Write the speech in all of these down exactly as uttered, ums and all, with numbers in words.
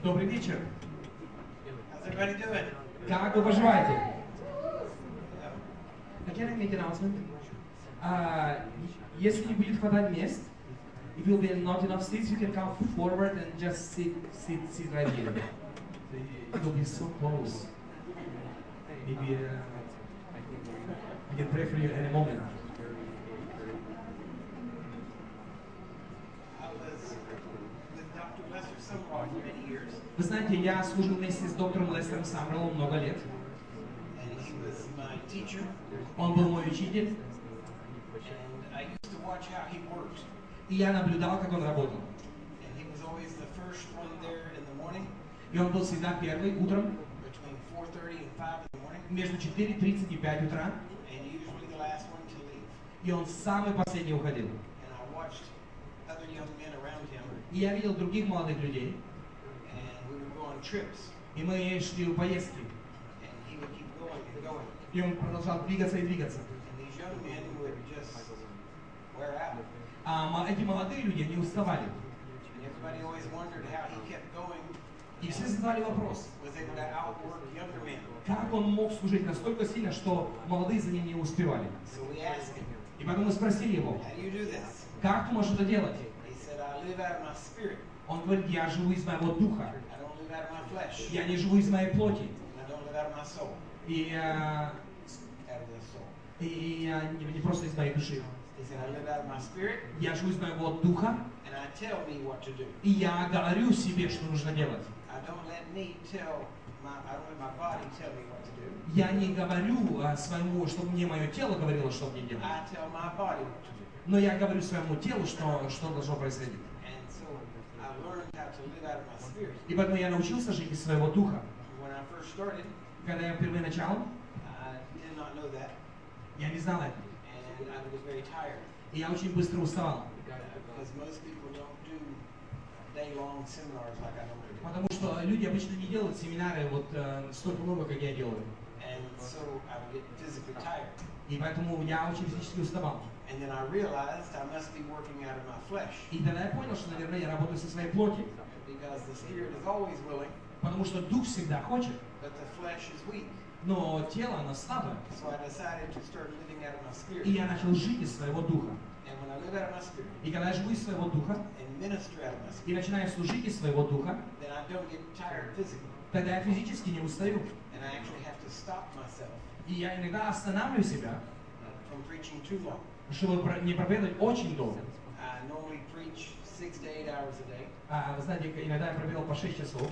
Добрый вечер. How's everybody doing? Как вы поживаете? Can I make an announcement? Uh, если не будет хватать мест, if will be not enough seats, you can come forward and just sit, sit, sit right here. It will be so close. Maybe uh, I can pray for you in a moment. Вы знаете, я служил вместе с доктором Лестером Самреллом много лет. Он был мой учитель. И я наблюдал, как он работал. И он был всегда первый утром, между четыре тридцать и пять утра. И он самый последний уходил. И я видел других молодых людей. И мы шли в поездки. И он продолжал двигаться и двигаться. А эти молодые люди не уставали. И все задавали вопрос, как он мог служить настолько сильно, что молодые за ним не успевали. И потом мы спросили его, как ты можешь это делать? Он говорит, я живу из моего духа. Я не живу из моей плоти. И, а, и, и я не, не просто из моей души. Я живу из моего духа. И я говорю себе, что нужно делать. Я не говорю а, своему, чтобы мне мое тело говорило, что мне делать. Но я говорю своему телу, что, что должно происходить. И поэтому я научился жить из своего духа. Когда я впервые начал, я не знал этого. И я очень быстро уставал. Потому что люди обычно не делают семинары вот э, столько много, как я делаю. И поэтому я очень физически уставал. И тогда я понял, что, наверное, я работаю со своей плотью. Потому что дух всегда хочет, но тело, оно слабое. И я начал жить из своего духа. И когда я живу из своего духа и начинаю служить из своего духа, тогда я физически не устаю. И я иногда останавливаю себя, чтобы не проповедовать очень долго. А, вы знаете, иногда я проповедовал по шесть часов.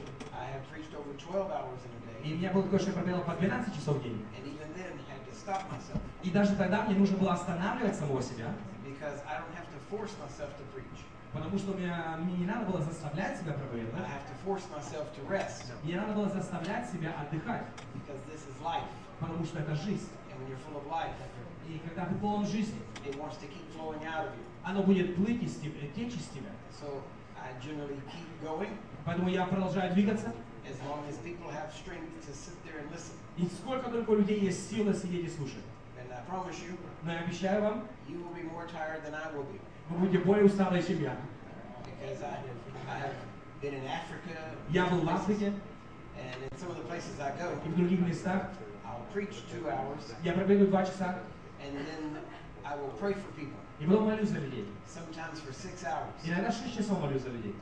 И у меня было такое, что я проповедовал по двенадцать часов в день. И даже тогда мне нужно было останавливать самого себя. Потому что мне, мне не надо было заставлять себя проповедовать. Мне надо было заставлять себя отдыхать. Потому что это жизнь. И когда ты полон жизни, оно будет плыть из тебя, течь из тебя. Поэтому я продолжаю двигаться. И сколько только у людей есть силы сидеть и слушать. Но я обещаю вам, вы будете более усталые, чем я. Я был в Африке. И в других местах. Я проповедую два часа. И потом молюсь за людей. Иногда шесть часов молюсь за людей.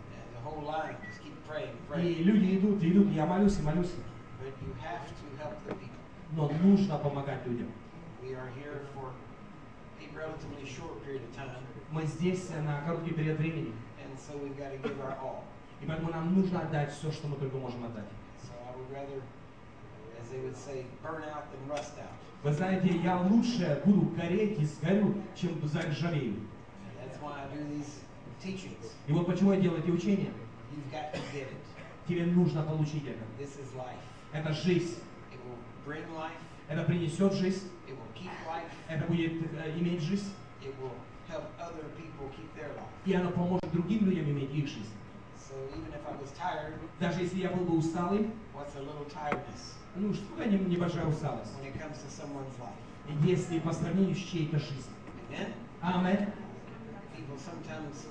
И люди идут, и идут, и я молюсь и молюсь. Но нужно помогать людям. Мы здесь на короткий период времени. И поэтому нам нужно отдать все, что мы только можем отдать. Вы знаете, я лучше буду гореть и сгорю, чем заржавею. И вот почему я делаю эти учения. Тебе нужно получить это. Это жизнь. Это принесет жизнь. Это будет э, иметь жизнь. И оно поможет другим людям иметь их жизнь. Даже если я был бы усталый, ну что такое небольшая усталость? Если по сравнению с чьей-то жизнью. Аминь.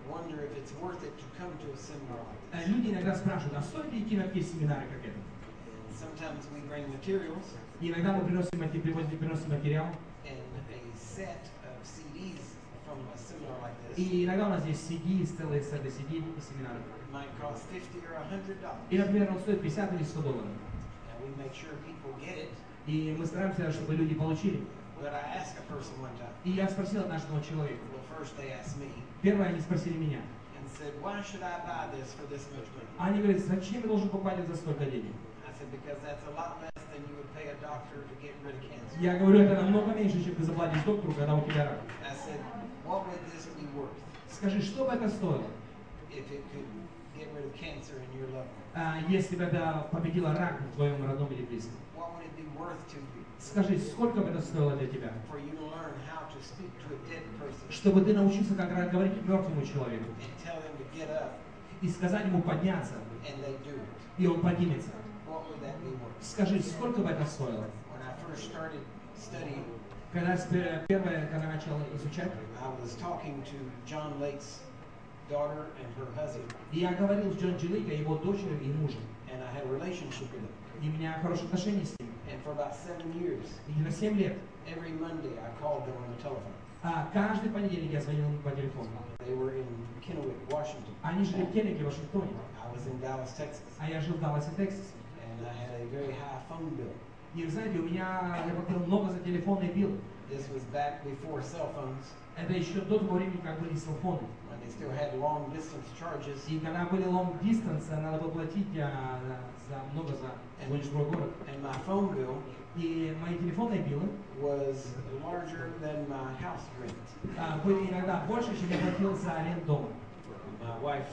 wonder if it's worth it to come to a seminar like this. Люди иногда спрашивают, а стоит ли идти на такие семинары, как этот? And sometimes we bring materials И иногда мы приносим, мати- привозим- приносим материал, and a set of C Ds from a seminar like this. и иногда у нас есть си ди, целые сеты си ди и семинары. It might cost fifty or a hundred dollars. И, например, он стоит пятьдесят или сто долларов. And we make sure people get it. И мы стараемся, чтобы люди получили. But I asked a person one time. И я спросил однажды одного человека. Well, first they asked me Первое, они спросили меня. and said, "Why should I buy this for this much money?" Они говорят, зачем я должен покупать это за столько денег? I said, "Because that's a lot less than you would pay a doctor to get rid of cancer." Я говорю, это намного меньше, чем ты заплатишь доктору, когда у тебя рак. I said, "What would this be worth Скажи, что бы это стоило, if it could get rid of cancer in your loved one? а, если бы это победило рак в твоем родном или близком? What would it be worth to you Скажи, сколько бы это стоило для тебя, for you to learn how to speak to a dead person чтобы ты научился как раз говорить мертвому человеку and tell them to get up и сказать ему подняться, and they do it? и он поднимется? What would that be worth?" Скажи, сколько бы это стоило? When I first started studying, Когда я спе- первое, когда начал изучать, I was talking to John Lake's daughter and her husband, и я говорил с Джон Джилейко, его дочерью и мужем, and I had a relationship with them. и у меня хорошие отношения с ним. And for about seven years, И на семь лет, every Monday I called them on the telephone. а каждый понедельник я звонил им по телефону. They were in Kennewick, Washington. Они жили в Кеннеке, Вашингтоне, I was in Dallas, Texas, а я жил в Далласе, Texas. and I had a very high phone bill. И вы знаете, у меня, я платил много за телефонный билл. This was back before cell phones, Это еще до того времени, как были селфоны. when they still had long distance charges. И когда были long distance, надо было платить а, за много за звонишь в другой город. And my phone bill И мои телефонные биллы was larger than my house rent. а, были иногда больше, чем я платил за аренду дома. My wife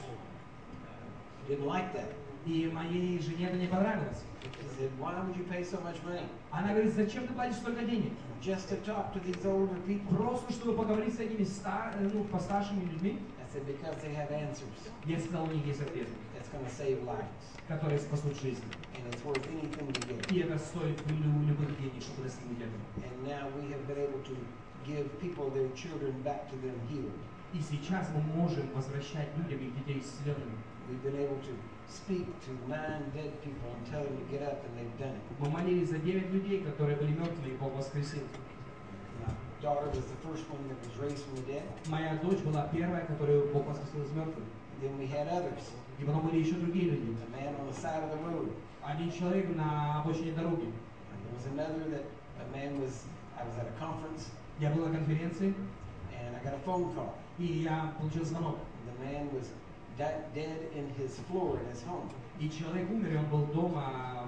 didn't like that. И моей жене это не понравилось. She said, "Why would you pay so much money Она говорит, зачем ты платишь столько денег? just to talk to these older people?" Просто чтобы поговорить с этими стар, ну, постаршими людьми. I said, "Because they have answers. Я сказал, у них есть ответы, That's going to save lives, которые спасут жизнь. and it's worth anything to get." И это стоит лю- любых денег, чтобы достигнуть этого. And now we have been able to give people their children back to them healed. И сейчас мы можем возвращать людям их детей исцеленными. We've been able to speak to nine dead people and tell them to get up, and they've done it. Мы молились за девять людей, которые были мертвые, и Бог воскресил. My daughter was the first one that was raised from the dead. Моя дочь была первая, которую Бог воскресил из мертвых. Then we had others. И потом были еще другие люди. A man on the side of the road. Один человек на обочине дороги. And there was another that a man was, I was at a conference, Я был на конференции, and I got a phone call. и я получил звонок. The man was di- dead in his floor in his home. И человек умер, и он был дома,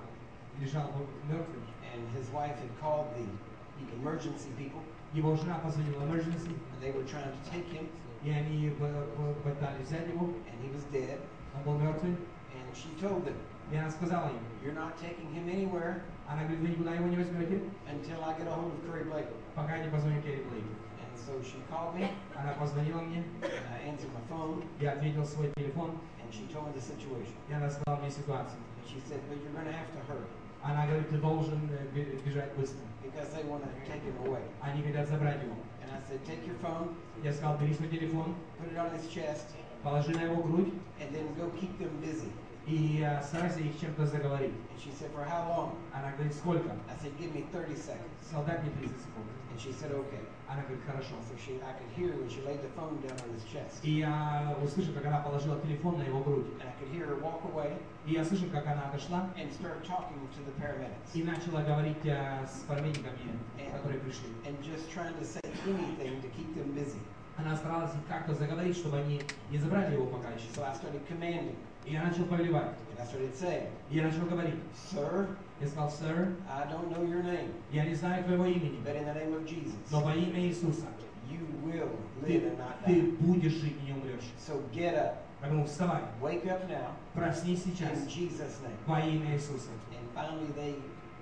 в- лежал мертвый. And his wife had called the emergency people, Его жена позвонила в emergency, and they were trying to take him, и они п- п- пытались взять его. and he was dead. Он был мертвый. And she told them, И она сказала им, "You're not taking him anywhere она говорит, вы никуда его не возьмете, until I get a hold of Curry Blake." пока не позвоню Керри Блейк. And so she called me, Она позвонила мне, and I answered my phone, я ответил свой телефон, and she told me the situation. и она сказала мне ситуацию. And she said, "But you're going to have to hurry Она говорит, ты должен э, бе- бежать быстро. because they want to take him away." Они хотят забрать его. And I said, "Take your phone, Я сказал, бери свой телефон, put it on his chest, положи на его грудь and then go keep them busy." и э, старайся их чем-то заговорить. And she said, "For how long?" Она говорит, сколько? I said, "Give me thirty seconds." Сказал, дай мне тридцать секунд. And she said, "Okay." Она говорит, хорошо. So she, I could hear when she laid the phone down on his chest. И я услышал, как она положила телефон на его грудь. And I could hear her walk away И я слышал, как она отошла and start talking to the paramedics. и начала говорить э, с парамедиками, которые пришли. And just trying to say anything to keep them busy. Она старалась их как-то заговорить, чтобы они не забрали его пока еще. So I started commanding, И я начал повелевать. and I started saying, И я начал говорить. "Sir, Я сказал, сэр, I don't know your name, я не знаю твоего имени, but in the name of Jesus, но во имя Иисуса you will live ты, and not ты die. будешь жить и не умрешь. So get up, Поэтому вставай, wake up now, проснись сейчас in Jesus' name." во имя Иисуса. And finally they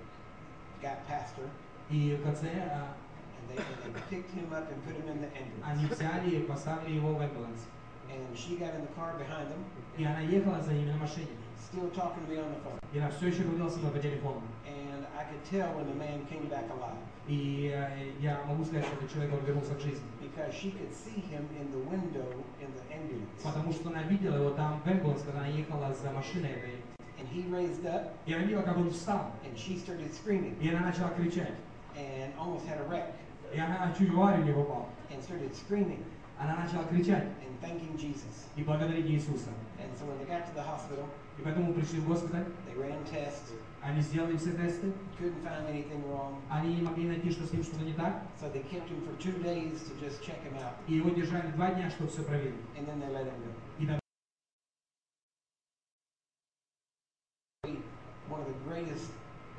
got past her, И в конце а, and they, and they picked him up and put him in the они ambulance. взяли и поставили его в амбуланс. And she got in the car behind them, И она ехала за ними на машине. still talking to me on the phone. И она все еще говорила со мной по телефону. And I could tell when the man came back alive. И э, я могу сказать, что этот человек, он вернулся к жизни. Because she could see him in the window in the ambulance. Потому что она видела его там в ambulance, когда она ехала за машиной этой. And he raised up. И она видела, как он встал. And she started screaming. И она начала кричать. And almost had a wreck. И она чуть в аварию не попала. And started screaming. Она начала кричать. And thanking Jesus. И благодарить Иисуса. And so when they got to the hospital, и поэтому пришли в госпиталь. They ran tests. Они сделали все тесты. Couldn't find anything wrong. Они не могли найти, что с ним что-то не так. So they kept him for two days to just check him out. И его держали два дня, чтобы все проверить. And then they let him go. И one of the greatest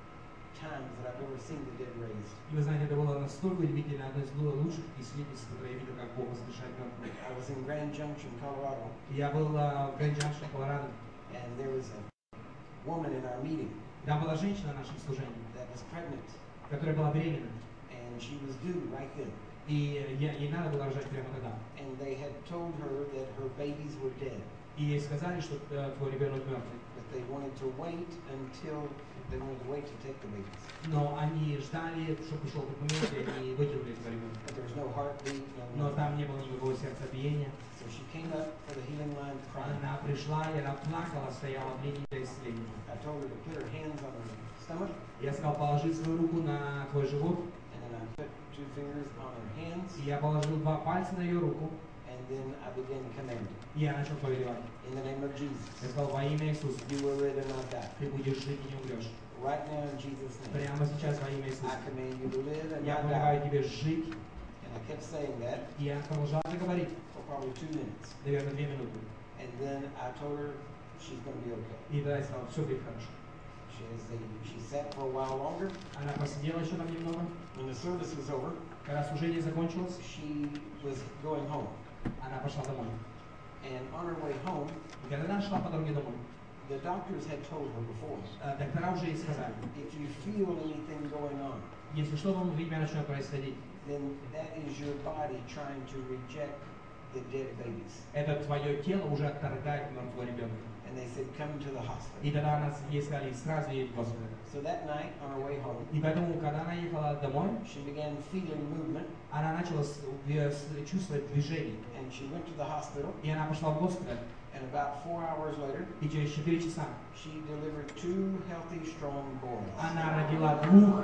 times that I've ever seen the dead raised. И вы знаете, это было настолько удивительно, одно из лучших свидетельств, которые я видел, как Бог воскрешает мертвых. I was in Grand Junction, Colorado. Я был в Grand Junction, Colorado. And there was a woman in our meeting. Там была женщина в нашем служении, that was pregnant. которая была беременна. And she was due right then. И ей надо было рожать прямо тогда. And they had told her that her babies were dead. И ей сказали, что твой ребенок мертвый. But they wanted to wait until they wanted to wait to take the babies. Но они ждали, чтобы пришел документ, и они вытянули этого ребенка. But there was no heartbeat, no. Но там не было никакого сердцебиения. So she came up for the healing line crying. Она пришла, и она плакала, стояла в линии для исцеления. I told her to put her hands on her stomach. Я сказал, положи свою руку на твой живот. And then I put two fingers on her hands. И я положил два пальца на ее руку. And then I began commanding. И я начал повелевать. In the name of Jesus. Я сказал, во имя Иисуса. You will live and not die. Ты будешь жить и не умрешь. Right now in Jesus' name. Прямо сейчас во имя Иисуса. I command you to live and Я not die. повелеваю тебе жить. And I kept saying that. И я продолжал это говорить. For probably two minutes. Наверное, две минуты. And then I told her she's going to be okay. И тогда я сказал, все будет хорошо. She, has a, she sat for a while longer. Она посидела еще там немного. When the service was over, когда служение закончилось, she was going home. Она пошла домой. And on her way home, и когда она шла по дороге домой, the doctors had told her before. Доктора уже ей сказали. If you feel anything going on, если что-то внутри тебя начнет происходить, then that is your body trying to reject the dead babies. Это твое тело уже отторгает мертвого ребенка. And they said, come to the hospital. И тогда она ей сказали, сразу едет в госпиталь. So that night, on her way home, и поэтому, когда она ехала домой, she began feeling movement. Она начала чувствовать движение. And she went to the hospital. И она пошла в госпиталь. And about four hours later, и через четыре часа, she delivered two healthy, strong boys. Она родила двух,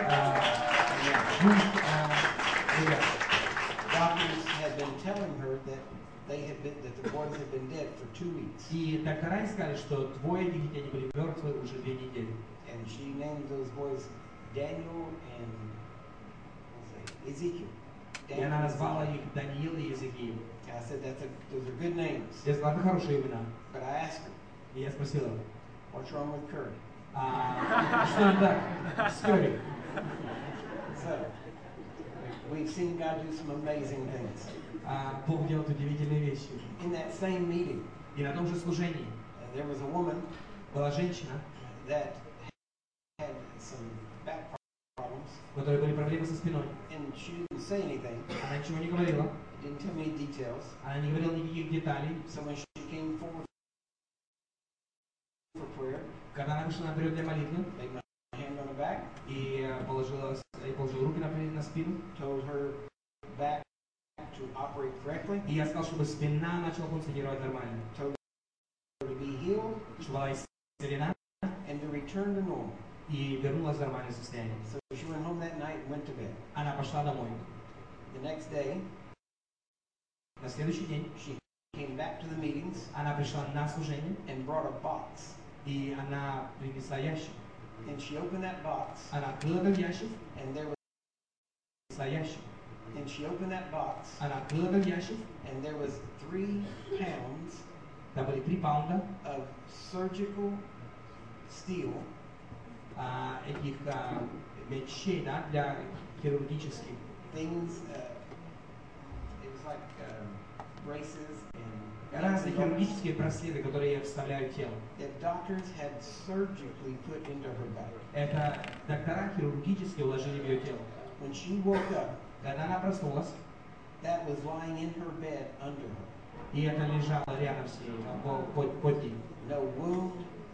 двух ребят. Doctors had been telling her that they had been that the boys had been dead for two weeks. И доктора сказали, что двое этих детей были мертвы уже две недели. And she named those boys Daniel and Ezekiel. И она назвала их Даниил и Иезекиил. I said that's a, those are good names. Я сказал, это хорошие имена. But I asked her. И я спросил ее. What's wrong with Curry? Что не так с Curry? So we've seen God do some amazing things. Бог делает удивительные вещи. In that same meeting, и на том же служении, there was a woman, была женщина, that had some back problems. У которой были проблемы со спиной. And she didn't say anything. Она ничего не говорила. Didn't tell me details. Она не говорила никаких деталей. So when she came forward for prayer, когда она вышла наперед для молитвы, laid my hand on her back, и положила, и положила руки на, на спину, told her back to operate correctly, и я сказал, чтобы спина начала функционировать нормально, told her to be healed, чтобы была исцелена, and to return to normal. И вернулась в нормальное состояние. So she went home that night and went to bed. Она пошла домой. The next day, на следующий день, she came back to the meetings, она пришла на служение, and brought a box. И она принесла ящик. And she opened that box. Она открыла этот ящик. And there was ящик. And she opened that box. Она открыла этот ящик. And there was three pounds. Там были три паунда. Of surgical steel. Uh, этих uh, мечей, да, для хирургических. Things. Uh, it was like um, braces and. Разные хирургические браслеты, которые вставляют в тело. That doctors had surgically put into her back. Это доктора хирургически уложили в ее тело. When she woke up, когда она проснулась, that was lying in her bed under her. И это лежало рядом с ней, под, под ней. No wound.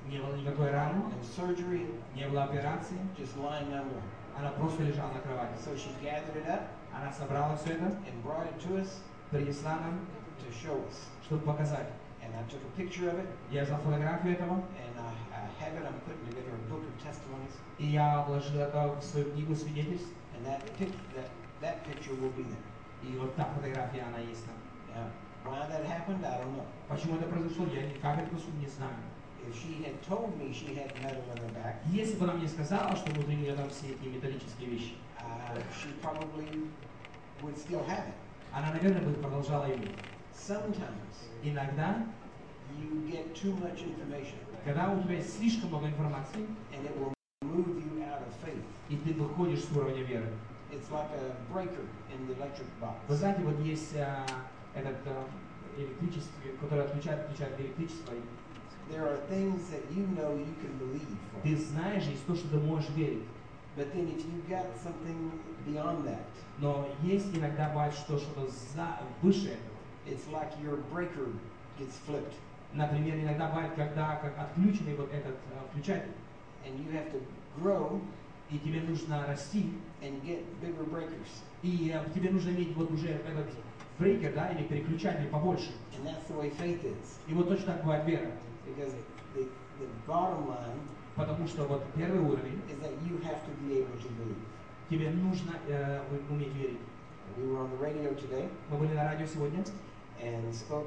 Не было никакой раны, no surgery, не было операции. just lying under her. Она просто лежала на кровати. So she gathered it up Она собрала все это, and brought it to us принесла нам, to show us. чтобы показать. And I took a picture of it, Я взял фотографию этого, and I, I have it. I'm putting together a book of testimonies, и я вложил это в свою книгу свидетельств. and that pic, that that picture will be there. И вот та фотография, она есть там. Now, why that happened, I don't know. Почему это произошло, я не, как это произошло, не знаю. If she had told me she had metal in her back, Если бы она мне сказала, что внутри нее там все эти металлические вещи, uh, she probably would still have it. она, наверное, бы продолжала иметь. Sometimes Иногда, you get too much information, когда у тебя есть слишком много информации, and it will move you out of faith. и ты выходишь с уровня веры. It's like a breaker in the electric box. Вы знаете, вот есть а, этот а, электричество, который отключает, отключает электричество. There are things that you know you can believe for. Ты знаешь, есть то, что ты можешь верить. But then if you got something beyond that, Но есть иногда бывает, что что-то за, выше этого. it's like your breaker gets flipped, Например, иногда бывает, когда как отключенный вот этот а, включатель, and you have to grow и тебе нужно расти, and get bigger breakers. и а, тебе нужно иметь вот уже этот брейкер, да, или переключатель побольше. And that's the way faith is. И вот точно так бывает вера. Because the, the bottom line Потому что вот первый уровень, is that you have to be able to believe. тебе нужно э, уметь верить. We were on the radio today Мы были на радио сегодня, and spoke,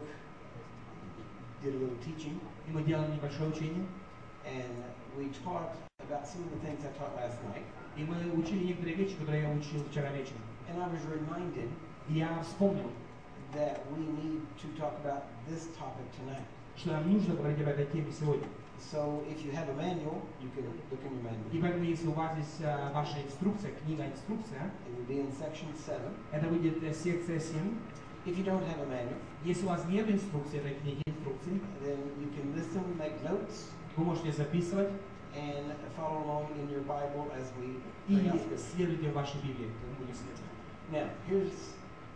did a little teaching, и мы делали небольшое учение, and we taught about some of the things I taught last night. и мы учили некоторые вещи, которые я учил вчера вечером. And I was reminded И я вспомнил, that we need to talk about this topic tonight. что нам нужно говорить об этой теме сегодня. So if you have a manual, you can look in your И manual. поэтому, если у вас есть э, ваша инструкция, книга-инструкция, It will be in section seven. это будет э, секция семь. If you don't have a manual, Если у вас нет инструкции, этой книги инструкции, then you can listen, make notes, вы можете записывать and follow along in your Bible as we и bring out scripture. следуйте в вашей Библии, как будет следовать. Now, here's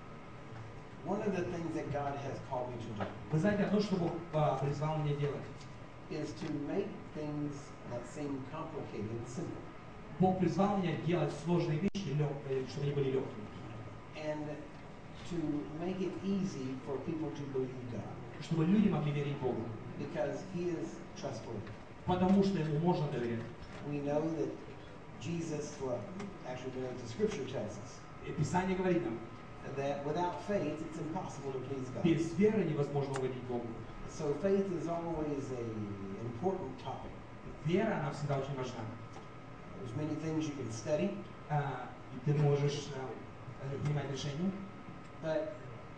one of the things that God has called me to do Вы знаете, одно, что Бог а, призвал меня делать. is to make things that seem complicated simple, Бог призвал меня делать сложные вещи, лег- э, чтобы они были легкими. and to make it easy for people to believe God, Чтобы люди могли верить Богу. because He is trustworthy. Потому что Ему можно доверять. We know that Jesus, well, actually, we know the Scripture tells us И Писание говорит нам, that without faith, it's impossible to please God. без веры невозможно угодить Богу. So faith is always a important topic. Вера, она всегда очень важна. There's many things you can study, А, и ты можешь а, принимать решения. but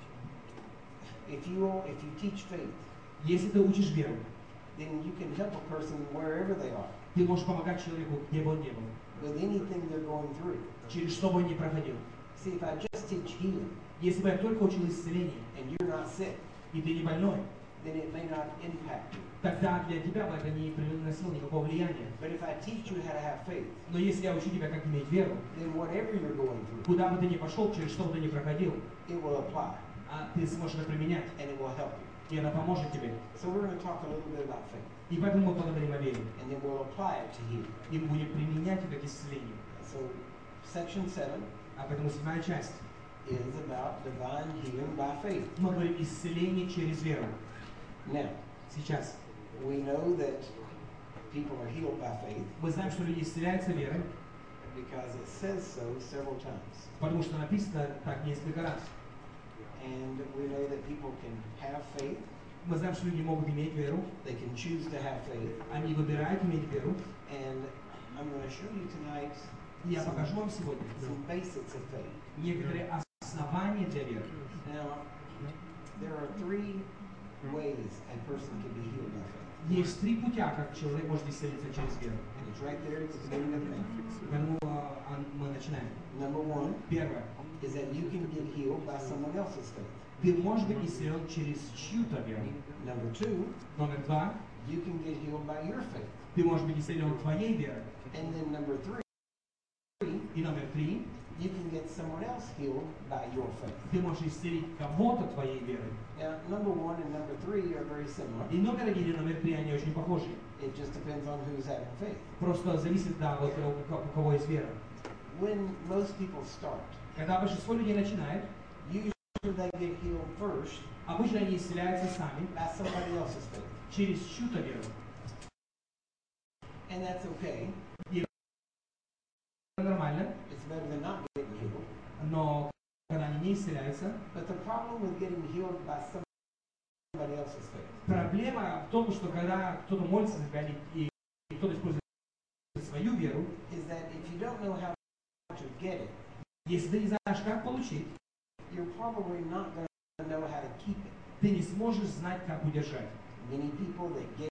if you if you teach faith, Если ты учишь веру, then you can help a person wherever they are ты можешь помогать человеку, где бы он ни был, with anything they're going through. через что бы он ни проходил. See, if I just teach healing Если бы я только учил исцеление, and you're not sick, и ты не больной, then it may not impact you. тогда для тебя бы это не приносило никакого влияния. But if I teach you how to have faith, Но если я учу тебя, как иметь веру, then whatever you're going through, куда бы ты ни пошел, через что бы ты ни проходил, it will apply а ты сможешь это применять, and it will help you. и это поможет тебе. So we're going to talk a little bit about faith, И поэтому мы поговорим о вере, and then we'll apply it to healing. и будем применять это к исцелению. So section seven А поэтому седьмая часть. is about divine healing by faith. Мы говорим исцеление через веру. Now, Сейчас. we know that people are healed by faith Мы знаем, что люди исцеляются верой, because it says so several times. потому что написано так несколько раз. And we know that people can have faith, Мы знаем, что люди могут иметь веру, they can choose to have faith. они выбирают иметь веру. And I'm going to show you tonight И я покажу вам сегодня some basics of faith. некоторые основания для веры. Now, there are three ways a person can be healed by faith. Есть три путя, как человек может исцелиться через веру. And it's right there at the beginning of the manual. Поэтому а, а, мы начинаем. Number one Первое. is that you can get healed by someone else's faith. Ты можешь быть исцелен через чью-то веру. Number two, Номер два. you can get healed by your faith. Ты можешь быть исцелен твоей верой. And then number three, И номер три. You can get someone else healed by your faith. Ты можешь исцелить кого-то твоей верой. Now, number one and number three are very similar. И номер один и номер три, они очень похожи. It just depends on who's having faith. Просто зависит, да, вот у, у кого есть вера. When most people start, Когда большинство людей начинает, usually they get healed first обычно они исцеляются сами by somebody else's faith. через чью-то веру. And that's okay. И это нормально, It's better than not getting healed. но когда они не исцеляются, But the problem with getting healed by somebody else's faith проблема в том, что когда кто-то молится за тебя и, и кто-то использует свою веру, is that if you don't know how to get it, если ты не знаешь, как получить, you're probably not going to know how to keep it. ты не сможешь знать, как удержать. Many people that get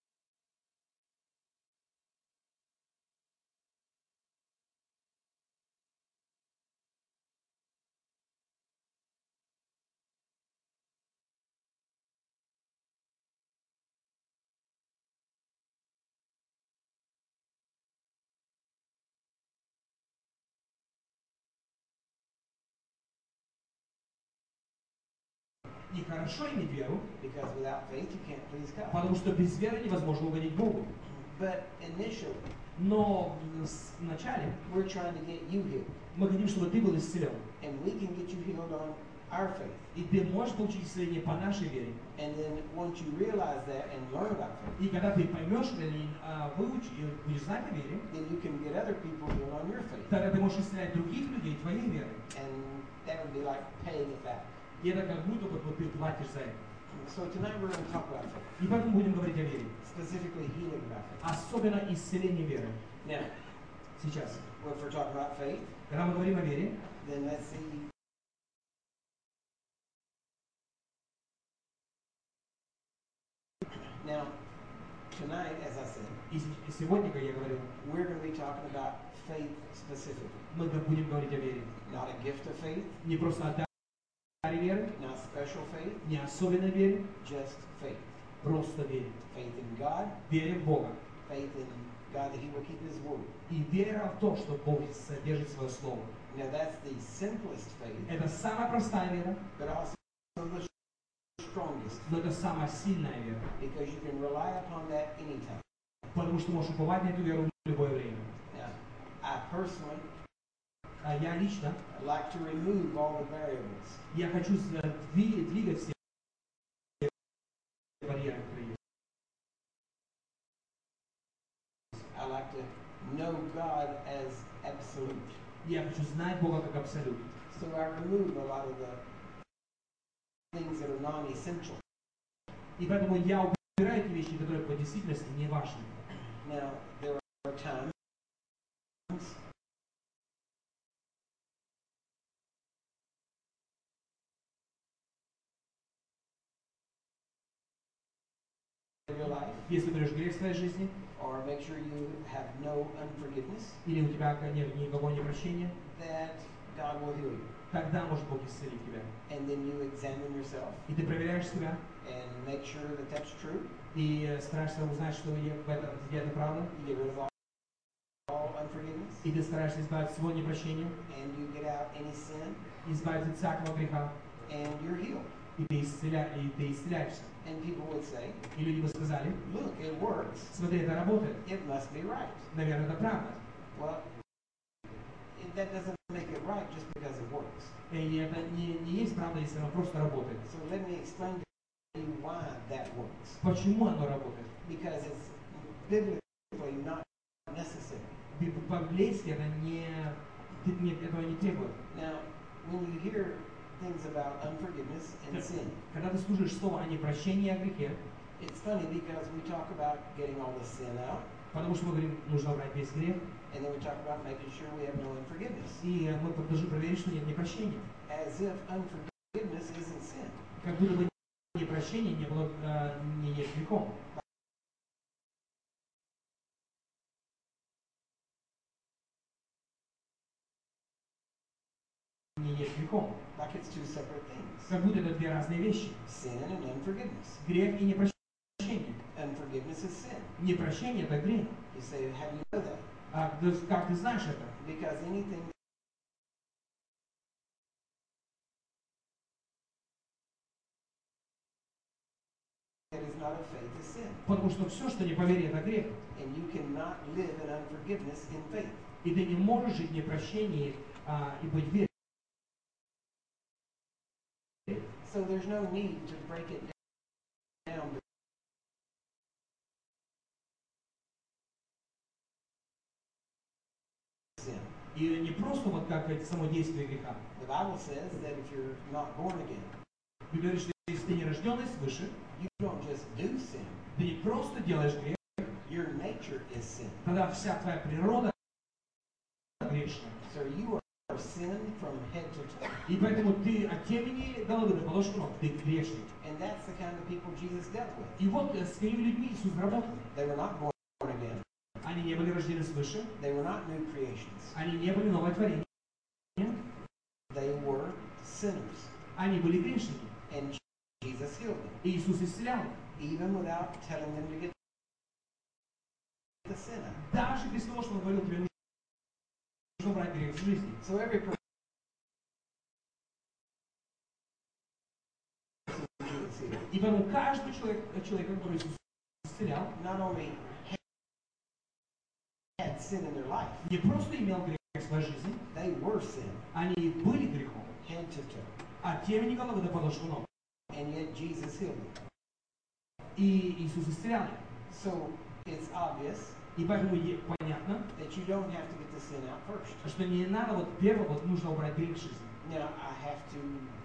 И хорошо иметь веру, because without faith you can't please God. потому что без веры невозможно угодить Богу. But initially, Но в начале we're trying to get you healed. мы хотим, чтобы ты был исцелен. And we can get you healed on our faith. И ты можешь получить исцеление по нашей вере. And then once you realize that and learn about faith, И когда ты поймешь это, и, а, выучишь, и будешь знать о вере, then you can get other people healed on your faith. тогда ты можешь исцелять других людей твоей верой. And that would be like paying it back. И это как будто бы вот ты платишь за это. So tonight we're going to talk about faith, И поэтому будем говорить о вере. specifically healing by faith. Особенно исцеление веры. Now, Сейчас. if we're talking about faith, Когда мы говорим о вере, then let's see. Now, tonight, as I said, и сегодня, как я говорил, we're going to be talking about faith specifically. мы будем говорить о вере. Not a gift of faith, Не просто о даре веры, not special faith, не особенной вере, just faith. просто вере. Faith in God, Вере в Бога. faith in God that He will keep His word. И вера в то, что Бог содержит свое слово. Now, that's the simplest faith, Это самая простая вера, but also the strongest, но это самая сильная вера. because you can rely upon that anytime. Потому что можешь уповать на эту веру в любое время. Now, I personally А я лично, like to remove all the variables. я хочу сдви- двигать все барьеры, которые есть. I like to know God as absolute. Я хочу знать Бога как абсолют. So I remove a lot of the things that are non-essential. И поэтому я убираю эти вещи, которые по действительности не важны. Now, there are times in your life, Если ты берешь грех в своей жизни, or make sure you have no unforgiveness, или у тебя нет никакого непрощения, that God will heal you. тогда может Бог исцелить тебя. And then you examine yourself И ты проверяешь себя, and make sure that that's true. и стараешься узнать, что в этом тебе это правда, You get rid of all, all unforgiveness, и ты стараешься избавиться от всего непрощения, and you get out any sin, избавиться от всякого греха, and you're healed. и ты, исцеля... и ты исцеляешься. And people would say, И люди бы сказали, look, it works. смотри, это работает, It must be right. наверное, это правда. Well, it, that doesn't make it right just because it works. И это не, не есть правда, если оно просто работает. So let me explain to you why that works. Почему оно работает? Because it's biblically not necessary. Би- По-библейски это не, не, этого не требует. Now, when you hear things about unforgiveness and sin, Когда ты слушаешь слово о непрощении и о грехе, it's funny because we talk about getting all the sin out, потому что мы говорим, нужно убрать весь грех, and then we talk about making sure we have no unforgiveness. и мы должны проверить, что нет непрощения. As if unforgiveness isn't sin. Как будто бы непрощение не было, э, не есть грехом. Не есть грехом. Like it's two separate things. Как будто это две разные вещи. Sin and unforgiveness. Грех и непрощение. Unforgiveness is sin. Непрощение это грех. You say, how do you know that? А ты- как ты знаешь это? Because anything outside of faith is sin. Потому что все, что не по вере, это грех. And you cannot live in unforgiveness in faith. И ты не можешь жить в непрощении а, и быть верой. So there's no need to break it down. Sin. И не просто вот как это само действие греха. The Bible says that if you're not born again, Библия говорит, что если ты не рожденный свыше, you don't just do sin. ты не просто делаешь грех, Your nature is sin. тогда вся твоя природа грешная. So you are sin from head to toe. И поэтому ты от темени головы до подошвы ног, ты грешный. And that's the kind of people Jesus dealt with. И вот с какими людьми Иисус работал. They were not born again. Они не были рождены свыше, They were not new creations. они не были новое творение. They were sinners. Они были грешники. And Jesus healed them. И Иисус исцелял их. Even without telling them to get the sin out. Даже без того, что Он говорил, тебе нужно брать грех в жизни. So every person Jesus healed, И поэтому каждый человек, человек, который Иисус исцелял, not only had sin in their life, не просто имел грех в своей жизни, they were sin, они были грехом. head to toe. От темени головы до подошвы ног. And yet Jesus healed them. И Иисус исцелял их. So it's obvious И поэтому е- понятно, that you don't have to get the sin out first. что не надо вот первого, вот нужно убрать грех в жизни. Now I have to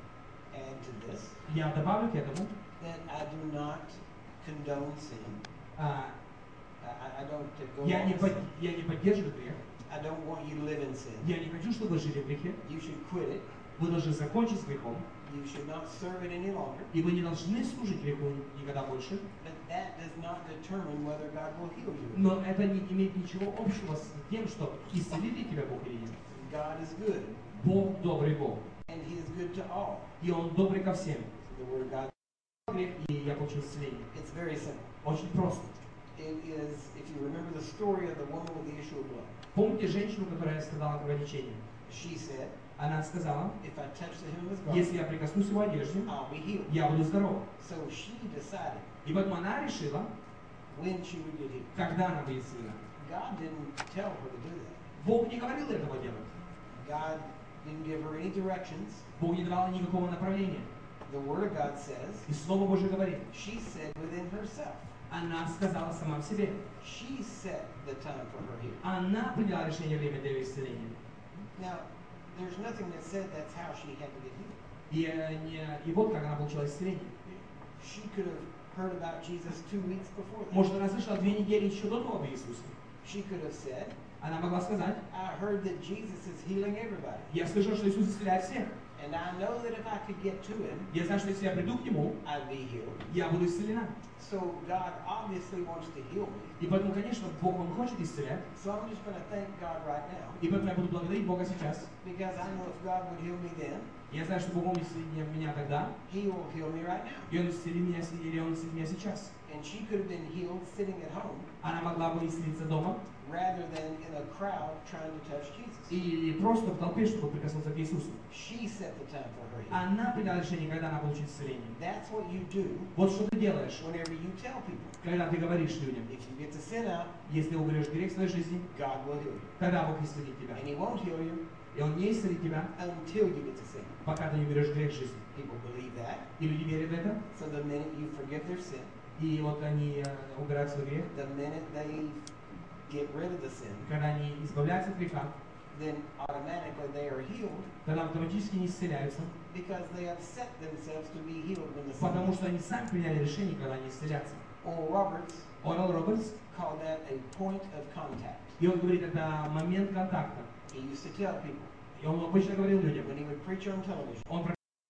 add to this Я добавлю к этому, that I do not condone sin. а, I, I don't go я, on не with под- sin. я не поддерживаю грех. I don't want you to live in sin. Я не хочу, чтобы вы жили в грехе. You should quit it. Вы должны закончить с грехом. You should not serve it any longer. И вы не должны служить греху никогда больше. But that does not determine whether God will heal you. Но это не имеет ничего общего с тем, что исцелит ли тебя Бог или нет. God is good, Бог добрый Бог. and He is good to all. И Он добрый ко всем. The Word of God. Грех, и я получил исцеление. It's very simple. Очень просто. It is, if you remember the story of the woman with the issue of blood. Помните женщину, которая страдала кровотечением? She said, Она сказала, if I touch the hem of His если garment, я прикоснусь его одежде, I'll be healed. я буду здоров. So she decided И поэтому она решила, when she would get healed. когда она будет исцелена. God didn't tell her to do that. Бог не говорил этого делать. God didn't give her any directions. Бог не давал никакого направления. The Word of God says, И Слово Божье говорит. she said within herself. Она сказала сама в себе. She set the time for her healing. Она приняла решение время для ее исцеления. Now, there's nothing that said that's how she had to get healed. И, э, не- и вот как она получила исцеление. She could have heard about Jesus two weeks before that. Может, она слышала две недели еще до того об Иисусе. She could have said, Она могла сказать, I heard that Jesus is healing everybody. я слышал, что Иисус исцеляет всех. And I know that if I could get to Him, Я знаю, что если я приду к Нему, I'd be healed. я буду исцелена. So God obviously wants to heal me. И поэтому, конечно, Бог Он хочет исцелять. So I'm just going to thank God right now. И поэтому я буду благодарить Бога сейчас. Because I know if God would heal me then, Я знаю, что Бог Он исцелил меня тогда, He will heal me right now. и Он исцелил меня, или Он исцелил меня сейчас. And she could have been healed sitting at home Она могла бы исцелиться дома, rather than in a crowd trying to touch Jesus. или просто в толпе, чтобы прикоснуться к Иисусу. She set the time for her healing. Она приняла решение, когда она получит исцеление. That's what you do Вот что ты делаешь, whenever you tell people. когда ты говоришь людям. If you get the sin out, Если уберешь грех в своей жизни, God will heal you. тогда Бог исцелит тебя. And He won't heal you И Он не исцелит тебя, until you get the sin. пока ты не уберешь грех в жизни. People believe that. И люди верят в это, So the minute you forgive their sin, и вот они э, убирают свой грех. the minute they get rid of the sin, Когда они избавляются от греха, then automatically they are healed тогда автоматически не исцеляются, because they have set themselves to be healed when the sin. потому что они сами приняли решение, когда они исцелятся. Oral Roberts Орел Робертс, called that a point of contact. и он говорит, это момент контакта. He used to tell people И он обычно говорил людям, when he would preach on television, он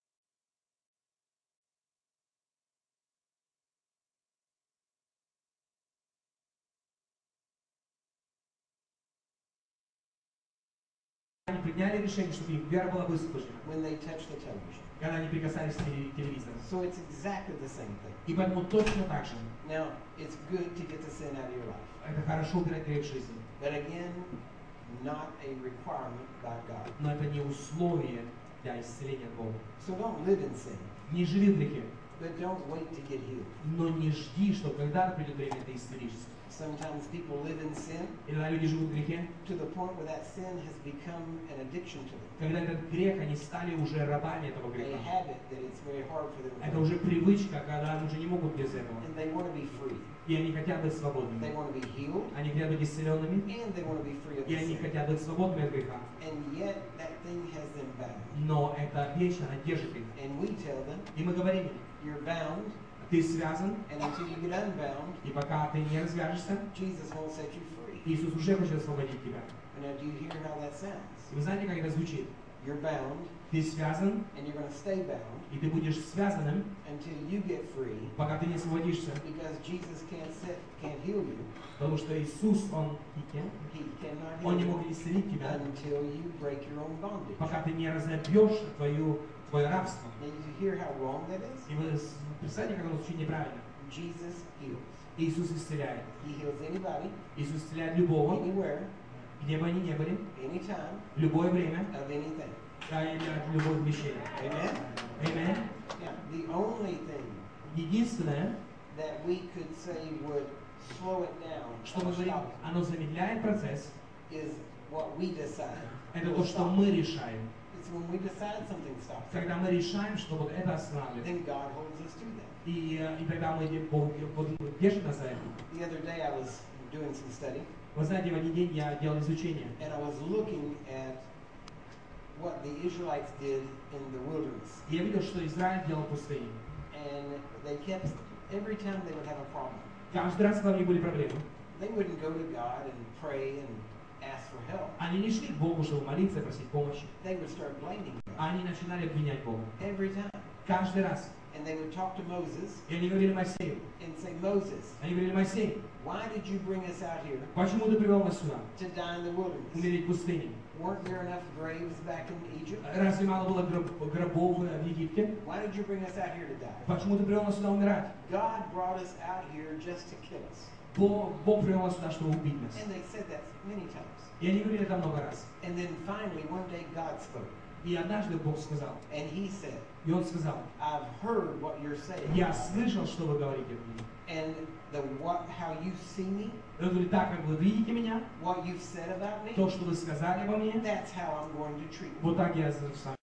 они приняли решение, чтобы их вера была выслужена, when they touched the television. когда они прикасались к теле- телевизору. So it's exactly the same thing. И поэтому точно так же. Now, it's good to get the sin out of your life. Это хорошо убирать грех в жизни, But again, not a requirement by God. но это не условие для исцеления от Бога. So don't live in sin. Не живи в грехе. But don't wait to get healed. Но не жди, что когда-то придет время, ты исцелишься. Sometimes people live in sin Иногда люди живут в грехе, to the point where that sin has become an addiction to them. когда этот грех, они стали уже рабами этого A греха. habit that it's very hard for them to Это break. уже привычка, когда они уже не могут без этого. And they want to be free. И они хотят быть They свободными. want to be healed, Они хотят быть исцеленными, and they want to be free of и the они sin. хотят быть свободными от греха. And yet that thing has them bound. Но эта вещь, она держит их. And we tell them, И мы говорим им, you're bound, ты связан, and until you get unbound, и пока ты не развяжешься, Jesus won't set you free. Иисус уже хочет освободить тебя. And now do you hear how that sounds? И вы знаете, как это звучит? You're bound, Ты связан, and you're going to stay bound и ты будешь связанным, until you get free, пока ты не освободишься. because Jesus can't set, can't heal you. Потому что Иисус, Он, he can- He cannot Он heal не you мог исцелить тебя, until you break your own bondage. пока ты не разобьешь твою, твое рабство. Now you hear how wrong that is? И вы с- представьте, как оно звучит неправильно. Jesus heals. Иисус исцеляет. He heals anybody, Иисус исцеляет любого, anywhere, где бы они ни были, anytime, в любое время, of anything. да, или от любых вещей. Amen? Amen. Yeah. The only thing Единственное, that we could say would slow it down что or мы говорим, stop оно замедляет процесс, it is what we decide. это will то, что stop. мы решаем. It's when we decide something stops. Когда мы решаем, что вот это останавливает. Then God holds us to that. И, э, и тогда мы, Бог, Бог держит нас за это. The other day I was doing some study, Вы знаете, в один день я делал изучение. and I was looking at what the Israelites did in the wilderness. И я видел, что Израиль делал в пустыне. And they kept, every time they would have a problem, Каждый раз, когда у них были проблемы, they wouldn't go to God and pray and ask for help. они не шли к Богу, чтобы молиться и просить помощи. They would start blaming God Они начинали обвинять Бога. every time. Каждый раз. And they would talk to Moses И они говорили Моисею. and say, Moses, Они говорили Моисей, why did you bring us out here почему ты привел нас сюда? to die in the wilderness? Умереть в пустыне. Weren't there enough graves back in Egypt? Разве мало было гроб- гробов в Египте? Why did you bring us out here to die? Почему ты привел нас сюда умирать? God brought us out here just to kill us. Бог, Бог привел нас сюда, чтобы убить нас. And they said that many times. И они говорили это много раз. And then finally, one day God spoke. И однажды Бог сказал, And he said, и Он сказал, I've heard what you're saying. я слышал, что вы говорите мне. And the what, how you see me, И Он говорит, так как вы видите меня, what you've said about me, то, что вы сказали обо мне, that's how I'm going to treat you. вот так я с вами.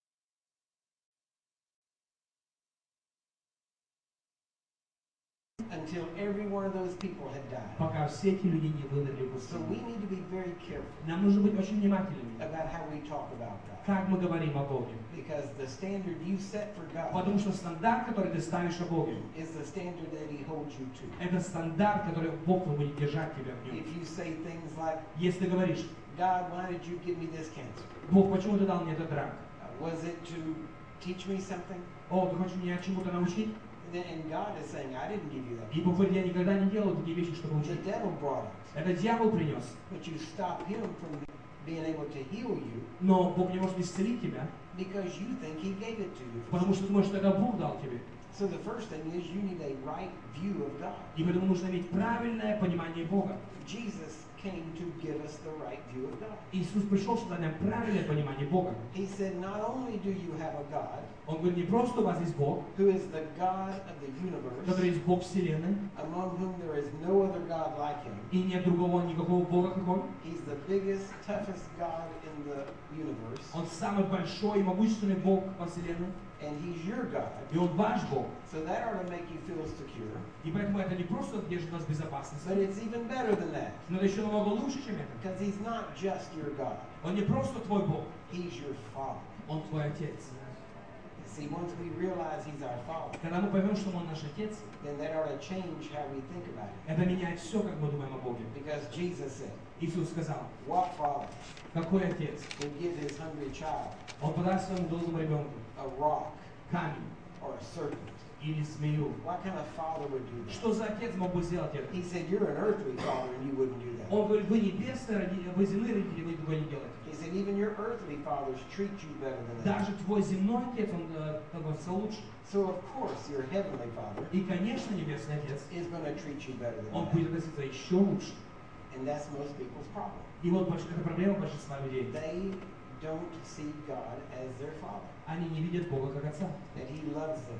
Until every one of those people had died. Пока все эти люди не вымерли в So we пустыне. need to be very careful Нам нужно быть очень внимательными, about how we talk about God. как мы говорим о Боге. Because the standard you set for God Потому что стандарт, который ты ставишь о Боге, is the standard that He holds you to. это стандарт, который Бог будет держать тебя в нем. If you say things like, Если ты говоришь, God, why did you give me this cancer? Бог, почему ты дал мне этот рак? Uh, was it to teach me something? О, ты хочешь меня чему-то научить? And then- and God is saying, I didn't give you that. И Бог говорит, я никогда не делал такие вещи, чтобы The учить. devil brought it. Это дьявол принес. But you stop him from being able to heal you Но Бог не может исцелить тебя, because you think he gave it to you. потому что ты думаешь, что это Бог дал тебе. So the first thing is you need a right view of God. И поэтому нужно иметь правильное понимание Бога. Jesus came to give us the right view of God. Иисус пришел, чтобы дать нам правильное понимание Бога. He said, not only do you have a God Он говорит, не просто у вас есть Бог, who is the God of the который universe, есть Бог Вселенной, among whom there is no other God like him. и нет другого никакого Бога, как Он. He's the biggest, toughest God in the universe, Он самый большой и могущественный Бог во Вселенной, and he's your God. и Он ваш Бог. So that ought to make you feel secure. И поэтому это не просто держит нас в безопасности, But it's even better than that, но это еще намного лучше, чем это. because he's not just your God. Он не просто твой Бог, He's your Father. Он твой Отец. See, once we realize he's our Father, Когда мы поймем, что Он наш Отец, then that ought to change how we think about him. это меняет все, как мы думаем о Боге. Because Jesus said, Иисус сказал, what father какой Отец? would give his hungry child Он подаст своему долгому ребенку a rock камень or a serpent? или змею. What kind of father would do that? Что за Отец мог бы сделать это? He said, you're an earthly father and you wouldn't do that. Он говорит, вы небесные родители, вы земные родители, вы этого не делаете. He said, even your earthly fathers treat you better than that. Даже твой земной Отец, он э, относится лучше. So of course your heavenly father И, конечно, Небесный Отец, is going to treat you better than он that. будет относиться еще лучше. And that's most people's problem. И вот больш- это проблема большинства людей. They don't see God as their father, Они не видят Бога как Отца. that he loves them,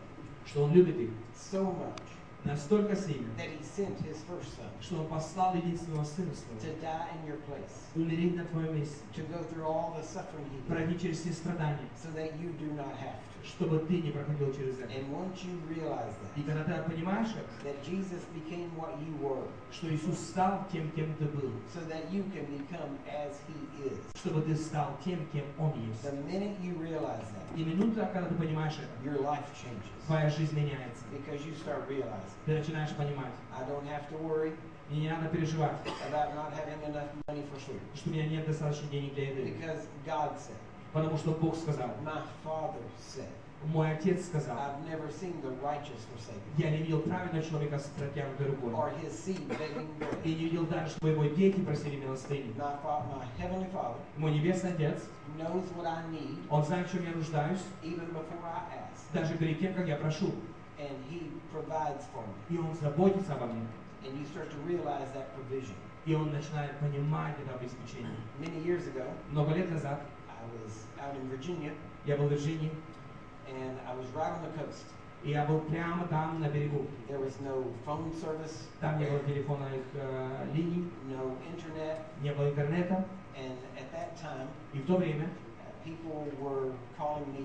что Он любит их so much настолько сильно, that He sent His first Son что Он послал единственного Сына Своего to die in your place, умереть на твоем месте, to go through all the suffering He did, пройти через все страдания, so that you do not have to. чтобы ты не проходил через это. And once you realize И that, когда ты понимаешь это, that Jesus became what you were, что Иисус стал тем, кем ты был, so that you can become as He is. чтобы ты стал тем, кем Он есть. The minute you realize that, И минута, когда ты понимаешь это, your life changes. твоя жизнь меняется. Because you start realizing, Ты начинаешь понимать, I don't have to worry мне не надо переживать, about not having enough money for food. что у меня нет достаточно денег для еды. Because God said, Потому что Бог сказал, my Father said, мой Отец сказал, I've never seen the righteous forsaken, я не видел праведного человека с протянутой рукой. or his seed begging И bread. не видел даже, что его дети просили милостыни. My, fa- my Heavenly Father Мой Небесный Отец, knows what I need Он знает, в чем я нуждаюсь, even before I ask, даже перед тем, как я прошу. and He provides for me. И Он заботится обо мне. And you start to realize that provision. И Он начинает понимать это обеспечение. Many years ago, Много лет назад I was out in Virginia, я был в Вирджинии, and I was right on the coast. и я был прямо там, на берегу. There was no phone service, Там не было телефонных э, линий, no internet, не было интернета. and at that time, И в то время uh, people were calling me,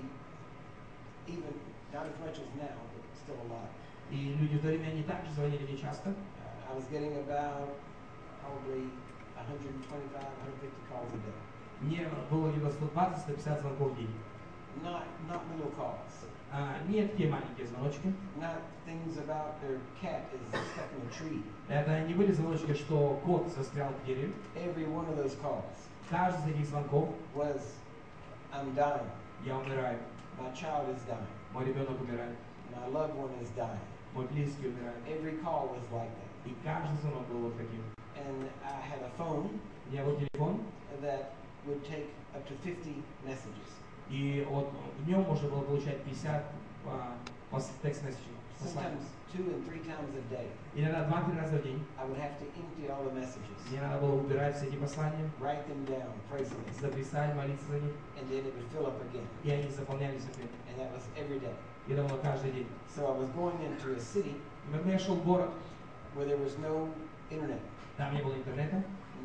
even not as much as now, but still a lot. и люди в то время не так же звонили мне часто. Uh, I was getting about probably one twenty-five, one fifty calls a day. Мне было где-то сто двадцать сто пятьдесят звонков в день. Not not little calls, А, не такие маленькие звоночки. not things about their cat is stuck in a tree. Это не были звоночки, что кот застрял в дереве. Every one of those calls Каждый из этих звонков was, I'm dying, я умираю, my child is dying, мой ребенок умирает, my loved one is dying. мой близкий умирает. Every call was like that. И каждый звонок был вот таким. And I had a phone У меня был телефон, that would take up to fifty messages. и вот в нем можно было получать пятьдесят а, пос- текст-месседжей, посланий. Sometimes two and three times a day, Иногда два-три раза в день. I would have to empty all the messages, Мне надо было убирать все эти послания, write them down, praise them, записать, молиться за них, and then it would fill up again. и они заполнялись опять. And that was every day. И это было каждый день. So I was going into a city И когда я шел в город, where there was no internet, там не было интернета,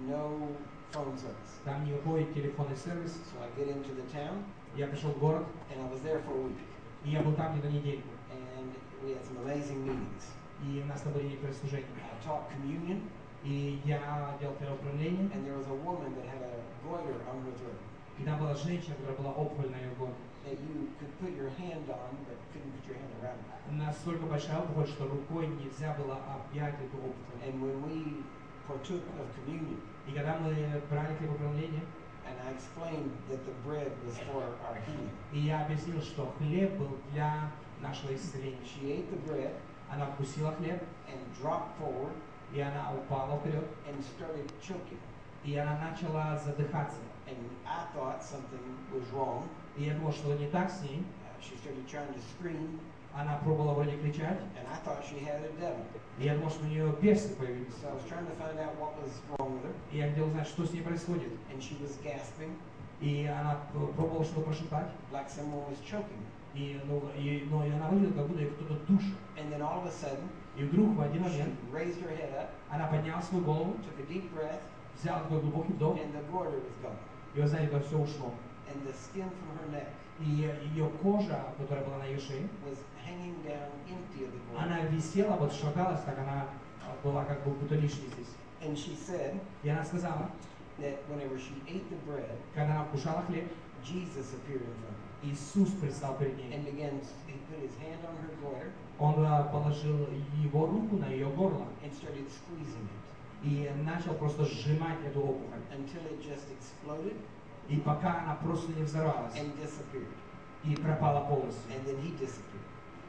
no phone service. там никакой телефонный сервис. So I get into the town, Я пришел в город, and I was there for a week. и я был там где-то недельку. And we had some amazing meetings. И у нас там были некоторые служения. I taught communion, И я делал первое управление, and there was a woman that had a goiter on her throat и там была женщина, которая была опухоль на ее горле. that you could put your hand on, but couldn't put your hand around it. Настолько большая опухоль, что рукой нельзя было объять эту опухоль. And when we partook of communion, И когда мы брали хлебопреломление, and I explained that the bread was for our healing, и я объяснил, что хлеб был для нашего исцеления. she ate the bread Она вкусила хлеб, and dropped forward и она упала вперед, and started choking. и она начала задыхаться. And I thought something was wrong. И я думал, что не так с ней. Uh, she started trying to scream, Она пробовала вроде кричать, and I thought she had a devil. и я думал, что у нее бесы появились. So I was trying to find out what was wrong with her, И я хотел узнать, что с ней происходит. and she was gasping И она п- пробовала что-то прошептать, like someone was choking her. и, ну, и, но и она выглядела, как будто ее кто-то душит. And then all of a sudden, И вдруг в один she момент raised her head up, она подняла свою голову, took a deep breath, взяла такой глубокий вдох, and the goiter was gone. и вы знаете, это все ушло. And the skin from her neck И ее кожа, которая была на ее шее, was hanging down empty of the goiter. она висела, вот шаталась, так она а, была как бы будто лишней здесь. And she said И она сказала, that whenever she ate the bread, когда она вкушала хлеб, Jesus appeared in front of her Иисус предстал перед ней. and began, he put his hand on her goiter Он а, положил его руку на ее горло and started squeezing it и начал просто сжимать эту опухоль. until it just exploded И пока она просто не взорвалась and disappeared. и пропала полностью. And then he disappeared.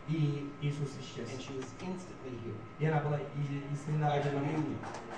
И Иисус исчез. And she was instantly healed. И она была и- исцелена в By этот момент. communion.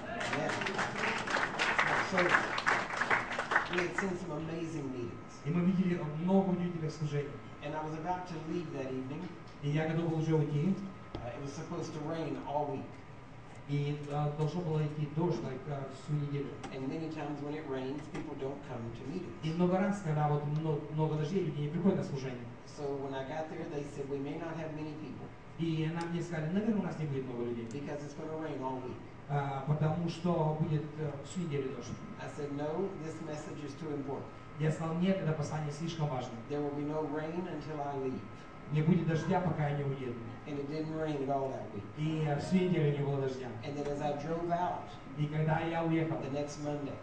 Yeah. So we had seen some amazing meetings. И мы видели много удивительных служений. And I was about to leave that evening. И я готов был уже уйти. Uh, it was supposed to rain all week. И а, должно было идти дождь like, а, всю неделю. And many times when it rains, people don't come to meetings. И много раз, когда вот много, много дождей, люди не приходят на служение. So when I got there, they said, we may not have many people, И нам мне сказали, наверное, у нас не будет много людей. Because it's going to rain all week. А, потому что будет всю неделю дождь. I said, no, this message is too important. Я сказал, нет, это послание слишком важно. There will be no rain until I leave. Не будет дождя, пока я не уеду. And it didn't rain at all that week. И всю неделю не было дождя. And then as I drove out И когда я уехал, the next Monday,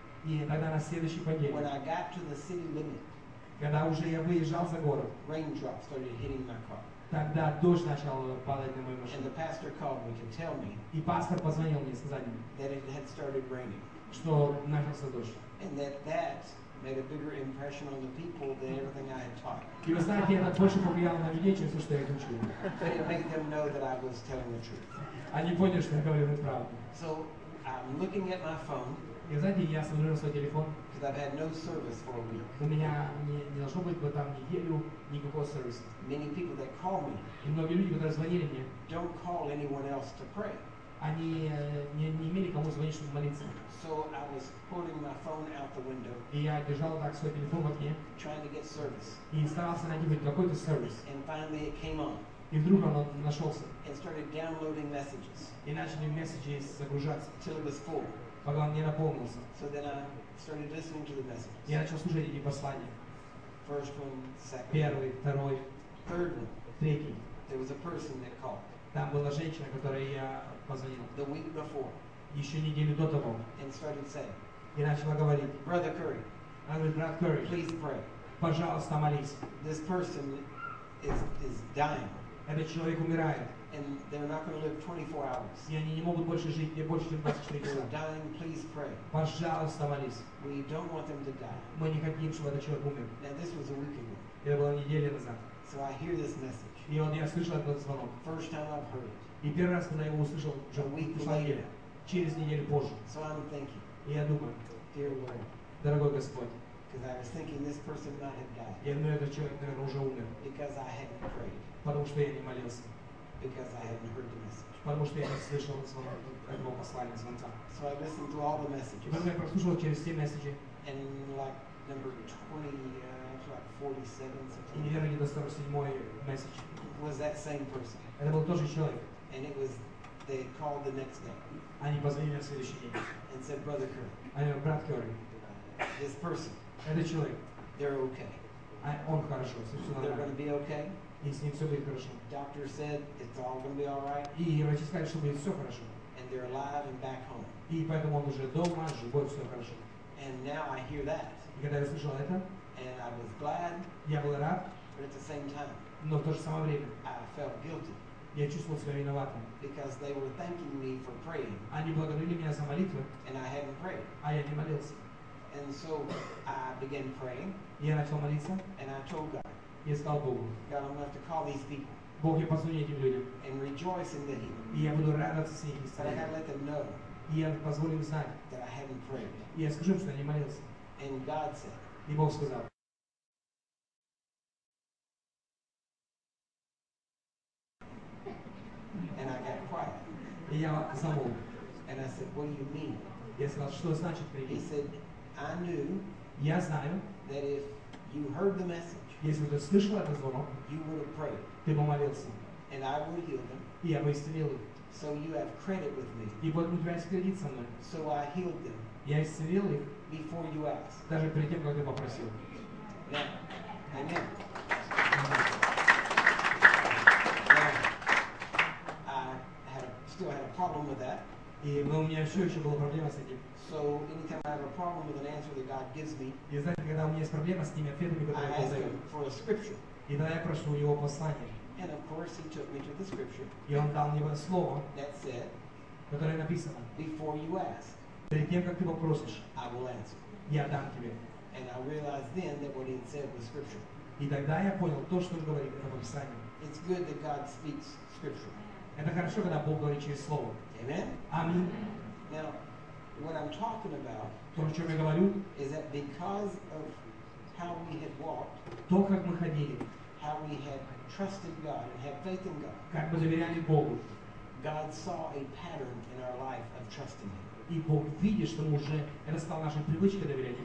и тогда на следующий понедельник, when I got to the city limit, когда уже я выезжал за город, raindrops started hitting my car. тогда дождь начал падать на мою And машину. the pastor called me to tell me И пастор позвонил мне, сказать мне, that it had started raining. что начался дождь. And that that made a bigger impression on the people than everything I had taught. И вы знаете, это больше повлияло на людей, чем все, что я их учил. But it made them know that I was telling the truth. Они поняли, что я говорю правду. So I'm looking at my phone И знаете, я смотрю на свой телефон. because I've had no service for a week. У меня не, не должно быть в этом неделю никакого сервиса. Many people that call me И многие люди, которые звонили мне, don't call anyone else to pray. они э, не, не имели кому звонить, чтобы молиться. So I was holding my phone out the window, И я держал так свой телефон в окне trying to get service. и старался найти хоть какой-то сервис. And finally it came on И вдруг он нашелся. and started downloading messages И начали месседжи загружаться, till it was full. пока он не наполнился. So then I started listening to the messages. Я начал слушать эти послания. First one, second one, Первый, второй, third one. третий. There was a person that called Там была женщина, которой я позвонил the week before еще неделю до того. and started saying, И начала говорить. Brother Curry, Она говорит, брат Curry, please pray. пожалуйста, молись. This person is, is dying Этот человек умирает. and they're not going to live twenty-four hours. И они не могут больше жить не больше, чем двадцать четыре часа. They're dying, please pray. Пожалуйста, молись. We don't want them to die. Мы не хотим, чтобы этот человек умер. Now this was a week ago. Это было неделя назад. So I hear this message. И вот я слышал этот звонок. First time I've heard it. И первый раз, когда я его услышал, уже A week прошла later. неделя. Через неделю позже. So I'm thinking, И я думаю, dear Lord, дорогой Господь, because I was thinking this person might have died я думаю, этот человек, наверное, уже умер. because I hadn't prayed, Потому что я не молился. because I hadn't heard the message. Потому что я не слышал звонок этого послания, звонца. So I listened to all the И messages. потом я прослушал через все месседжи. And like number twenty, uh, it's like forty-seven, И, something, наверное, где-то сорок седьмой месседж. was that same person. Это был тот же человек. And it was, they had called the next day Они позвонили на следующий день. and said, Brother Curry, Они говорят, брат Керри, this person, этот человек, they're okay. а он хорошо, все They're going нормально. to be okay. И с ним все будет хорошо. Doctor said it's all going to be all right. И врачи сказали, что будет все хорошо. And they're alive and back home. И поэтому он уже дома, живой, все хорошо. And now I hear that. И когда я слышал это, And I was glad, я был рад, but at the same time, но в то же самое время I felt guilty я чувствовал себя виноватым. because they were thanking me for praying Они благодарили меня за молитвы, and I hadn't prayed. а я не молился. And so I began praying И я начал молиться, and I told God, и я сказал Богу, God, I'm going to have to call these people Бог, я позвоню этим людям, and rejoice in the healing. и я буду радоваться с их But I got to исцелением. let them know И я позволю им знать, that I hadn't prayed. и я скажу им, что я не молился. And God said, И Бог сказал, and I got quiet. и я замолк. And I said, what do you mean? Я сказал, что значит He прийти? said, I knew Я знаю, that if you heard the message, если ты слышал этот звонок, you would have prayed ты помолился, and I would heal them. и я бы исцелил их. So you have credit with me. И поэтому у тебя есть кредит со мной. So I healed them Я исцелил их, before you asked. даже перед тем, как ты попросил. Now, amen. Now, I had a, still had a problem with that. И но у меня все еще была проблема с этим. So anytime I have a problem with an answer that God gives me, И знаете, когда у меня есть проблема с теми ответами, I которые Бог ask дает, Him for a scripture. и тогда я прошу у него послание. And of course, He took me to the scripture И он дал мне слово, that said, которое написано. before you ask, Перед тем, как ты попросишь, I will answer. я дам тебе. And I realized then that what He had said was scripture. И тогда я понял то, что он говорит, это по Писанию. It's good that God speaks scripture. Это хорошо, когда Бог говорит через слово. Amen? Аминь. Now, what I'm talking about То, о чем я говорю, is that because of how we had walked, то, как мы ходили, how we had trusted God and had faith in God, как мы доверяли Богу. God saw a pattern in our life of trusting Him. И Бог видит, что мы уже, это стало нашей привычкой доверять Ему.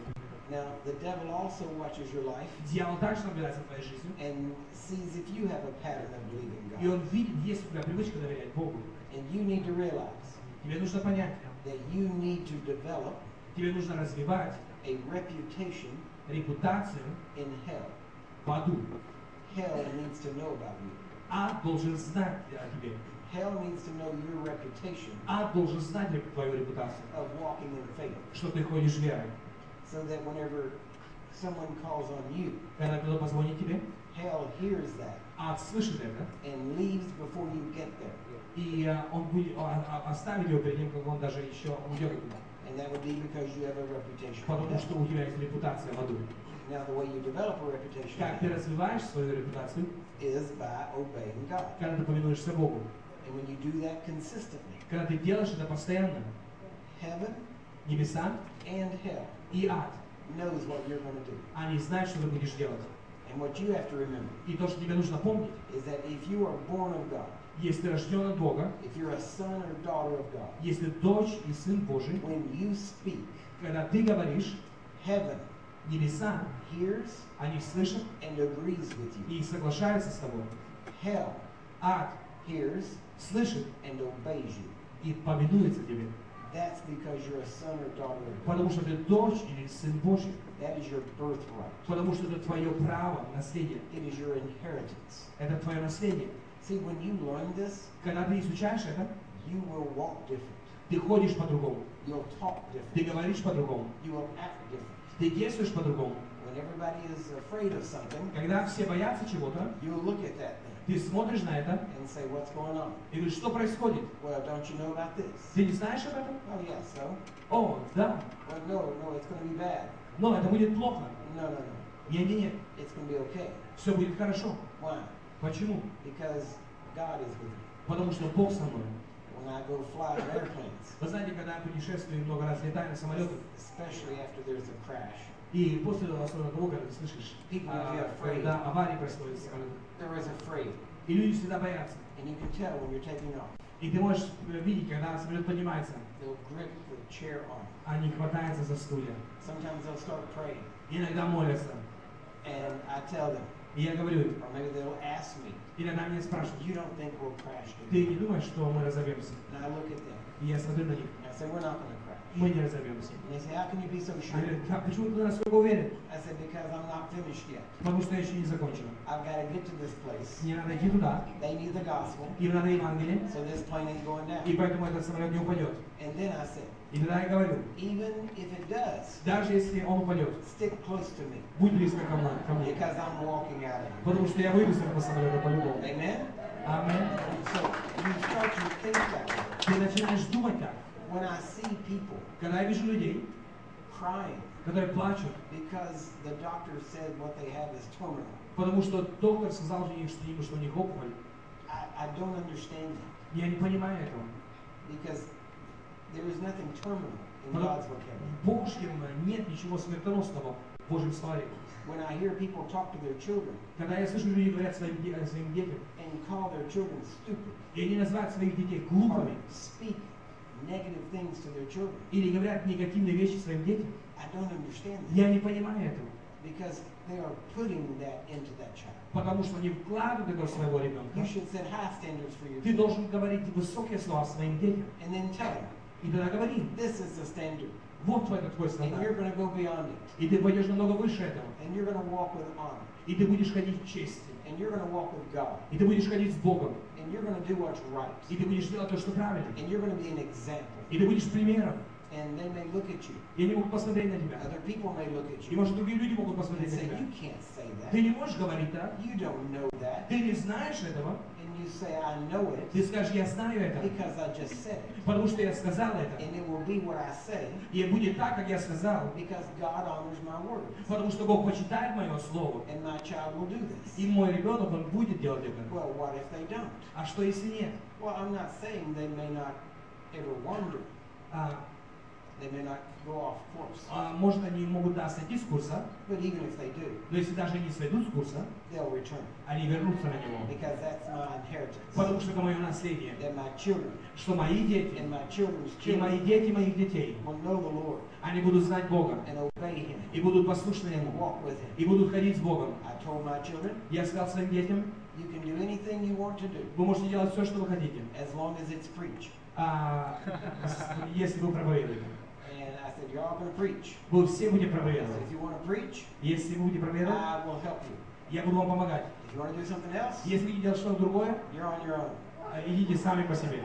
Now, the devil also watches your life Дьявол также наблюдает за твоей жизнью. and sees if you have a pattern of believing И он God. видит, есть у тебя привычка доверять Богу. And you need to realize Тебе нужно понять, that you need to develop тебе нужно развивать a reputation репутацию in hell. в аду. Hell needs to know about you. Ад должен знать о тебе. Hell needs to know your reputation Ад должен знать твою репутацию, of walking in faith, что ты ходишь верой. so that whenever someone calls on you, Когда кто-то позвонит тебе, hell hears that ад слышит это, and leaves before you get there. и а, он будет а, а, оставит его перед тем, как он даже еще уйдет оттуда. And that would be because you have a reputation in Потому hell. что у тебя есть репутация в аду. Now, the way you develop a reputation Как ты развиваешь свою репутацию, is by obeying God. когда ты повинуешься Богу. And when you do that consistently, Когда ты делаешь это постоянно, heaven небеса and hell и ад, knows what you're going to do. они знают, что ты будешь делать. And what you have to remember И то, что тебе нужно помнить, is that if you are born of God, если ты рожден от Бога, if you're a son or daughter of God, если дочь и сын Божий, when you speak, когда ты говоришь, heaven небеса, hears они слышат and agrees with you. и соглашаются с тобой. Hell Ад hears слышит and obeys you. и повинуется тебе. That's because you're a son or daughter of God. Потому что ты дочь или сын Божий. That is your birthright. Потому что это твое право, наследие. It is your inheritance. Это твое наследие. See, when you learn this, Когда ты изучаешь это, you will walk different. ты ходишь по-другому. You'll talk Ты different. говоришь по-другому. You will act different. Ты действуешь по-другому. When everybody is afraid of something, Когда все боятся чего-то, you'll look at that thing ты смотришь на это and say, what's going on? и говоришь, что происходит? Well, don't you know about this? Ты не знаешь об этом? Oh, yeah, so? О, да. Well, no, no, it's going to be bad. Но это будет плохо. No, no, no. Нет, нет, нет. It's going to be okay. Все будет хорошо. Why? Почему? Because God is with you. Потому что Бог со мной. When I go fly in airplanes, Вы знаете, когда я путешествую много раз, летаю на самолетах, especially after there's a crash, и после того, особенно того, когда ты слышишь, people а, will be afraid. когда аварии происходят с самолетом, They're always afraid. и люди всегда боятся. And you can tell when you're taking off. И ты можешь видеть, когда самолет поднимается, They'll grip the chair arm. они хватаются за стулья. Sometimes they'll start praying. Иногда молятся. And I tell them, И я говорю, or maybe they'll ask me, иногда меня спрашивают, you don't think we'll crash, do ты you? не думаешь, что мы разобьемся? And I look at them И я смотрю на них, and I say, we're not going to crash. мы не разобьемся. And they say, how can you be so Они sure? говорят, «Как- почему ты настолько уверен? I said, because I'm not finished yet. Потому что я еще не закончил. I've got to get to this place. Мне надо идти туда, They need the gospel, им надо Евангелие, so this plane ain't going down. и поэтому этот самолет не упадет. And then I said, И тогда я говорю, even if it does, даже если он упадет, stick close to me, будь близко ко мне, ко мне. because I'm walking out of here. Потому что я выйду с этого самолета по-любому. Amen? Аминь. So you start to think that way. Ты начинаешь думать так. When I see people Когда я вижу людей, crying которые плачут, because the doctor said what they have is terminal, потому что доктор сказал им, что им, что у них опухоль, I, I don't understand that, я не понимаю этого. because there is nothing terminal in Потому God's vocabulary. в Божьем нет ничего смертоносного в Божьем словаре. When I hear people talk to their children Когда я слышу, люди говорят своим, де- своим детям, and call their children stupid, и они называют своих детей or глупыми, speak negative things to their children, или говорят негативные вещи своим детям, I don't understand that, я не понимаю этого. because they are putting that into that child. Потому что они вкладывают это в своего ребенка. You should set high standards for your Ты children, должен говорить высокие слова своим детям. and then tell them, И тогда говори, this is the standard, вот твой твой and you're стандарт. going to go beyond it, И ты пойдешь намного выше этого. and you're going to walk with honor, И ты будешь ходить в чести. and you're going to walk with God, И ты будешь ходить с Богом. and you're going to do what's right, И ты будешь делать то, что правильно. and you're going to be an example, И ты будешь примером. and they may look at you, И они могут посмотреть на тебя. other people may look at И you, может другие люди могут and посмотреть на say, тебя. you can't say Ты that, не можешь говорить так. you don't know that, Ты не знаешь этого. and you say, I know it, Ты скажешь, я знаю это. because I just said it, Потому что я сказал это. and it will be what I say, И будет так, как я сказал. because God honors my word, Потому что Бог почитает мое слово. and my child will do this. И мой ребенок, он будет делать это. Well, what if they don't? А что если нет? Well, I'm not saying they may not ever wonder, А, They may not go off course. А, может, они могут, да, сойти с курса, But even if they do, но если даже они сойдут с курса, they'll return. они вернутся на него. Because that's my inheritance. Потому что это мое наследие. That my children Что мои дети and my children's и мои children дети моих детей, will know the Lord они будут знать Бога and obey Him и будут послушны and Ему, walk with Him. и будут ходить с Богом. I told my children, Я сказал своим детям, you can do anything you want to do вы можете делать все, что вы хотите, as long as it's preached. а, если вы проповедуете. And I said, you're all going to preach. Вы все будете I said, проповедовать. if you want to preach, Если вы будете проповедовать, I will help you. я буду вам помогать. If you want to do something else, Если вы делать что-то другое, you're on your own. идите сами по себе.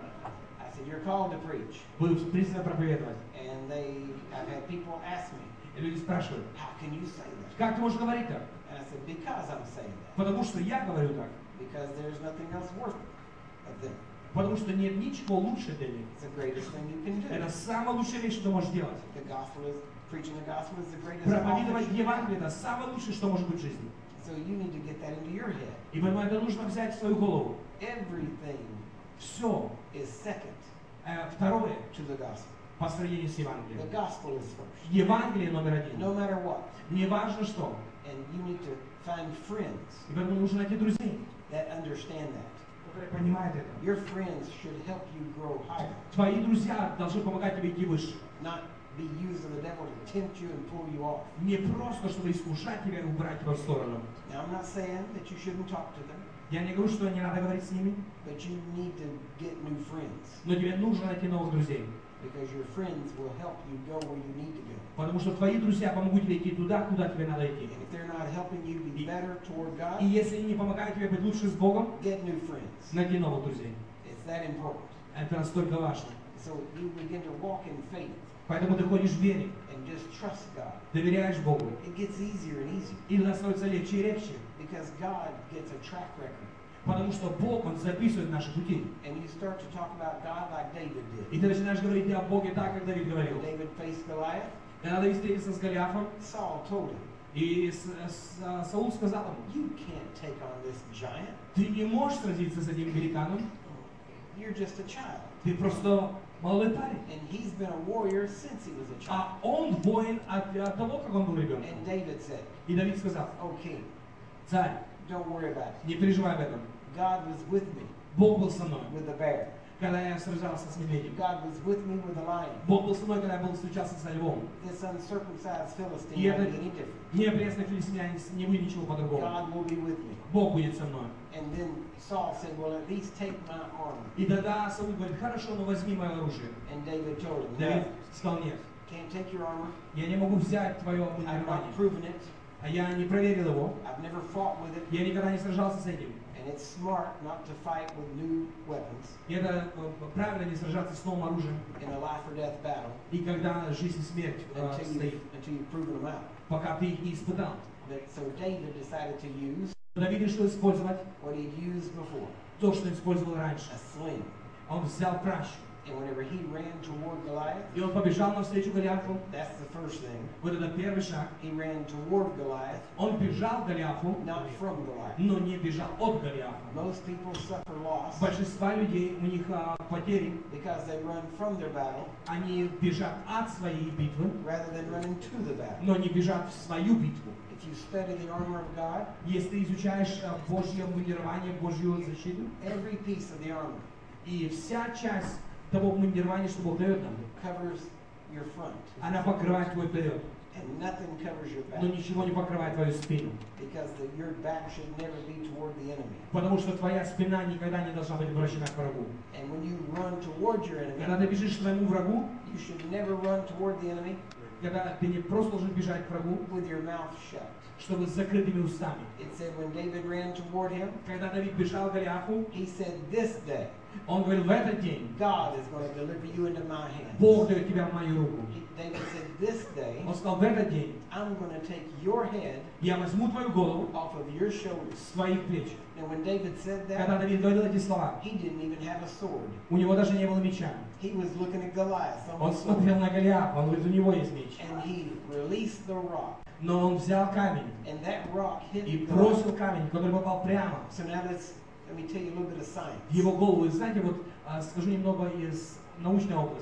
I said, you're called to preach. Вы призваны проповедовать. And they, I've had people ask me, И люди спрашивают, how can you say that? как ты можешь говорить так? And I said, because I'm saying that. Потому что я говорю так. Because there's nothing else worth of them. Потому что нет ничего лучше для них. It's the greatest thing you can do. Это самая лучшая вещь, что ты можешь делать. The gospel is, preaching the gospel is the greatest Проповедовать office. Евангелие – это самое лучшее, что может быть в жизни. So you need to get that into your head. И поэтому это нужно взять в свою голову. Everything Все. is second Э, Второе, to the gospel. по сравнению с The Евангелием. gospel is first. Евангелие номер один. No matter what. Не важно что. And you need to find friends И поэтому нужно найти друзей, that understand that. которые понимают это. Your friends should help you grow higher, Твои друзья должны помогать тебе идти выше. not be used of the devil to tempt you and pull you off. Не просто, чтобы искушать тебя и убрать тебя в сторону. Now, I'm not saying that you shouldn't talk to them, Я не говорю, что не надо говорить с ними, but you need to get new friends но тебе нужно найти новых друзей. because your friends will help you go where you need to go. Потому что твои друзья помогут тебе идти туда, куда тебе надо идти. And if they're not helping you be better toward God, И если они не помогают тебе быть лучше с Богом, get new friends. найди новых друзей. It's that important. Это настолько важно. So you begin to walk in faith Поэтому ты ходишь в вере, and just trust God. доверяешь Богу. It gets easier and easier И становится легче и легче. because God gets a track record. Потому что Бог, Он записывает наши пути. And you start to talk about God like David И did. ты начинаешь говорить о Боге так, как Давид говорил. When David faced Goliath, Когда Давид встретился с Голиафом, Saul told him, и с- с- а, Саул сказал ему, you can't take on this giant. ты не можешь сразиться с этим великаном, You're just a child. ты просто молодой парень. And he's been a warrior since he was a child. А он воин от, от того, как он был ребенком. And David said, И Давид сказал, oh king, царь, don't worry about it. не переживай об этом. God was with me Бог был со мной, with the bear. когда я сражался с медведем. God was with me with the lion. Бог был со мной, когда я был встречался со львом. This uncircumcised Philistine И won't этот be any different. непресный филистимлянин не будет ничего по-другому. God will be with me. Бог будет со мной. And then Saul said, well, at least take my armor. И тогда Саул говорит, хорошо, но возьми мое оружие. And David told him, Давид no, сказал, нет, can't take your armor. я не могу взять твое I've обмундирование. not proven it. А я не проверил его. I've never fought with it. Я никогда не сражался с этим. And it's smart not to fight with new weapons И это э, правильно не сражаться с новым оружием. in a life or death battle И когда жизнь и смерть э, until, you, стоит, until you've proven them out. пока ты их не испытал. But, so David decided to use Давид решил использовать what he'd used before, то, что использовал раньше. a sling. Он взял пращу. And whenever he ran toward Goliath, И он побежал навстречу Голиафу. that's the first thing. Вот это первый шаг. He ran toward Goliath, Он бежал к Голиафу, not from Goliath. но не бежал от Голиафа. Most people suffer loss Большинство людей, у них а, потери, because they run from their battle они бежат от своей битвы, rather than running to the battle. но не бежат в свою битву. If you study the armor of God, Если ты изучаешь а, Божье обмундирование, Божью защиту, every piece of the armor и вся часть того обмундирования, что Бог дает нам, covers your front, она покрывает твой вперед, and nothing covers your но back ничего не покрывает твою спину. because the, your back should never be toward the enemy. Потому что твоя спина никогда не должна быть обращена к врагу. And when you run toward your Когда enemy, ты бежишь к своему врагу, you should never run toward the enemy когда ты не просто должен бежать к врагу, with your mouth shut. чтобы с закрытыми устами. It said when David ran toward him, Когда Давид бежал к Голиафу, he said, this day, он говорил, в этот день God is going to deliver you into my hands. Бог дает тебя в мою руку. He, David said, this day, Он сказал, в этот день I'm going to take your head я возьму твою голову off of your shoulders. с своих плеч. Now, when David said Когда that, Давид говорил эти слова, he didn't even have a sword. у него даже не было меча. He was looking at Goliath on Он the sword. смотрел на Голиафа, он говорит, у него есть меч. And he released the rock. Но он взял камень And that rock hit и Goliath. бросил камень, который попал прямо So now let's, let me tell you a little bit of в science. его голову. И знаете, вот а, скажу немного из научной области.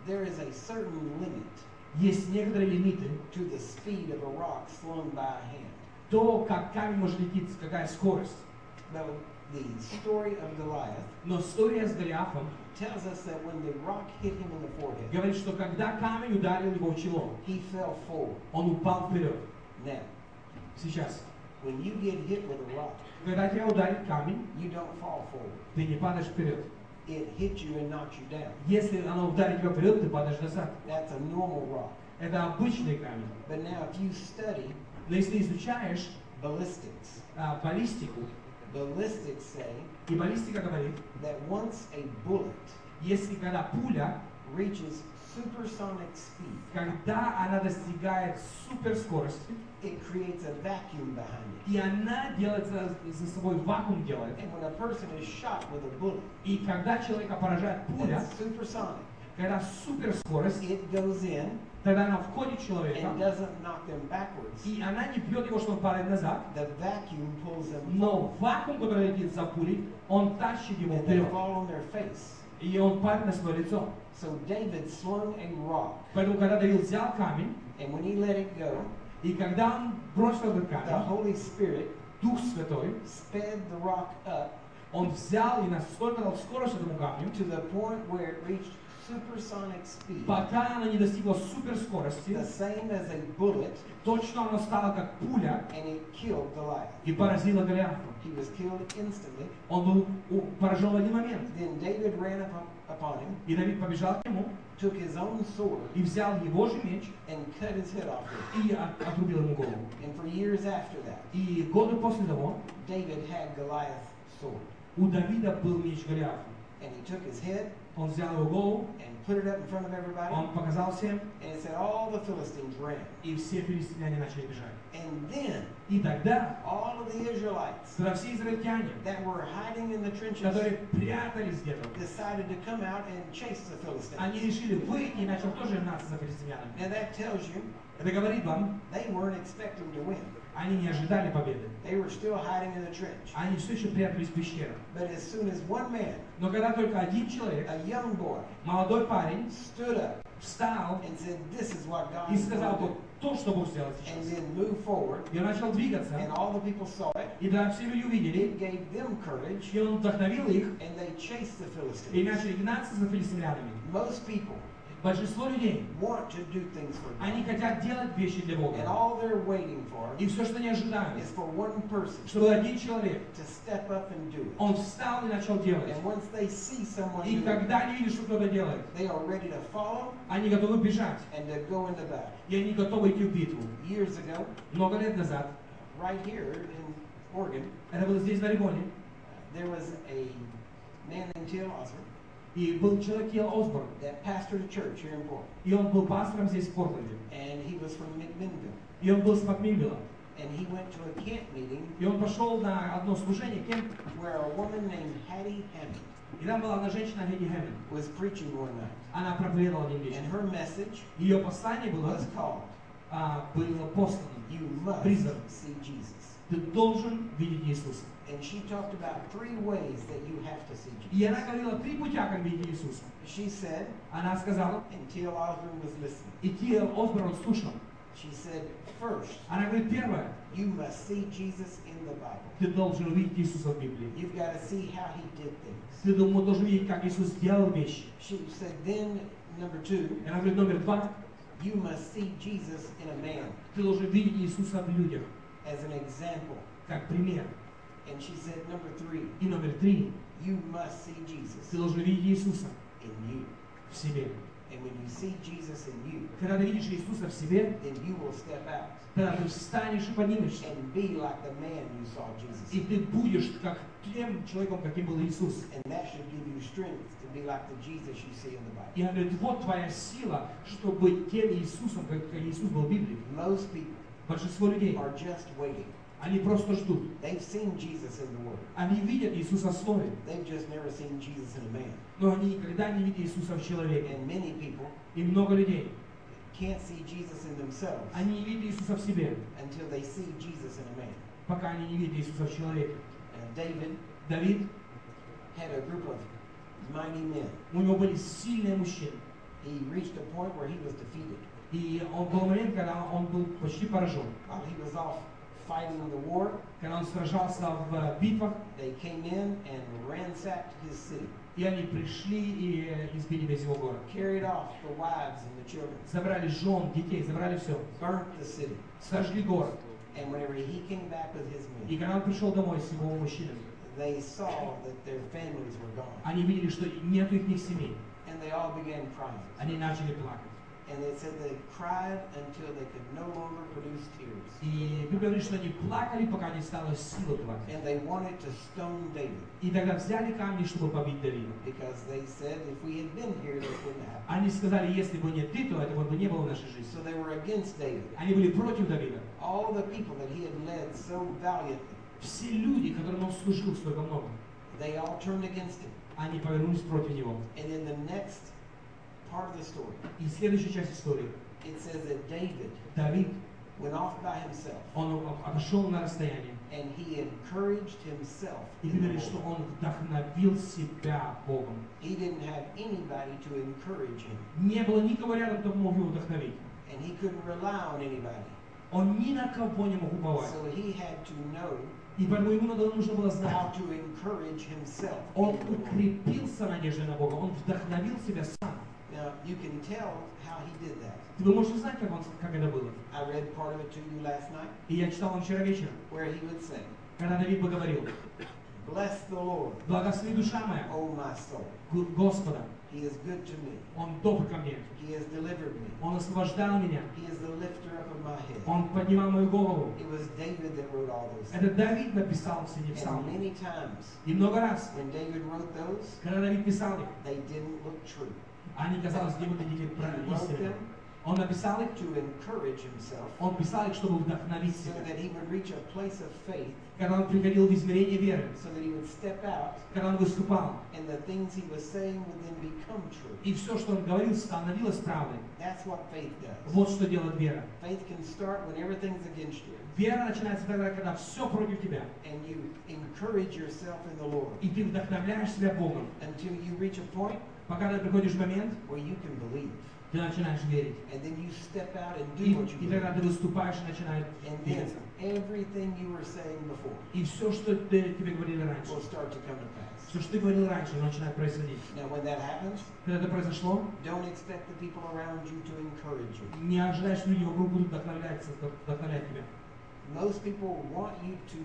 there is a certain limit есть некоторые лимиты, to the speed of a rock slung by a hand. то, как камень может лететь, какая скорость. But the story of Goliath Но история с Голиафом tells us that when the rock hit him in the forehead, говорит, что когда камень ударил его в чело, he fell forward. он упал вперед. Now, Сейчас, when you get hit with a rock, когда тебя ударит камень, you don't fall forward. ты не падаешь вперед. It hits you and knocks you down. Если оно ударит тебя вперед, ты падаешь назад. That's a normal rock. Это обычный камень. But now if you study Но если изучаешь ballistics, а, баллистику, ballistics say и баллистика говорит, that once a bullet если когда пуля, reaches supersonic speed, когда она достигает суперскорости, it creates a vacuum behind it. и она делает за, за собой вакуум делает, And when a person is shot with a bullet, и когда человека поражает пуля, that's supersonic, когда суперскорость, it goes in тогда она входит в человека, and doesn't knock them backwards. и она не бьет его, чтобы он падает назад, The vacuum pulls them но forward, вакуум, который летит за пулей, он тащит его and they вперед, fall on their face. и он падает на свое лицо. So David slung a rock, Поэтому, когда Давид взял камень, and when he let it go, и когда он бросил этот the камень, Holy Spirit Дух Святой, sped the rock up он взял и настолько дал скорость этому камню, to the point where it reached supersonic speed, пока она не достигла суперскорости, the same as a bullet, точно оно стало как пуля and it killed Goliath. и поразило Голиафа. He was killed instantly. Он был у- поражен в один момент. Then David ran up upon him, И Давид побежал к нему took his own sword, и взял его же меч and cut his head off with it. и от- отрубил ему голову. And for years after that, И годы после того David had Goliath's sword. у Давида был меч Голиафа. And he took his head Он взял его голову, and put it up in front of everybody. он показал всем, And it said all the Philistines ran. и все филистимляне начали бежать. And then И тогда, all of the Israelites когда все израильтяне, that were hiding in the trenches которые прятались где-то, decided to come out and chase the Philistines. они решили выйти и начали тоже гнаться за филистимлянами. Now that tells you Это говорит вам, they weren't expecting to win. они не ожидали победы. They were still hiding in the trench. Они все еще прятались в пещерах. But as soon as one man, Но когда только один человек, a young boy, молодой парень, stood up встал and said, "This is what God и is сказал going to вот do," то, что Бог сделал and сейчас. then moved forward, И он начал двигаться, and all the people saw it, и да, все люди увидели, it gave them courage, и он вдохновил их, and they chased the и Philistines. начали гнаться за филистимлянами. Most people Большинство людей, want to do things for они God, хотят делать вещи для and Бога. all they're waiting for И все, что они ожидают, is for one person чтобы один человек, to step up and do it. он встал и начал делать. And once they see someone И do it, когда они видят, что кто-то делает, they are ready to follow они готовы бежать, and to go into battle. и они готовы идти в битву. Years ago, Много лет назад, right here in Oregon, это было здесь, в Орегоне, there was a man named Tim Osborne и был человек Кел Осборн, that pastored a church here in Portland. и он был пастором здесь, в Портленде. And he was from McMinnville. И он был с Макмиллила. And he went to a camp meeting И он пошел на одно служение, кем? where a woman named Hattie Hammond И там была одна женщина, Хэдди Хэммонд. was preaching one night. Она проповедовала один And вечер. her message Ее послание было, was called, а, было послано. "You must Призван. see Jesus." Ты должен видеть Иисуса. And she talked about three ways that you have to see И Jesus. она говорила три путя, как видеть Иисуса. She said, Она сказала, and T L Osborne was listening, и Кел Осборн слушал. she said, first, Она говорит, первое, you must see Jesus in the Bible. ты должен увидеть Иисуса в Библии. You've got to see how he did things. Ты дум- должен видеть, как Иисус делал вещи. She said, then, number two, И она говорит, номер два, you must see Jesus in a man ты должен видеть Иисуса в людях, as an example. как пример. And she said, number three, И номер три, you must see Jesus ты должен видеть Иисуса in you. в себе. And when you see Jesus in you, Когда ты видишь Иисуса в себе, then you will step out тогда ты встанешь и поднимешься. and be like the man you saw Jesus И in. ты будешь как тем человеком, каким был Иисус. And that should give you strength to be like the Jesus you see in the Bible. И она говорит, вот твоя сила, чтобы быть тем Иисусом, как, как Иисус был в Библии. Most people Большинство людей, are just waiting. они просто ждут. They've seen Jesus in the Word. Они видят Иисуса в Слове, They've just never seen Jesus in a man. но они никогда не видят Иисуса в человеке. And many people И много людей, can't see Jesus in themselves они не видят Иисуса в себе, until they see Jesus in a man. пока они не видят Иисуса в человеке. And David Давид, had a group of mighty men. у него были сильные мужчины. He reached a point where he was defeated. И он был момент, когда он был почти поражен. While he was off fighting the war, Когда он сражался в битвах, they came in and ransacked his city. и они пришли и избили весь его город. Carried off the wives and the children. Забрали жен, детей, забрали все. Burnt the city. Сожгли город. And whenever he came back with his И men, когда он пришел домой с его мужчинами, they saw that their families were gone. они видели, что нет их семей. And they all began crying. Они начали плакать. And it said they cried until they could no longer produce tears. И Библия говорит, что они плакали, пока не стало силы плакать. And they wanted to stone David И тогда взяли камни, чтобы побить Давида. because they said if we had been here, this wouldn't happen. Они сказали, если бы не ты, то этого бы не было в нашей жизни. So they were against David. Они были против Давида. All the people that he had led so valiantly, Все люди, которым он служил столько много, they all turned against him. они повернулись против него. And in the next part of the story, И следующая часть истории. it says that David Давид, went off by himself он отошел на расстояние. and he encouraged himself. И in Библия the говорит, что Lord. он вдохновил себя Богом. He didn't have anybody to encourage him, Не было никого рядом, кто мог его вдохновить. and he couldn't rely on anybody. Он ни на кого не мог уповать. So he had to know И поэтому ему надо, нужно было знать. how to encourage himself. Он in the Lord. укрепился надеждой на Бога. Он вдохновил себя сам. Now, you can tell how he did that. Вы можете знать, как, он, как это было. I read part of it to you last night, И я читал вам вчера вечером, where he would say, когда Давид бы говорил: "Bless the Lord, «Благослови душа моя O my soul. Г- Господа, He is good to me. Он добр ко мне, He has delivered me. Он освобождал меня, He is the lifter up of my head." Он поднимал мою голову». It was David that wrote all those things. Это Давид написал все эти And псалмы. many times, И много раз, when David wrote those, когда Давид писал их, they didn't look true. они, казалось, не выглядели He правильно, wrote истинно. them Он написал их, to encourage himself Он писал их, чтобы вдохновить so себя. that he would reach a place of faith, Когда он приходил в измерение веры, so that he would step out когда он выступал, and the things he was saying would then become true. и все, что он говорил, становилось правдой. That's what faith does. Вот что делает вера. Faith can start when everything's against you, Вера начинается тогда, когда все против тебя, and you encourage yourself in the Lord и ты вдохновляешь себя Богом. until you reach a point Пока ты приходишь в момент, where you can believe, ты начинаешь верить. and then you step out and И, do what you и тогда believe. ты выступаешь и начинаешь And then двигаться. everything you were saying before И все, что ты, тебе говорили раньше, will start to come to pass. все, что ты говорил раньше, начинает происходить. Now, when that happens, Когда это произошло, don't expect the people around you to encourage you. не ожидай, что люди вокруг будут вдохновляться, вдохновлять тебя. Most people want you to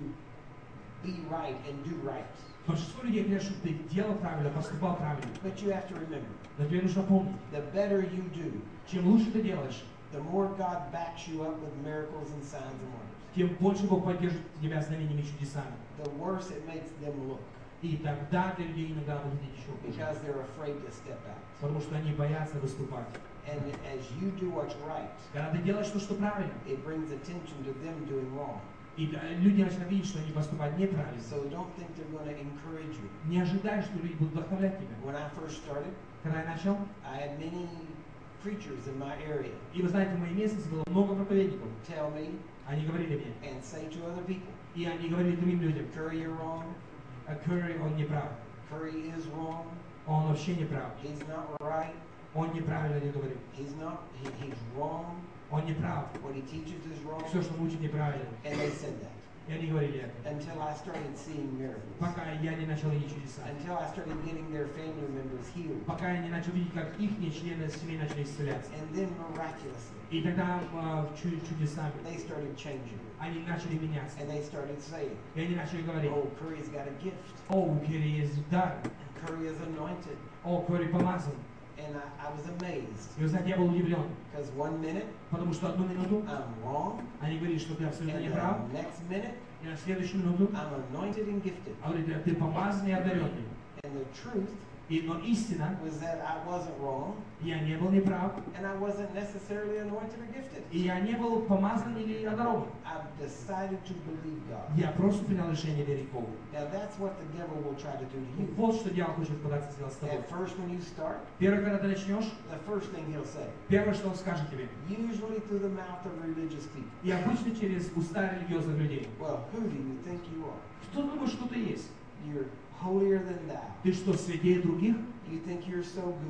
be right and do right. Большинство людей хотят, чтобы ты делал правильно, поступал правильно. But you have to remember, Но тебе нужно помнить, the better you do, чем лучше ты делаешь, the more God backs you up with miracles and signs and wonders. тем больше Бог поддержит тебя знамениями и чудесами. The worse it makes them look И тогда для людей иногда выглядит еще хуже. because they're afraid to step out. Потому что они боятся выступать. And as you do what's right, Когда ты делаешь то, что правильно, it brings attention to them doing wrong. и да, люди начинают видеть, что они поступают неправильно, So don't think they're going to encourage you. не ожидай, что люди будут вдохновлять тебя. When I first started, Когда я начал, I had many preachers in my area и вы знаете, в моей местности было много проповедников. tell me Они говорили мне, and say to other people, и они говорили другим людям: Curry, you're wrong. «А Curry, он не прав, Curry is wrong. он вообще не прав, He's not right. он неправильно не говорит, He's not. He, he's wrong. он не прав, What he teaches is wrong." все, что он учит, неправильно». And they said that И они говорили это, until I started seeing miracles, пока я не начал видеть чудеса, until I started getting their family members healed, пока я не начал видеть, как их члены семей начали исцеляться. and then miraculously И тогда а, чу- чудесами they started changing, они начали меняться. and they started saying, И они начали говорить: "Oh, Curry's got a gift. «О, у Керри есть дар, Curry is anointed." о, Curry помазан». And I, I was amazed И вы знаете, я был удивлен, because one minute потому что одну минуту I'm wrong, они говорили, что ты абсолютно and не прав, the next minute и на следующую минуту I'm anointed and gifted. а говорит: «Ты помазан и одаренный». And the truth И, но истина, was that I wasn't wrong, я не был неправ, and I wasn't necessarily anointed or gifted. и я не был помазан или одарован. I've decided to believe God. Я просто принял решение верить Богу. Now that's what the devil will try to do to И you. вот что дьявол хочет пытаться сделать с тобой. At first, when you start, Первое, когда ты начнешь, the first thing he'll say, первое, что он скажет тебе, usually through the mouth of religious people, и обычно через уста религиозных людей: "Well, who do you think you are? «Кто думаешь, что ты есть? You're holier than thou. Ты что, святее других? You think you're so good. Ты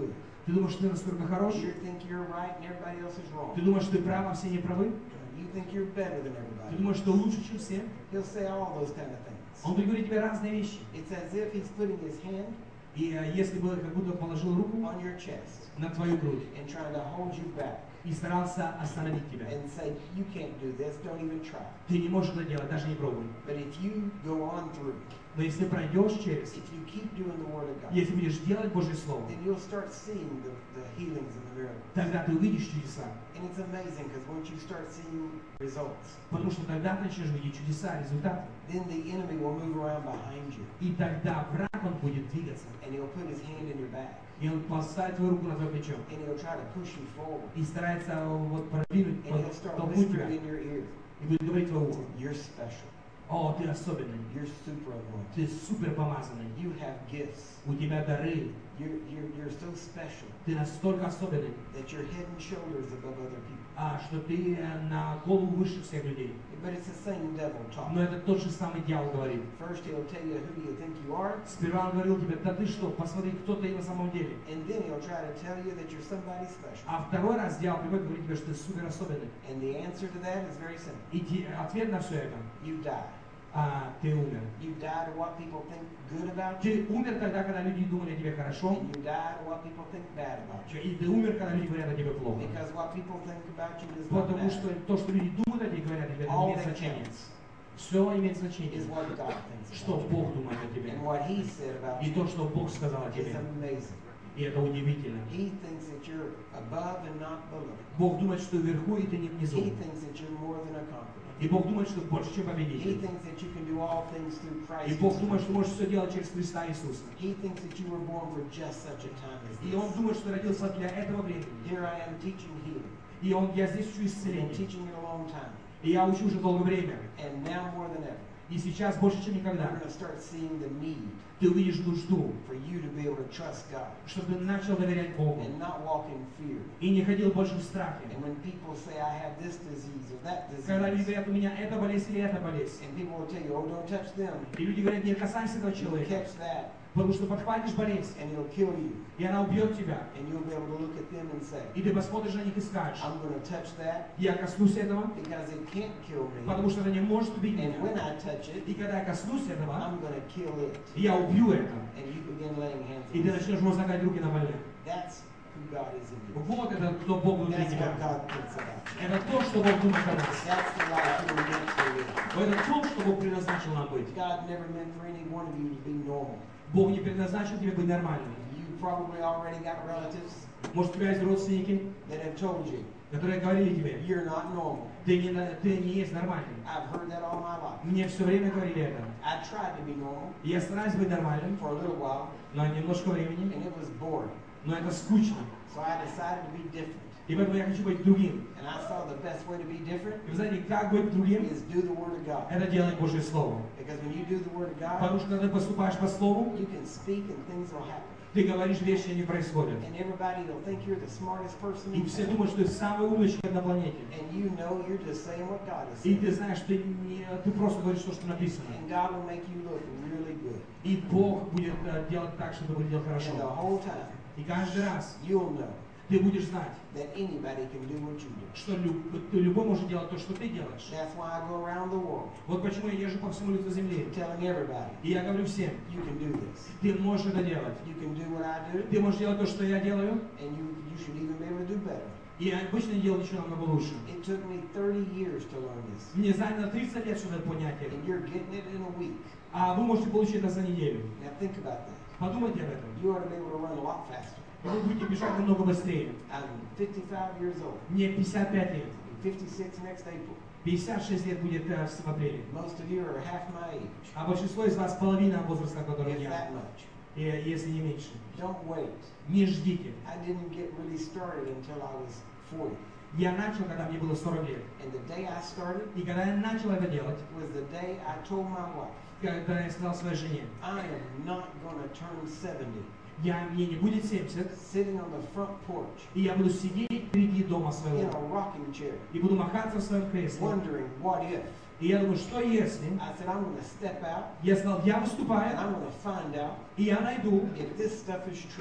Ты думаешь, что ты настолько хорош? You think you're right and everybody else is wrong. Ты думаешь, что ты прав, а все не правы? You think you're better than Ты everybody. думаешь, что лучше, чем все? He'll say all those kind of things. Он будет говорить тебе разные вещи. It's as if he's putting his hand И э, если бы как будто положил руку on your chest на твою грудь and trying to hold you back и старался остановить тебя. and say, you can't do this, don't even try. Ты не можешь это делать, даже не пробуй. But if you go on through, Но если пройдешь через, if you keep doing the Word of God, если будешь делать Божье Слово, then you'll start seeing the, the healings and the miracles. тогда ты увидишь чудеса. And it's amazing because once you start seeing results, Потому что тогда ты начнешь видеть чудеса, результаты. then the enemy will move around behind you И тогда враг, он будет двигаться. and he'll put his hand in your back И он поставит твою руку на твое плечо. and he'll try to push you forward И старается вот продвинуть, and he'll start толкнуть тебя. whispering in your ear, И будет говорить в твое ухо. you're special, О, ты особенный. you're super anointed, Ты супер помазанный. you have gifts, У тебя дары. you're, you're, you're so special Ты настолько особенный, that you're head and shoulders above other people. а, что ты э, на голову выше всех людей. But it's the same devil talking. Но это тот же самый дьявол говорит. First he'll tell you, who do you think you are? Сперва он говорил тебе, да ты что, посмотри, кто ты на самом деле. And then he'll try to tell you that you're somebody special. А второй раз дьявол приходит и говорит тебе, что ты супер особенный. And the answer to that is very simple. И те- ответ на все это, You die. а, ты умер. You die to what people think good about you, Ты умер тогда, когда люди думали о тебе хорошо, and you die to what people think bad about you. и ты умер, когда люди говорят о тебе плохо. Because what people think about you does not Потому что matter. то, что люди думают о тебе, говорят о тебе, это All имеет that значение. counts Все имеет значение. is what God thinks Что about you. Бог думает о тебе. And what He said about И you то, что Бог сказал о is тебе. amazing. И это удивительно. He thinks that you're above and not below. Бог думает, что вверху, и ты не He внизу. thinks that you're more than a conqueror. И Бог думает, что ты больше, чем He победитель. thinks that you can do all things through И Christ. Бог who думает, что strengthens можешь все делать через Христа Иисуса. you. He thinks that you were born for just such a time as И Он this. думает, что родился для этого времени. Here I am teaching healing. И он, я здесь учу I've been исцеление. teaching it a long time. И я учу уже долгое время. And now more than ever, И сейчас больше, чем we're никогда, going to start seeing the need ты увидишь нужду, for you to be able to trust God чтобы ты начал доверять Богу. and not walk in fear. И не ходил больше в страхе. And when people say, I have this disease or that Когда люди disease, говорят, у меня эта болезнь или эта болезнь. and people will tell you, oh, don't touch them. И люди говорят, не касайся этого You'll человека. catch that Потому что подхватишь болезнь, and it'll kill you. и она убьет тебя. And you'll be able to look at them and say, И ты посмотришь на них и скажешь, I'm going to touch that я коснусь этого, because it can't kill me. потому что это не может убить And when меня. I touch it, И когда я коснусь этого, I'm going to kill it. я убью это. And you begin laying hands И on ты it. начнешь возлагать руки на больных. That's who God is in you. Вот это кто Бог внутри That's тебя. what God thinks about you. Это то, что Бог думает о нас. That's the life you were meant to live. Это то, что Бог предназначил нам быть. God never meant for any one of you to be normal. Бог не предназначил тебе быть нормальным. You probably already got relatives Может, у тебя есть родственники, that have told you, которые говорили тебе, you're not normal. ты не, на- ты не есть нормальным. I've heard that all my life. Мне все время говорили это. I tried to be normal И я стараюсь быть нормальным, for a little while, но немножко времени, and it was boring. но это скучно. So I decided to be different. И поэтому я хочу быть другим. And I saw the best way to be different И вы знаете, как быть другим? is do the Word of God. Это делать Божье Слово. Because when you do the Word of God, Потому что когда ты поступаешь по Слову, you can speak and things will happen. ты говоришь вещи, они происходят. And everybody will think you're the smartest person И in все town. думают, что ты самый умный человек на планете. And you know you're just saying what God is И saying. ты знаешь, ты, не, ты просто говоришь то, что написано. And God will make you look really good. И Бог будет э, делать так, чтобы выглядел And the хорошо. whole time, И каждый раз you'll know ты будешь знать, that anybody can do what you do. что люб- ты любой может делать то, что ты делаешь. That's why I go around the world Вот почему я езжу по всему лицу земли. telling everybody, И я говорю всем, you can do this. ты можешь это делать. You can do what I do, Ты можешь делать то, что я делаю. and you, you should even be able to do better. И я обычно делаю еще намного лучше. It took me thirty years to learn this. Мне заняло тридцать лет, чтобы это понять это. And you're getting it in a week. А вы можете получить это за неделю. Now think about that. Подумайте об этом. You ought to be able to run a lot faster. И вы будете бежать намного быстрее. I'm fifty-five years old. Мне пятьдесят пять лет. fifty-six next April. пятьдесят шесть лет будет э, в апреле. Most of you are half my age, А большинство из вас половина возраста, который if я. that much. И, если не меньше. Don't wait. Не ждите. I didn't get really started until I was forty. Я начал, когда мне было сорок лет. And the day I started И когда я начал это делать, was the day I told my wife, когда я сказал своей жене, I am not going to turn seventy я, мне не будет семьдесят, sitting on the front porch и я буду сидеть впереди дома in своего, a rocking chair, и буду махаться в своем кресле. wondering what if. И я думаю, что если, I said, I'm going to step out я сказал, я and выступаю, I'm going to find out и я найду, if this stuff is true.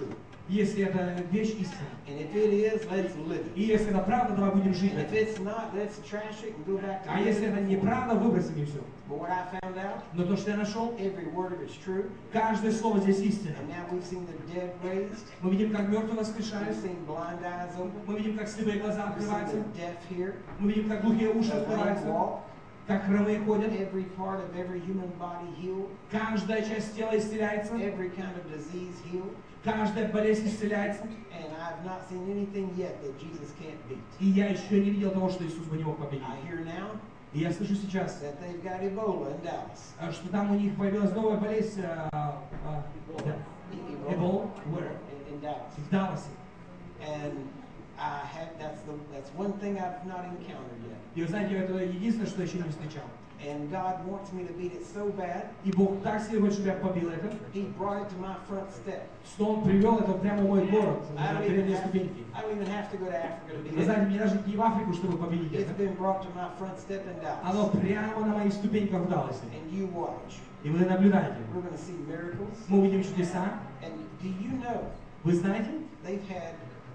Если это вещь истина. And if it is, let's live it. И если это правда, давай будем жить. And if it's not, let's trash it and go back to А если это неправда, выбросим и все. But what I found out, Но то, что я нашел, every word of it's true. каждое слово здесь истина. And now we've seen the dead raised. Мы видим, как мертвые We've воскрешаются. seen blind eyes open. Мы видим, как слепые глаза We've seen открываются. the deaf hear. Мы видим, как глухие уши The lame открываются. walk. Как хромые ходят. Every part of every human body healed. Каждая часть тела исцеляется. Every kind of disease healed. Каждая болезнь исцеляется. And I've not seen anything yet that Jesus can't beat. И я еще не видел того, что Иисус бы не мог победить. I hear now И я слышу сейчас, that they've got Ebola in Dallas. что там у них появилась новая болезнь. а, а, да, Эбола. Where? In, in Dallas. В Далласе. And I have that's the that's one thing I've not encountered yet. И вы знаете, это единственное, что я еще не встречал. And God wants me to beat it so bad. И Бог так сильно хочет, чтобы я побил это, He brought it to my front step. что Он привел это прямо в мой город, I на don't even передние have, ступеньки. I don't even have to go to Africa to beat Вы знаете, it. мне даже идти в Африку, чтобы победить It's это. been brought to my front step in Оно Dallas. прямо на моих ступеньках в Далласе. And you watch. И вы наблюдаете. We're going to see miracles. Мы увидим чудеса. And do you know Вы знаете, they've had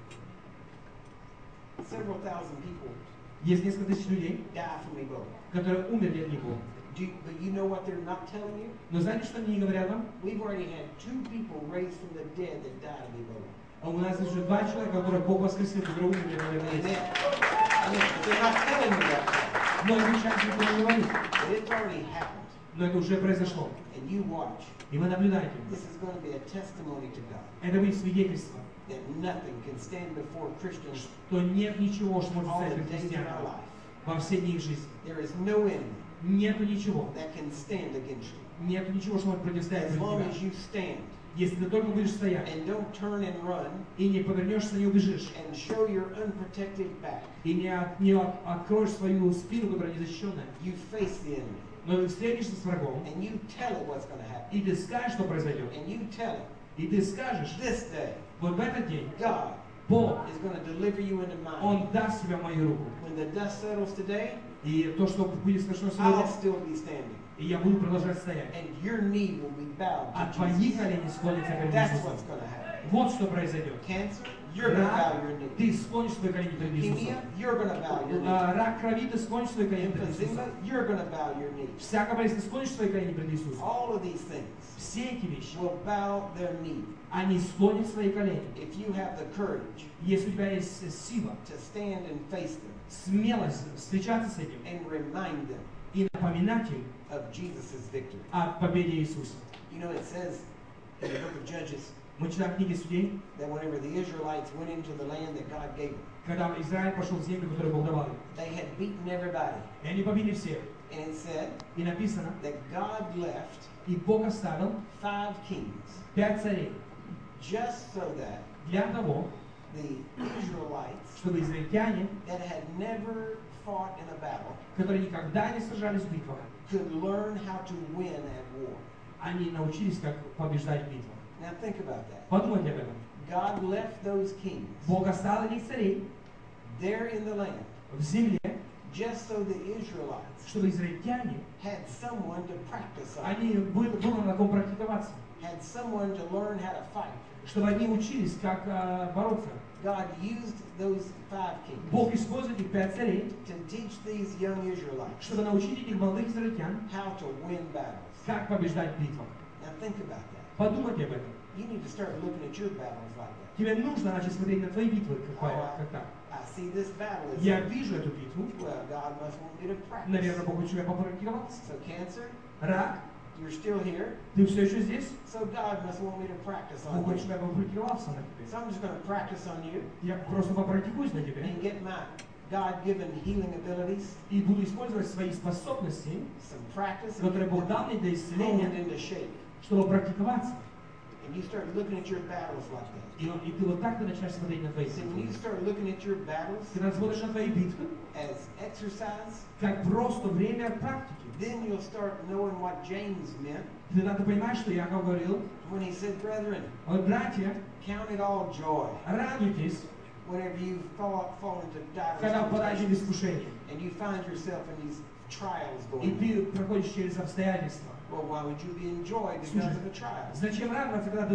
several thousand people есть несколько тысяч людей, die from Ebola. которые умерли от него. Do you, but you know what they're not telling you? Но знаете, что они не говорят вам? We've already had two people raised from the dead that died of Ebola. А у нас уже два человека, которых Бог воскресил, которые умерли от Amen. этого. Amen. But they're not telling you that. Но сейчас никто не говорит. But it's already happened. Но это уже произошло. And you watch. И вы наблюдаете. This is going to be a testimony to God Это будет свидетельство, that nothing can stand before Christians что нет ничего, что может all стать the days of христианом our life. во все дни их жизни. There is no enemy Нету ничего. that can stand against you. Нету ничего, что может противостоять As long против as тебя. you stand Если ты только будешь стоять and don't turn and run и не повернешься, не убежишь, and show your unprotected back, и не, от- не от- откроешь свою спину, которая не защищенная, you face the enemy но ты встретишься с врагом, and you tell it what's going to happen. и ты скажешь, что произойдет, And you tell it, и ты скажешь, this day, вот в этот день God Бог, is going to deliver you into mine. Он даст тебя в мою руку. When the dust settles today, И то, что будет совершено I'll сегодня, still be standing. и я буду продолжать стоять. And your knee will be bowed А to твои Jesus. колени склонятся к That's Иисусу. what's going to happen. Вот что произойдет. Cancer, you're going to bow Рак, your knee. ты склонишь свои колени перед Иисусом. Leukemia, you're going to bow your knee. А, Рак крови, ты склонишь свои колени перед Emphysema, Иисусом. you're going to bow your knee. Всякая болезнь, ты склонишь свои колени перед Иисусом. All of these things Все эти вещи, will bow their knee они склонят свои колени. if you have the courage Если у тебя есть сила, to stand and face them смелость встречаться с этим and remind them и напоминать им of Jesus' victory. о победе Иисуса. You know, it says in the book of Judges Мы читаем в книге Судей, that whenever the Israelites went into the land that God gave them, когда Израиль пошел в землю, которую Бог давал им. they had beaten everybody. И они побили всех. And it said И написано, that God left и Бог оставил five kings пять царей just so that для того, the Israelites чтобы израильтяне, that had never fought in a battle которые никогда не сражались в битвах, could learn how to win at war. они научились, как побеждать в битвах. Now think about that. Подумайте об этом. God left those kings Бог оставил этих царей there in the land в земле, just so the Israelites чтобы израильтяне, had someone to practice on, они было, было на ком практиковаться, had someone to learn how to fight. чтобы они учились, как а, бороться. God used those five kings Бог использует этих пять царей, to teach these young Israelites чтобы научить этих молодых израильтян, how to win battles. как побеждать в битвах. Now think about that. Подумайте об этом. You need to start looking at your battles like that. Тебе нужно начать смотреть на твои битвы, как, Oh, как так. I, I see this battle as Я вижу эту битву, well, God must want me to practice. наверное, Бог хочет, чтобы я попрактиковался. So cancer, Рак, you're still here. ты все еще здесь, So God must want me to practice Бог on хочет, you. чтобы я попрактиковался на тебе. So I'm just going to practice on you Я просто попрактикуюсь на тебе and get my God-given healing abilities, и буду использовать свои способности, some practice, and которые get Бог дал мне для honed исцеления, into shape. чтобы практиковаться. And you start looking at your battles like that. И, и ты вот так ты начинаешь смотреть на твои See, when you битвы. start looking at your battles Когда смотришь на твои битвы, as exercise, как просто время практики, then you'll start knowing what James meant тогда ты понимаешь, что я говорил, when he said, brethren, вот, братья, count it all joy радуйтесь, whenever you fall, fall into когда diverse попадаете в temptations искушение, and you find yourself in these trials и going on. ты проходишь через обстоятельства. Well, why would you be in joy because Слушай, of the trials? зачем радоваться, когда ты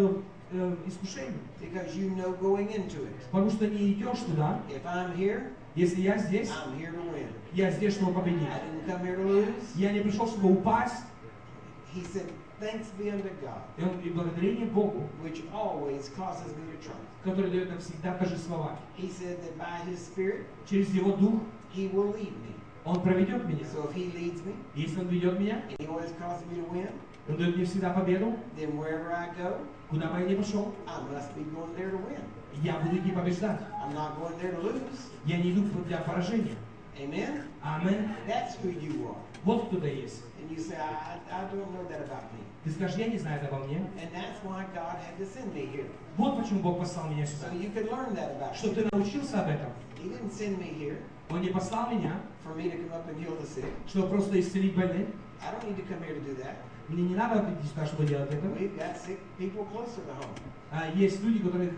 э, искушению. Because you know going into it. Потому что не идешь туда. If I'm here, если я здесь, I'm here to win. я здесь, чтобы победить. I didn't come here to lose. Я не пришел, чтобы упасть. He said, thanks be unto God, И, он, и благодарение Богу, which always causes me to triumph. который дает нам всегда торжествовать. He said that by His Spirit, через Его Дух, He will lead me. Он проведет меня. So if He leads me, если Он ведет меня, and He always causes me to win, Он дает мне всегда победу. Then wherever I go, куда бы я ни пошел, I must be going there to win. я буду идти побеждать. I'm not going there to lose. Я не иду для поражения. Amen? Amen. That's who you are. Вот кто ты есть. And you say, I, I don't know that about me. Ты скажешь, я не знаю это обо мне. And that's why God had to send me here. Вот почему Бог послал меня сюда. So you could learn that about Чтобы ты научился об этом. He didn't send me here Он не послал меня, for me to come up and heal the sick. чтобы просто исцелить больных. I don't need to come here to do that. Мне не надо прийти сюда, чтобы делать это. We've got sick people closer to home. А есть люди, которых...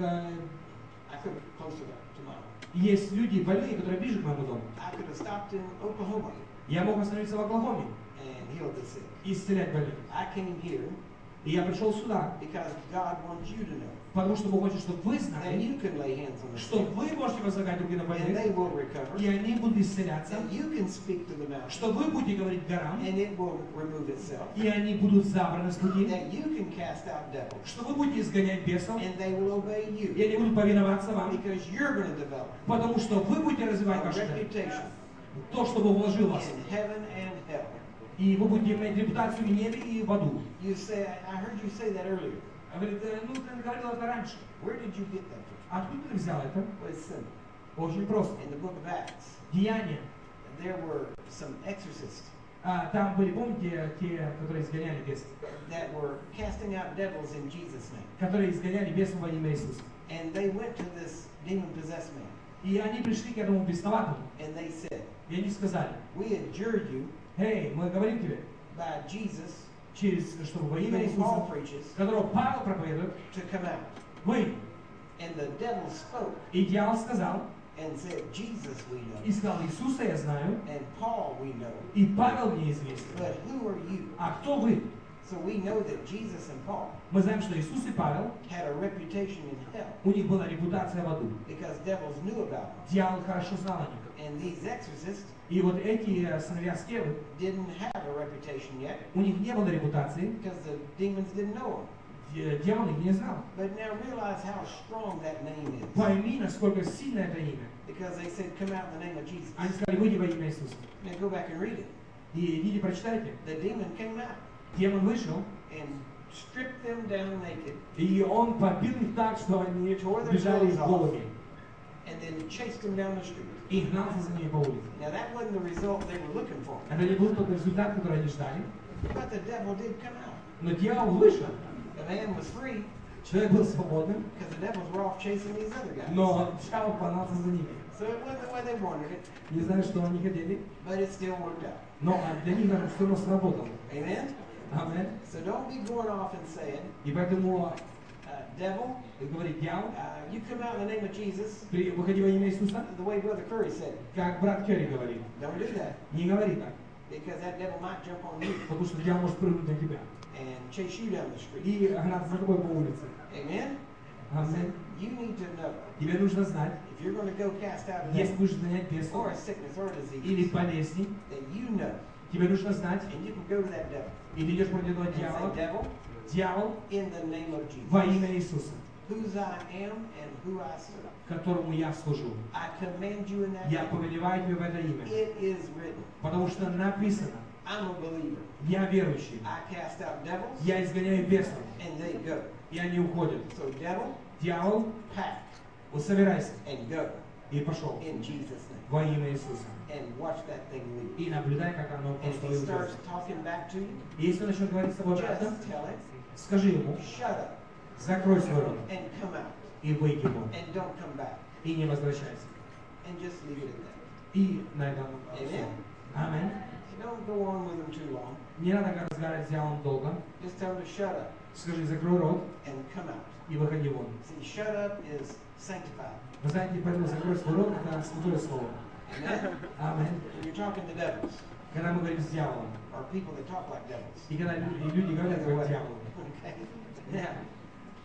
I could have closer to mine. Есть люди больные, которые ближе к моему дому. I could have stopped in Oklahoma. Я мог остановиться в Оклахоме and healed the sick. И исцелять больных. I came here И я пришел сюда, because God wants you to know потому что Бог хочет, чтобы вы that знали, you can lay hands on the что sick вы можете возлагать руки на and больных, they will recover. и они будут исцеляться, And you can speak to the mountain что вы будете говорить горам, and it will remove itself. и они будут забраны с пути, That you can cast out devils что вы будете изгонять бесов, and they will obey и you они будут повиноваться вам, because you're going to develop потому что вы будете развивать a ваше reputation то, что Бог вложил в вас, in heaven and hell. и вы будете иметь репутацию в небе и в аду. You say, I heard you say that earlier. А говорит, «Э, ну ты говорил это раньше. Where did you get that from? Откуда ты взял это? Well, it's simple. Очень просто. In the book of Acts, Деяния. there were some exorcists А, там были, помните, те, которые изгоняли бесов, that were casting out devils in Jesus' name. которые изгоняли бесов во имя Иисуса. And they went to this demon-possessed man И они пришли к этому бесноватому, and they said, и они сказали, we adjure you эй, мы говорим тебе, by Jesus, через, чтобы во имя whom Paul Иисуса, preaches, которого Павел проповедует, to come out. вы. And the devil spoke И дьявол сказал, and said, Jesus we know, и сказал, Иисуса я знаю, and Paul we know, и Павел мне известен. but who are you? А кто вы? So we know that Jesus and Paul Мы знаем, что Иисус и Павел, had a reputation in hell у них была репутация в аду. because devils knew about them. Дьявол хорошо знал о них. And these exorcists И вот эти э, сыновья Скевы, didn't have a reputation yet у них не было репутации, because the demons didn't know them. Д- дьявол их не знал. But now realize how strong that name is. Пойми, насколько сильно это имя. Because they said, come out in the name of Jesus. Они сказали, выйди во имя Иисуса. Now go back and read it. И идите, прочитайте. The demon came out Демон вышел, and stripped them down naked и он побил их так, что они бежали голыми. and then chased them down the street. И гнался за ними по улице. Now that wasn't the result they were looking for. Это не был тот результат, который они ждали. But the devil did come out. Но дьявол вышел. The man was free Человек был свободным, because the devils were off chasing these other guys. но дьявол погнался за ними. So it wasn't the way they wanted it, Не знаю, что они хотели, but it still worked out. но для них это все равно сработало. Amen? Аминь. So don't be going off and saying, И поэтому uh, devil, говорит дьявол, uh, you come out in the name of Jesus, при- выходи во имя Иисуса, the way Brother Curry said. как брат Керри говорит. Don't do that Не говори так, because that devil might jump on you потому что дьявол может прыгнуть на тебя and chase you down the street. и гнаться за тобой по улице. Amen? Аминь. You need to know Тебе нужно знать, if you're going to go cast out a если devil будешь гонять бесов or a sickness or a или disease, болезни, then you know, тебе нужно знать, and you can go to that devil и ты идешь против этого and дьявола, say, devil, дьявол in the name of во Jesus, имя Иисуса, whose I am and who I serve, которому я служу. I command you in that Я name. повелеваю тебе в это имя, It is written. потому что написано, I'm a believer. я верующий, I cast out devils я изгоняю бесов, and they go. и они уходят. So devil, Дьявол, pack вот собирайся, and go и пошел in Jesus' name. во имя Иисуса. And watch that thing leave. И наблюдай, как оно And if просто he starts уйдет. talking back to you, И если он начнет говорить с тобой обратно, just tell him, скажи ему, shut up закрой свой рот and come out и выйди вон, and don't come back. и не возвращайся. And just leave it at that. И на этом все. Аминь. Don't go on with him too long. Не надо разговаривать с дьяволом долго. Just tell him to shut up Скажи, закрой рот and come out. и выходи вон. See, shut up is sanctified. Вы знаете, поэтому закрой свой рот, это святое слово. Amen? Аминь. When you're talking to devils Когда мы говорим с дьяволом, or people that talk like devils. и когда люди, и люди говорят как дьявол. Okay? Now,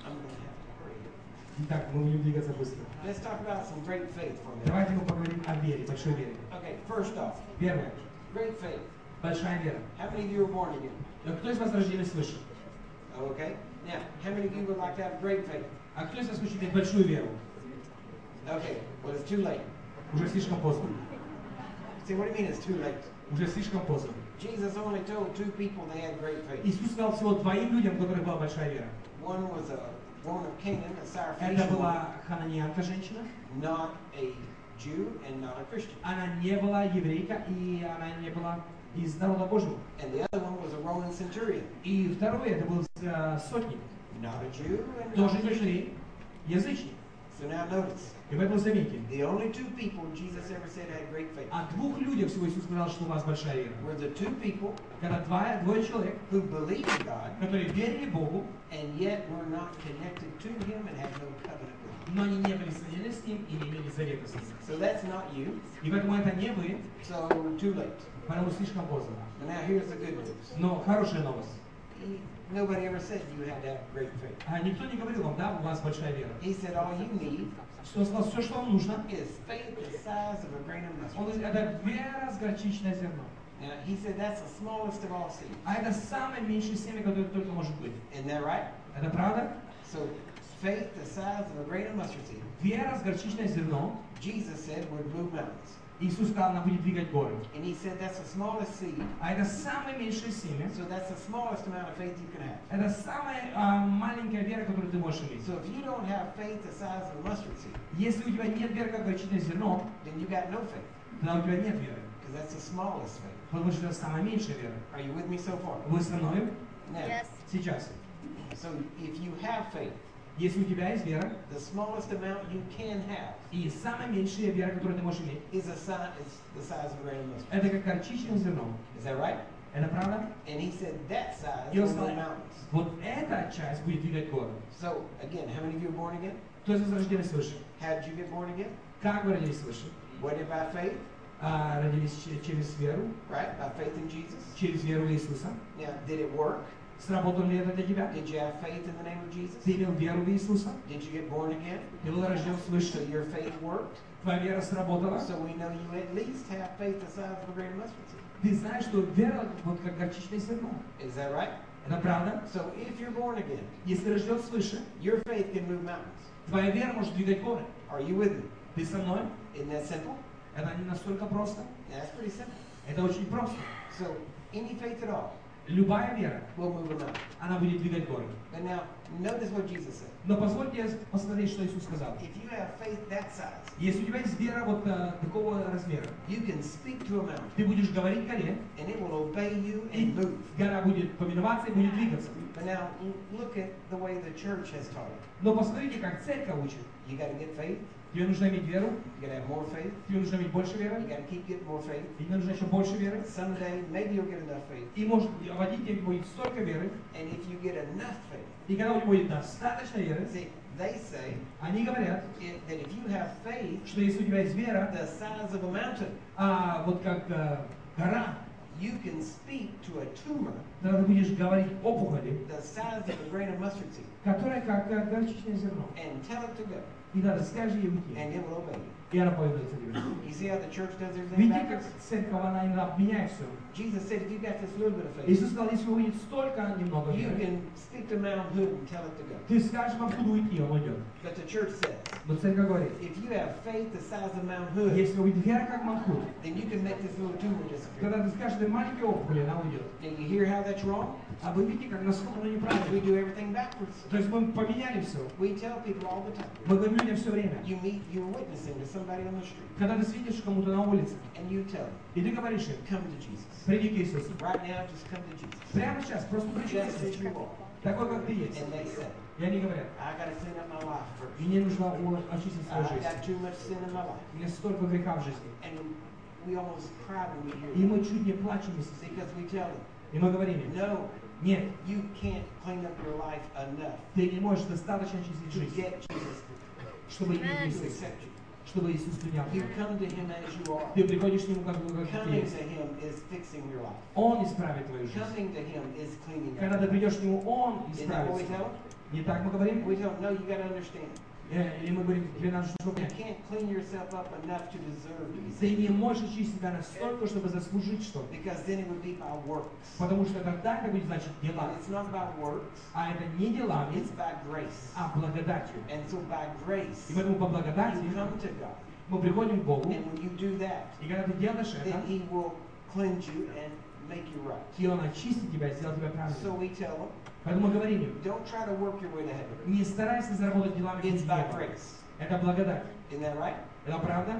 I'm going to have to hurry. Итак, мы будем двигаться быстро. Let's talk about some great faith for a minute. Давайте мы поговорим о вере, большой вере. Okay, first off, Первое. great faith. Большая вера. How many of you are born again? Кто из вас рождены свыше? Okay. Now, how many of you would like to have great faith? А кто из вас хочет иметь большую веру? Okay, well, it's too late. Уже слишком поздно. See, what do you mean it's too late? Уже слишком поздно. Jesus only told two people they had great faith. Иисус сказал всего двоим людям, у которых была большая вера. One was a woman of Canaan, a Это Syrophoenician woman, была хананеянка женщина. not a Jew and not a Christian. Она не была еврейка и она не была из народа Божьего. And the other one was a Roman centurion, И второе, это был э, сотник. not a Jew and not Тоже a не Christian. еврей, язычник. So now notice, И поэтому заметьте, the only two people Jesus ever said had great faith о двух людях всего Иисус сказал, что у вас большая вера. were the two people Когда два, двое человек, who believed in God которые верили Богу, and yet were not connected to Him and had no covenant with Him. но они не были соединены с Ним и не имели завета с Ним. So that's not you. И поэтому это не вы, So too late. поэтому слишком поздно. But now here's the good news. Но хорошая новость. He, nobody ever said you had to have great faith. А никто не говорил вам, да, у вас большая вера. He said all you need Что он сказал, все, что вам нужно, is faith the size of a grain of он mustard. говорит, это вера с горчичное зерно. Now he said that's the smallest of all seeds. А это самое меньшее семя, которое только может быть. Isn't that right? Это правда? So faith the size of a grain of mustard seed, Вера с горчичное зерно, Jesus said would move mountains. Иисус сказал, она будет двигать горы. And he said that's the smallest seed, А это самое меньшее семя, so that's the smallest amount of faith you can have. это самая а, маленькая вера, которую ты можешь иметь. So if you don't have faith the size of a mustard seed, Если у тебя нет веры, как горчичное зерно, then you got no faith, тогда у тебя нет веры. because that's the smallest faith. Потому что это самая меньшая вера. Are you with me so far? Вы со мной? Now, Yes. Сейчас. so if you have faith, Если у тебя есть вера, the smallest amount you can have и самая меньшая вера, которую ты можешь иметь, is, a si- is the size of a grain of mustard. это как горчичное зерно. Is that right? Это правда? And he said that size И он will сказал, move mountains. вот эта часть будет двигать горы. So again, how many of you are born again? Кто из вас рождены свыше? How did you get born again? Как вы родились свыше? Was it by faith? А, родились че- через веру, Right? By faith in Jesus? через веру в Иисуса. Now, did it work? Сработало ли это для тебя? Did you have faith in the name of Jesus? Ты имел веру в Иисуса? Did you get born again? Ты был рожден So свыше? your faith worked? Твоя вера сработала? So we know you at least have faith the size of a grain of mustard seed. Ты знаешь, что вера вот как горчичное зерно. Is that right? Это правда? So if you're born again, Если рожден свыше, your faith can move mountains. твоя вера может двигать горы. Are you with me? Ты со мной? Isn't that simple? Это не настолько просто. That's pretty simple. Это очень просто. So any faith at all Любая вера, will move a mountain. она будет двигать горы. But now, notice what Jesus said. Но позвольте посмотреть, что Иисус сказал. If you have faith that size, Если у тебя есть вера вот э, такого размера, you can speak to a mountain, ты будешь говорить горе, and it will obey you и and move. гора будет повиноваться и будет двигаться. But now, l- look at the way the church has taught it. Но посмотрите, как церковь учит. You got to get faith. Тебе нужно иметь веру, You got to have more faith. тебе нужно иметь больше веры, You got to keep getting more faith. и тебе нужно еще больше веры. Someday, maybe you'll get enough faith. И может водитель будет столько веры, And if you get enough faith, и когда у него будет достаточно веры, see, they say они говорят, it, that if you have faith что если у тебя есть вера, the size of a mountain, а вот как э, гора, you can speak to a tumor тогда ты будешь говорить опухоли, the size of a grain of mustard seed которая как э, горчичное зерно. and tell it to go, И надо скажи ей уйти, and it will obey you. и она повинуется тебе. You see how the church does everything Видите, как backwards? церковь, она иногда меняет все. Jesus said, if you got this little bit of faith, Иисус сказал, если будет столько немного you веры, can speak to Mount Hood and tell it to go. ты скажешь, вам куда уйти, он уйдет. But the church says, Но церковь говорит, if you have faith the size of Mount Hood, если будет вера как Манхут, then you can make this little tumor disappear. когда ты скажешь этой маленькой опухоли, она уйдет. And you hear how that's wrong? А вы видите, как насколько оно We неправильно. do everything backwards. То есть мы поменяли все. We tell people all the time. Мы говорим людям все время. You meet, you're witnessing to somebody on the street, Когда ты светишь кому-то на улице, and you tell them, и ты говоришь им, come to Jesus. приди к Иисусу. Right now, just come to Jesus. Прямо сейчас, просто приди к Just as Иисусу. you are. Такой, как ты есть. And they say, И они говорят, I got to clean up my life first. мне нужно у- очистить свою I жизнь. got too much sin in my life. У меня столько греха в жизни. And we almost cry when we hear И that. мы чуть не плачем вместе с ним. Because we tell them, И мы говорим им, no, нет, you can't clean up your life enough ты не можешь достаточно очистить to жизнь, get Jesus чтобы иметь to Иисуса. accept you. чтобы Иисус принял You тебя. come to Him as you are. Ты приходишь к Нему, как бы как ты Coming есть. to Him is fixing your life. Он исправит твою жизнь. Coming to Him is cleaning up. Когда ты придешь к Нему, Он Isn't that what we исправит tell тебя. them? Не так мы говорим? We tell them, no, you got to understand. Э, Или мы говорим, тебе надо что You понять. can't clean yourself up enough to deserve to be Ты saved. не можешь очистить себя настолько, чтобы заслужить что-то. Because then it would be by works. Потому что тогда это будет значит дела. And it's not by works, А это не делами, it's by grace. а благодатью. And so by grace, И поэтому по you благодати come to God. мы приходим к Богу. And when you do that, И когда ты делаешь это, then He will cleanse you and make you right. и Он очистит тебя, сделает тебя So правильным. we tell them, Поэтому мы говорим им, don't try to work your way to heaven. не старайся заработать делами It's пути by неба. grace. Это благодать. Isn't that right? Это правда?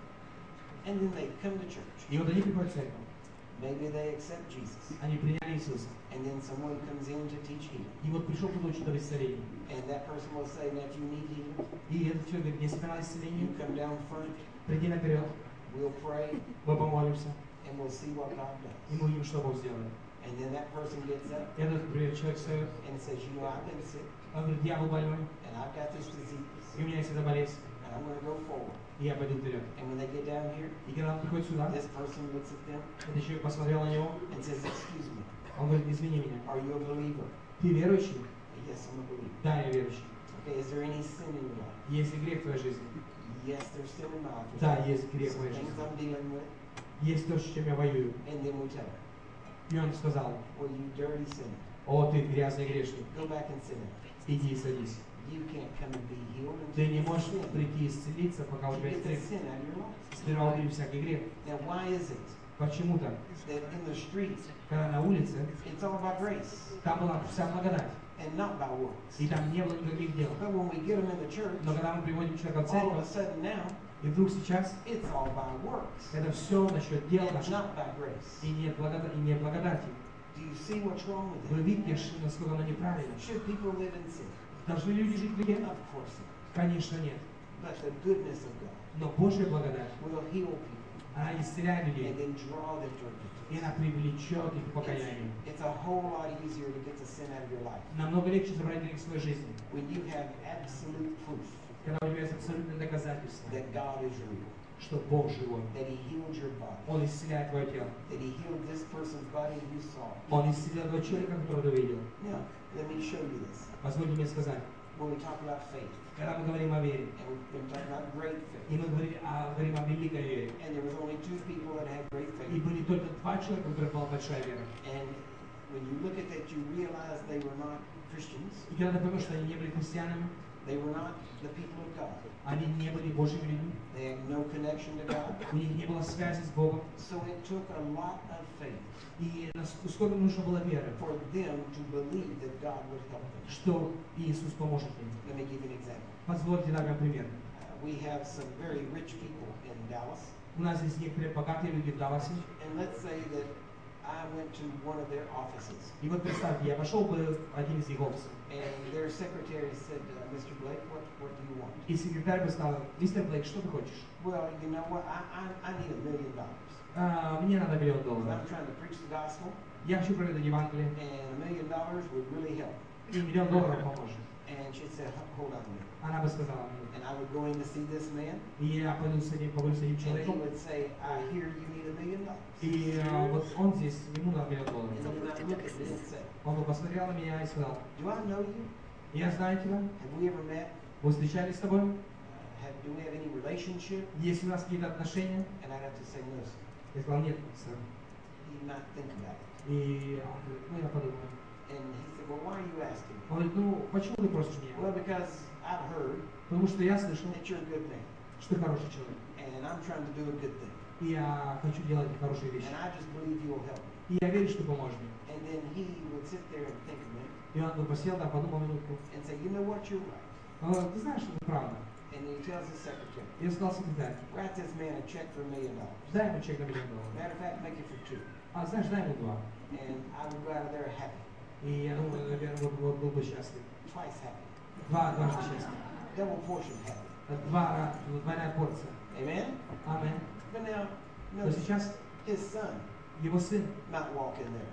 And then they come to church. И вот они приходят в церковь. Maybe they accept Jesus. Они приняли Иисуса. And then someone comes in to teach healing. И вот пришел кто-то учить об исцелении. And that person will say, now if you need healing, И этот человек говорит, если ты надо you исцеление, come down front, приди наперед, we'll pray, мы помолимся, and we'll see what God и does. мы увидим, что Бог сделает. And then that person gets up И этот, например, человек встает, and says, you know, I've been sick, он говорит, я был больной, and I've got this disease, и у меня есть эта болезнь, and I'm going to go forward. и я пойду вперед. And when they get down here, И когда он приходит сюда, this person looks at them этот человек посмотрел на него, and says, excuse me, он говорит, извини меня, are you a believer? ты верующий? Yes, I'm a believer. Да, я верующий. Okay, is there any sin in your life? Есть ли грех в твоей жизни? Yes, there's sin in my life. Да, есть грех в Some моей things жизни. I'm dealing with. Есть то, с чем я воюю. And then we tell them, И он сказал, well, you dirty sinner, о, ты грязный грешник, go back and sit down. иди и садись. You can't come and be healed Ты until не you get можешь the sin. прийти исцелиться, пока у тебя You есть get the грех. sin out of your life. Сперва убери всякий грех. Now, why is it Почему-то, that in the street когда на улице, it's all about grace там была вся благодать, and not by works? и там не было никаких дел. But when we get them in the church, Но когда мы приводим человека в all of a церковь, sudden now и вдруг сейчас it's all by works это все насчет дел and наших, not by grace. и нет благодати, и нет благодати. Do you see what's wrong with Вы it? видите, ш- насколько оно неправильно. Should people live in sin? Должны люди жить в грехе? Of course not. Конечно, нет. But the goodness of God Но Божья благодать, will heal people она исцеляет and людей, then draw them to repentance. и она привлечет их к покаянию. It's a whole lot easier to get the sin out of your life Намного легче забрать грех в свою жизнь, when you have absolute proof когда у тебя есть абсолютное доказательство, that God is real, что Бог живой. that He healed your body, Он исцеляет твое тело. that He healed this person's body you saw. Он исцелил того человека, которого ты видел. Now, let me show you this. Позвольте мне сказать, When we talk about faith, когда мы говорим о вере, and we've been talking about great и faith, мы говорим о, говорим о великой вере, and there was only two people that had great и faith, были только два человека, у которых была большая вера. and when you look at that, you realize they were not Christians. И когда ты поймешь, что они не были христианами, They were not the people of God. они не были Божьими людьми, They had no connection to God. у них не было связи с Богом, So it took a lot of faith и насколько нужно было веры, for them to believe that God would help them. что Иисус поможет им. Let me give you an example. Позвольте дать вам пример. Uh, we have some very rich people in Dallas, У нас здесь некоторые богатые люди в Далласе, and let's say that I went to one of their offices, и вот представьте, я пошел бы в один из их офисов, and their secretary said, uh, Mister Blake, what, what do you want? и секретарь бы сказал, мистер Блейк, что ты хочешь? Well, you know what? I, I, I need a million dollars. «А, мне надо миллион I'm долларов. trying to preach the gospel, Я хочу проповедовать Евангелие, and a million dollars would really help. и миллион долларов поможет. And she said, "Ho- hold on a minute. Она бы сказала, «Ну». And I would go in to see this man, И я пойду с этим, поговорю с этим and he человеком, would say, I hear you need a million dollars. и а, вот он здесь, ему надо миллион And долларов. then I would look at me and say, Он бы посмотрел на меня и сказал, do I know you? я знаю тебя, Have we ever met? мы встречались с тобой, Uh, have, do we have any relationship? есть у нас какие-то отношения? And I'd have to say, no, sir. Я сказал, нет, сэр. He'd not think about it. И он говорит, ну я подумаю. And he said, well, why are you asking? Он говорит, ну почему ты просишь меня? Well, because I've heard Потому что я слышал, that you're a good man, что ты хороший человек. and I'm trying to do a good thing. И я хочу делать хорошие вещи. And I just believe you'll help me. И я верю, что поможешь мне. And then he would sit there and think a minute И он бы посел, да, подумал минутку. and say, you know what, you're right. Он говорит, ты знаешь, что это правда. And then he tells his secretary, Я сказал секретарь, write this man a check for a million dollars. дай ему чек на миллион долларов. Matter of fact, make it for two. А знаешь, дай ему два. And I would go out of there happy, И я думаю, наверное, вот, вот был бы счастлив. twice happy, Два, дважды счастлив. double portion happy. Два, двойная порция. Amen? Аминь. But now, Но notice, сейчас his son его сын might walk in there.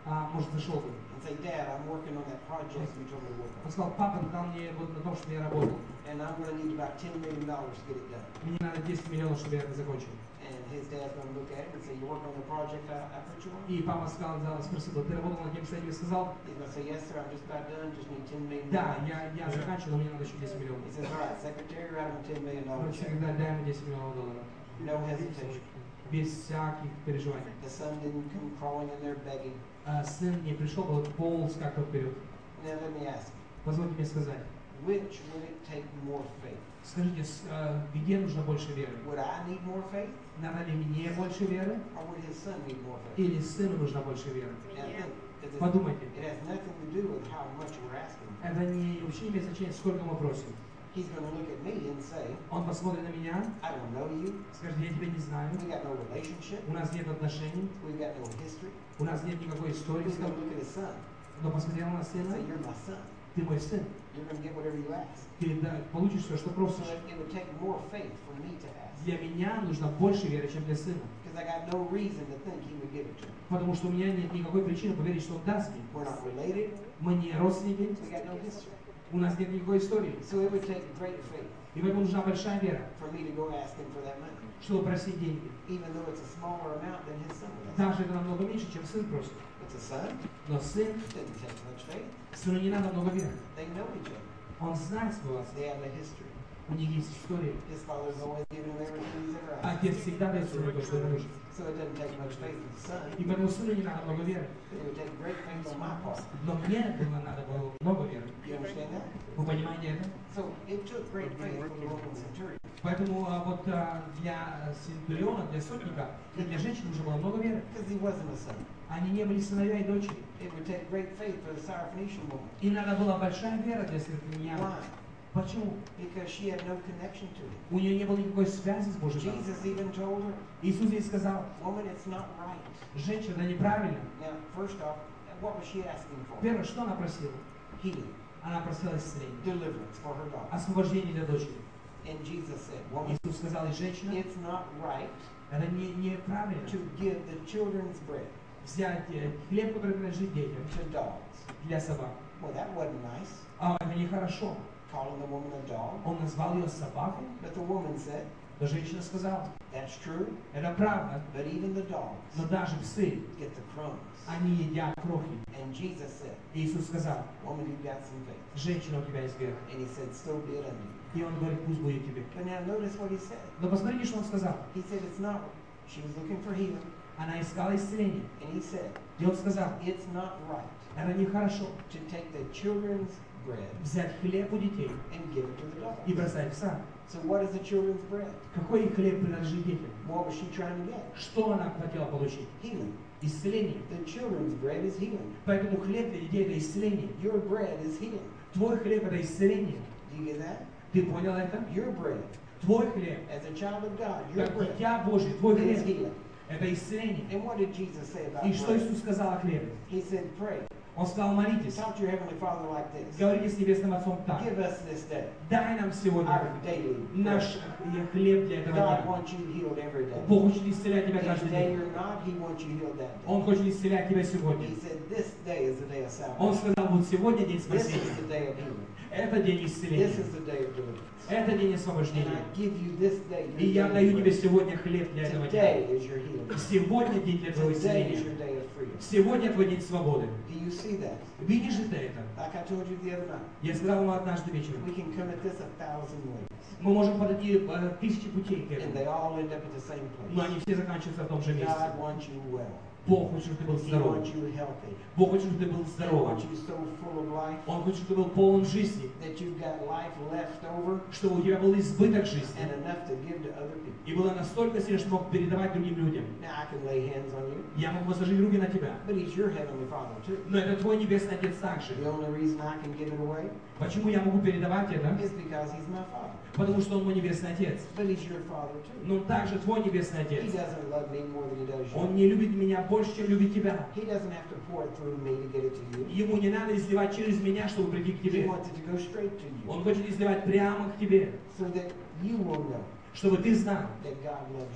а, может, зашел бы. and say, Dad, I'm working on that project you told me to work Он on. сказал, папа, ты дал мне вот на том, что я работал. And I'm going to need about ten million dollars to get it done. Мне надо десять миллионов, чтобы я это закончил. And his dad's going to look at him and say, you working on the project I, I put you on? И папа сказал, спросил, ты работал над тем, что я тебе сказал? He's going to say, yes, sir, I'm just about done, just need ten million Да, dollars. я, я заканчивал, но мне надо еще десять миллионов. He says, all right, secretary, write him a ten million Говорит, dollars check. секретарь, дай ему десять миллионов долларов. No hesitation. Без всяких переживаний. The son didn't come crawling in there begging. А сын не пришел, был полз как-то вперед. Now let me ask you, Позвольте мне сказать, which would it take more faith? скажите, с- а, где нужно больше веры? Would I need more faith, Надо ли мне больше веры? or would his son need more faith? Или сыну нужно больше веры? Now think, 'cause it's- Подумайте. it has nothing to do with how much we're asking. Это не, вообще не имеет значения, сколько мы просим. He's going to look at me and say, Он посмотрит на меня, I don't know you. скажет, я тебя не знаю, We got no relationship. у нас нет отношений, We've got no history. у нас нет никакой истории, He's going to look at his son но посмотрел на and сына, say, you're my son. ты мой сын, You're going to get whatever you ask. ты да, получишь все, что So просишь. it, it would take more faith for me to ask. Для меня нужно больше веры, чем для сына, Because I got no reason to think he would give it to me. потому что у меня нет никакой причины поверить, что он даст мне. We're not related. Мы не родственники, We got no history. у нас нет никакой истории. So it would take great faith И поэтому нужна большая вера, for me to go ask him for that money. чтобы просить деньги. Even though it's a smaller amount than his son would ask. Даже это намного меньше, чем сын просит. It's a son. Но сын, It didn't take much faith. сыну не надо много веры. They know each other. Он знает своего отца. They have a history. У них есть история. His father's always given him everything he's ever asked. Отец всегда дает сыну то, что ему нужно. So it doesn't take much faith for the son. И поэтому сыну не надо много веры. It would take great faith on my part. Но мне было надо было много веры. You understand that? Вы понимаете это? So it took great faith for the Roman centurion. Поэтому а, вот а, для центуриона, для сотника и для женщин уже было много веры. Because he wasn't a son. Они не были сыновья и дочери. It would take great faith for the Syrophoenician woman. И надо была большая вера для Серафимлян. Why? Почему? Because she had no connection to him. У нее не было никакой связи с Божьим. народом. Jesus even told her, Иисус ей сказал, woman, it's not right. женщина, это неправильно. Now, first off, what was she asking for? Первое, что она просила? Healing, Она просила исцеления, deliverance for her daughter. освобождение для дочери. And Jesus said, woman, Иисус сказал ей, женщина, it's not right это не, неправильно to give the children's bread взять э, хлеб, который принадлежит детям, to dogs. для собак. Well, that wasn't nice, А это нехорошо. calling the woman a dog. Он назвал ее собакой, But the woman said, но женщина сказала, that's true, это правда, but even the dogs но даже псы, get the crumbs. они едят крохи. And Jesus said, Иисус сказал, woman, you've got some faith. женщина, у тебя есть вера. And he said, so be it unto you. И он говорит, пусть будет тебе. But now notice what he said. Но посмотрите, что он сказал. He said it's not, she was looking for healing. Она искала исцеление. And he said, И он сказал, it's not right это нехорошо to take the children's bread взять хлеб у детей and give it to the и dogs. бросать в сад. So what is the children's bread? Какой хлеб принадлежит детям? What was she trying to get? Что она хотела получить? Healing. Исцеление. The children's bread is healing. Поэтому хлеб для детей – это исцеление. Your bread is healing. Твой хлеб – это исцеление. Do you get that? Ты понял это? Your bread, Твой хлеб, as a child of God, your как bread дитя Божий, твой is хлеб healing. – это исцеление. And what did Jesus say about И что bread? Иисус сказал о хлебе? He said, pray. Он сказал, молитесь, Talk to your heavenly Father like this. говорите с Небесным Отцом так. Give us this day Дай нам сегодня our daily bread. наш э, хлеб для этого God дня. wants you healed every day. Бог хочет исцелять тебя If каждый today день. you're not, He wants you healed that day. Он хочет исцелять тебя сегодня. He said, this day is the day of Он salvation. сказал, вот сегодня день This спасения. is the day of healing. Это день This исцеления. is the day of deliverance. Это день And освобождения. I give you this day И your я даю daily тебе bread. сегодня хлеб для этого дня. Today is your healing. Сегодня день для твоего Today is исцеления. your day of freedom. Сегодня твой день свободы. Do you see that? Видишь ли ты это? Like I told you the other night, Я сказал ему однажды вечером. we can come at this a thousand ways. Мы можем подойти э, тысячи путей к And этому. they all end up at the same Но place. они все заканчиваются в том же месте. God wants you well. Бог хочет, чтобы ты был He здоров. wants you healthy. Бог хочет, чтобы ты был He здоров. wants you so full of life Он хочет, чтобы ты был полон жизни. that you've got life left over Чтобы у тебя был избыток жизни. and enough to give to other people. И было настолько сильно, что мог передавать другим людям. Now I can lay hands on you, Я могу возложить руки на тебя. but He's your heavenly Father too. Но это твой Небесный Отец также. The only reason I can give it away Почему я могу передавать это? is because He's my Father. Потому что Он мой Небесный Отец. But He's your Father too. Но Он также твой Небесный He Отец. doesn't love me more than He does you. Он не любит меня больше, чем любит тебя. He doesn't have to pour it through me to get it to you. Ему не надо изливать через меня, чтобы прийти к He тебе. wants it to go straight to you Он хочет изливать прямо к тебе, so that you will know чтобы ты знал, that God loves you.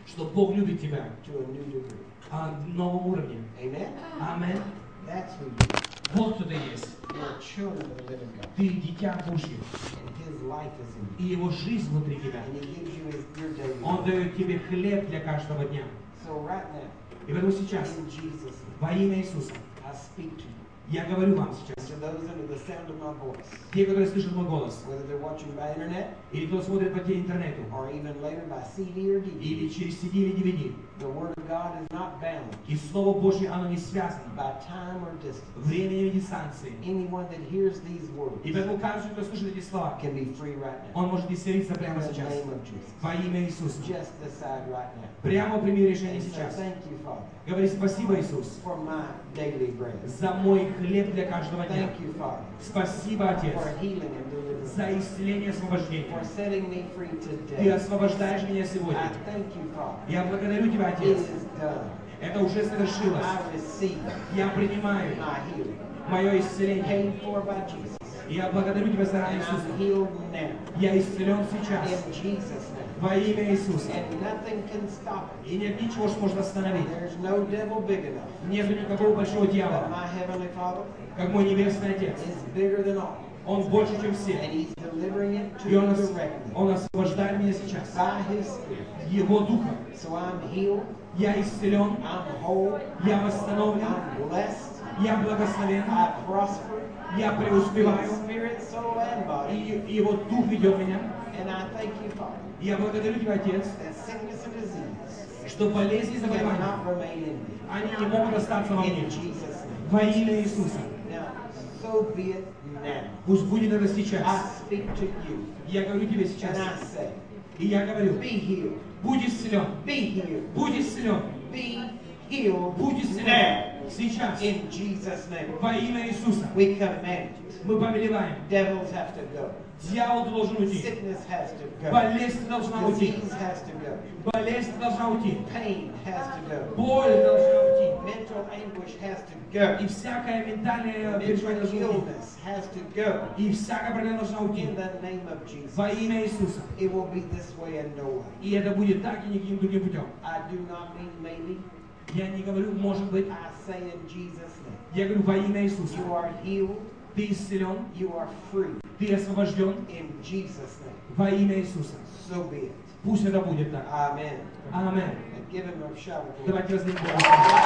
что Бог любит тебя to a new degree. а, на новом уровне. Amen? Аминь. That's who you are. Вот кто ты есть. You're children of the living God. Ты дитя Божье. And His life is in И you. Его жизнь внутри тебя. And He gives you his, your daily Он bread. дает тебе хлеб для каждого дня. So right now, И поэтому сейчас, in Jesus' name, во имя Иисуса, I speak to you. я говорю вам сейчас, To those under the sound of my voice, те, которые слышат мой голос, whether they're watching by internet или кто смотрит по интернету, or even later by C D or D V D, или через си ди или ди ви ди, the Word of God is not bound и Слово Божье, оно не связано by time or distance. временем и дистанцией. Anyone that hears these words И поэтому каждый, кто слышит эти слова, can be free right now. он может исцелиться In прямо the сейчас. name of Jesus. Во имя Иисуса. Just decide right now. Прямо прими решение And say, сейчас. thank you, Father, Говори спасибо, Иисус, for my daily bread. за мой хлеб для каждого дня. Thank you, Father, Спасибо, Отец, for healing and deliverance. за исцеление и освобождение. For setting me free Ты today. освобождаешь меня I сегодня. thank you, Father. Я благодарю Тебя, It Отец. is done. Это уже совершилось. I receive Я принимаю my healing. мое исцеление. Paid for by Jesus. Я благодарю Тебя за раны And Иисуса. I'm healed now. Я исцелен сейчас. In Jesus' name. Во имя Иисуса. And nothing can stop it. И нет ничего, что может остановить. There's no devil big enough. Нету никакого большого But дьявола, my Heavenly Father как мой Небесный Отец. is bigger than all. Он больше, чем все. And He's delivering it to И Он, me ос- directly. он освобождает меня сейчас. By His Spirit. Его Духом. So I'm healed. Я исцелен. I'm whole. Я восстановлен. I'm blessed. Я благословен. I prosper. Я In преуспеваю. spirit, soul, and body. И, и его Дух ведет меня. And I thank you, Father, И я благодарю Тебя, Отец, that sickness and disease что болезни и заболевания, cannot remain in me. они не могут остаться во мне. In Jesus' name. Во имя Иисуса. Now, so be it now. Пусть будет это I сейчас. speak to you, Я говорю Тебе сейчас. and I say, И я говорю, be healed. будь исцелен. Be healed. Будь исцелен. Be healed Будь now. исцелен. Сейчас. In Jesus' name. Во имя Иисуса. We command it. Мы повелеваем. Devils have to go. Дьявол должен уйти. Sickness has to go. Болезнь должна уйти. Disease has to go. Болезнь должна уйти. Pain has to go. Боль должна уйти. Mental anguish has to go. И всякое ментальное переживание Mental должно уйти. illness has to go. И всякая проблема должна уйти. In the name of Jesus. Во имя Иисуса. It will be this way and no way. И это будет так и никаким другим путем. I do not mean maybe. Я не говорю, может быть. I say in Jesus' name. Я говорю во имя Иисуса. You are healed. Ты исцелен. You are free. Ты освобожден. In Jesus' name. Во имя Иисуса. So be it. Пусть это будет так. Amen. Аминь. And give him a shout of glory. Давайте раздадим Богу.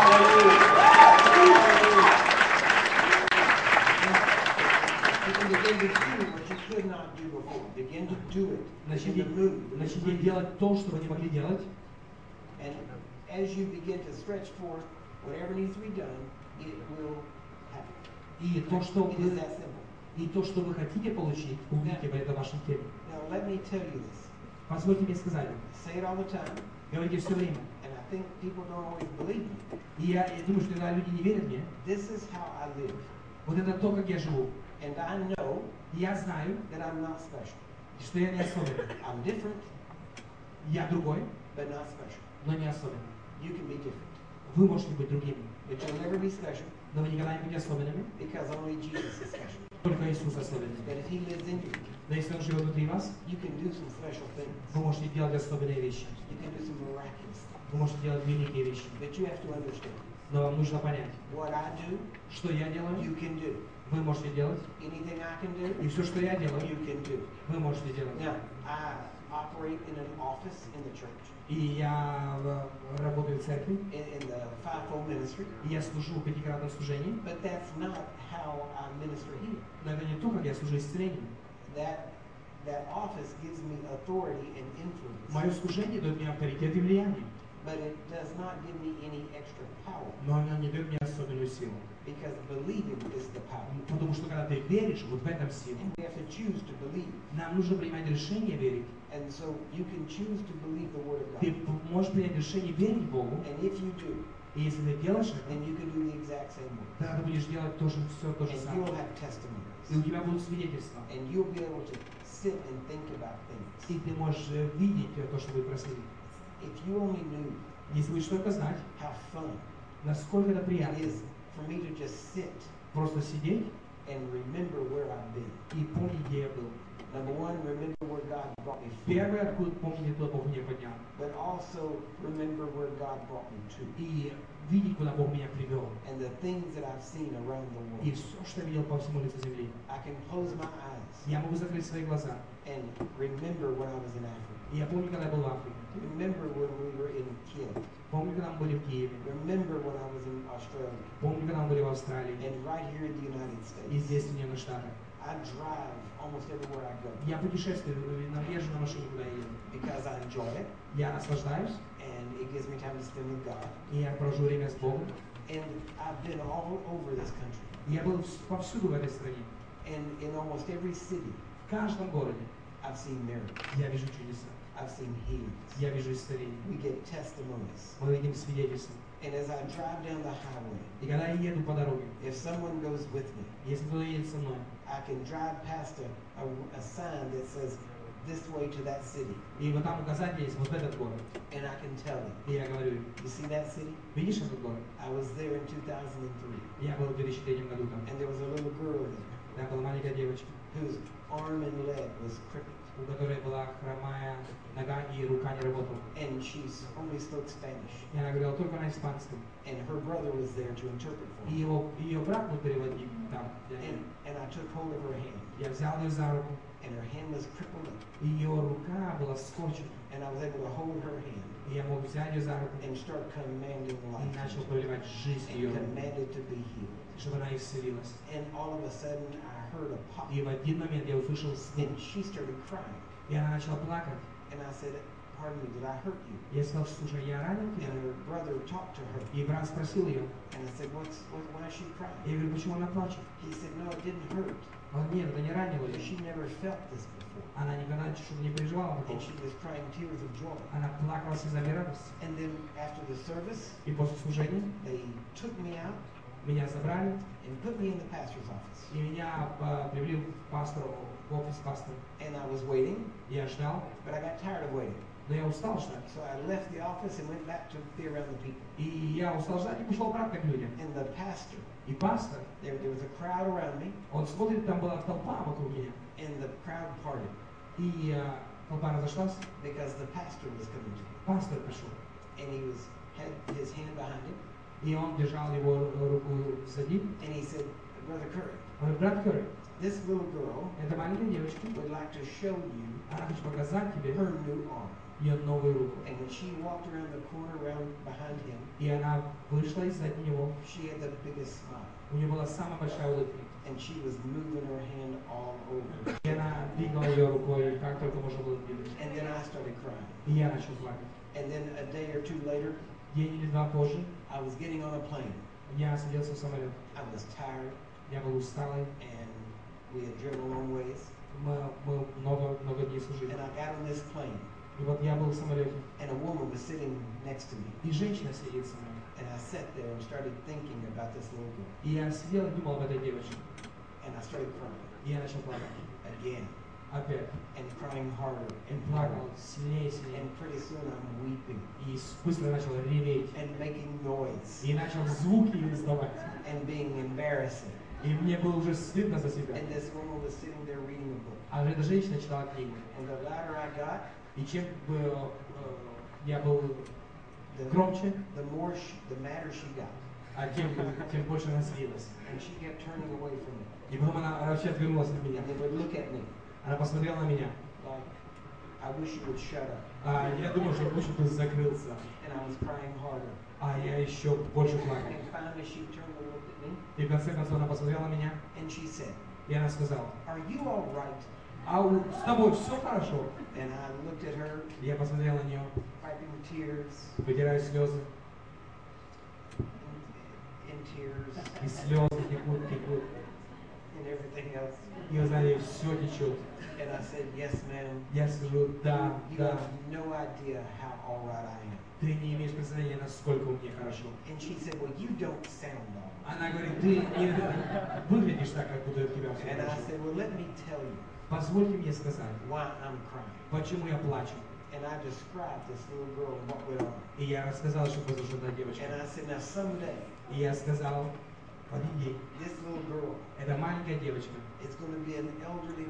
You can begin to do what you could not do before. Begin to do it. Begin Начните, to move. начните делать то, что вы не могли делать. And as you begin to stretch forth whatever needs to be done, it will happen. И то, что It is вы, that simple. и то, что вы хотите получить, увидите это в вашем теле. Now let me tell you this. Позвольте мне сказать вам. Say it all the time, Говорите все время. and I think people don't always believe me. И я, я думаю, что иногда люди не верят мне. This is how I live. Вот это то, как я живу. And I know И я знаю, that I'm not special. что я не особенный. I'm different, Я другой, but not special. но не особенный. You can be different, Вы можете быть другими, but you'll never be special но вы никогда не будете особенными. because only Jesus is special. Только Иисус особенный. But if He lives in you, Но если Он живет внутри вас, you can do some special things. вы можете делать особенные вещи. You can do some miraculous things. Вы можете делать великие вещи. But you have to understand, Но вам нужно понять, what I do, что я делаю, you can do. вы можете делать. Anything I can do, И все, что я делаю, you can do. вы можете делать. Now, I operate in an office in the church, И я э, работаю в церкви, in, in the fivefold ministry, и я служу в пятикратном служении. but that's not how I minister here. Но это не то, как я служу исцелением. That that office gives me authority and Мое influence, служение дает мне авторитет и влияние. but it does not give me any extra power Но оно не дает мне особенную силу. because believing is the power. Потому что когда ты веришь, вот в этом сила. And we have to choose to believe. Нам нужно принимать решение верить. And so you can choose to believe the Word of Ты God. можешь принять решение верить Богу. And if you do, И если ты делаешь это, then you can do the exact same way. тогда ты будешь делать тоже все то же And самое. you'll have И у testimonies. тебя будут свидетельства. And you'll be able to sit and think about things. И ты можешь э, видеть э, то, что вы просили. If you only knew Если будешь только знать, how fun насколько это it приятно. is for me to just sit Просто сидеть and remember where I've been. и помнить, где я был. Number one, remember where God brought me from. Первое, откуда помните, то Бог меня поднял. But also remember where God brought me to. И видеть, куда Бог меня привел. And the things that I've seen around the world. И все, что я видел по всему лицу земли. I can close my eyes. Я могу закрыть свои глаза. And remember when I was in Africa. И я помню, когда я был в Африке. Remember when we were in Kiev. Помню, когда мы были в Киеве. Remember when I was in Australia. Помню, когда мы были в Австралии. And right here in the United States. И здесь, в Соединенных Штатах. I drive almost everywhere I go. Я путешествую, езжу на машине, куда я еду. Because I enjoy it. Я наслаждаюсь. And it gives me time to spend with God. И я провожу время с Богом. And I've been all over this country. И я был повсюду в этой стране. And in almost every city. В каждом городе. I've seen miracles. Я вижу чудеса. I've seen healings. Я вижу исцеление. We get testimonies. Мы видим свидетельства. And as I drive down the highway, И когда я еду по дороге, if someone goes with me, если кто-то едет со мной, I can drive past a, a, a sign that says this way to that city. И вот там указание есть, вот этот город. And I can tell them. И я говорю, you see that city? Видишь этот город? I was there in two thousand three. Я был в две тысячи третьем году там. And there was a little girl there. Там была маленькая девочка, whose arm and leg was crippled. У которой была хромая нога и рука не работала. And she only spoke Spanish. И она говорила только на испанском. And her brother was there to interpret for her. И его, ее брат был переводить там. And, and I took hold of her hand. Я взял ее за руку. And her hand was crippled up. И ее рука была скорчена. And I was able to hold her hand. И я мог взять ее за руку. And start commanding life. И начал проливать жизнь ее. And commanded to be healed. Чтобы она исцелилась. And all of a sudden I heard a pop. И в один момент я услышал звук. And she started crying. И она начала плакать. And I said, pardon me, did I hurt you? Я сказал, слушай, я ранил тебя? And her brother talked to her. И брат спросил ее. And I said, what's, what, why is she crying? Я говорю, почему она плачет? He said, no, it didn't hurt. Он, нет, это не ранило ее. She never felt this before. Она никогда что-то не переживала такого. And she was crying tears of joy. Она плакала слезами радости. And then after the service, И после служения they took me out. Меня забрали. And put me in the pastor's office. И меня привели в пастору, в офис пастора. And I was waiting. Я ждал. But I got tired of waiting. Но я устал ждать. So I left the office and went back to be around the people. И я устал ждать и пошел обратно к людям. And the pastor. И пастор. There, there was a crowd around me. Он смотрит, там была толпа вокруг меня. And the crowd parted. И uh, толпа разошлась. Because the pastor was coming to me. Пастор пришел. And he was had his hand behind him. И он держал его руку сзади. And he said, Brother Curry. Он говорит, брат Curry. This little girl. Эта маленькая девочка. Would like to show you. Она хочет показать тебе her new arm. Ее новую руку. And when she walked around the corner around behind him. И она вышла из-за него. She had the biggest smile. У нее была самая большая улыбка. And she was moving her hand all over. И она двигала ее рукой, как только можно было двигать. And then I started crying. И я начал плакать. And then a day or two later, день или два позже, I was getting on a plane. Я садился в самолет. I was tired. Я был усталый. And we had driven a long ways. Мы, мы много, много дней служили. And I got on this plane. И вот я был в самолете. And a woman was sitting next to me. И женщина сидит со мной. And I sat there and started thinking about this little girl. И я сидел и думал об этой девочке. And I started crying. И я начал плакать. Again. Опять. And crying harder. И плакал сильнее и сильнее. And pretty soon I'm weeping. И быстро начал реветь. And making noise. И начал звуки издавать. And being embarrassing. И мне было уже стыдно за себя. And this woman was sitting there reading a book. А эта женщина читала книгу. And the louder I got, и чем бы uh, я был the, громче, the more she, the madder she got. А тем, тем больше она злилась. And she kept turning away from me. И потом она вообще отвернулась от меня. And they would look at me. Она посмотрела на меня. Like, I wish you would shut up. А я думал, что лучше бы закрылся. And I was crying harder. А я еще больше плакал. And finally she turned and looked at me. И в конце концов она посмотрела на меня. And she said, и она сказала, Are you all right? А с тобой все хорошо? And I looked at her. Я посмотрел на нее. Wiping tears. Вытираю слезы. In tears. И слезы текут, текут. And everything else. И вы знаете, все течет. And I said, yes, ma'am. Я скажу, да, you да. have no idea how all right I am. Ты не имеешь представления, насколько мне хорошо. And she said, well, you don't sound all right. Она говорит, ты не выглядишь так, как будто у тебя все And I хорошо. said, well, let me tell you. Позвольте мне сказать, why I'm crying. Почему я плачу. And I described this little girl and what went on. И я рассказал, что произошла та девочка. And I said, now someday. И я сказал, в один день, this little girl. эта маленькая девочка. It's going to be an elderly woman.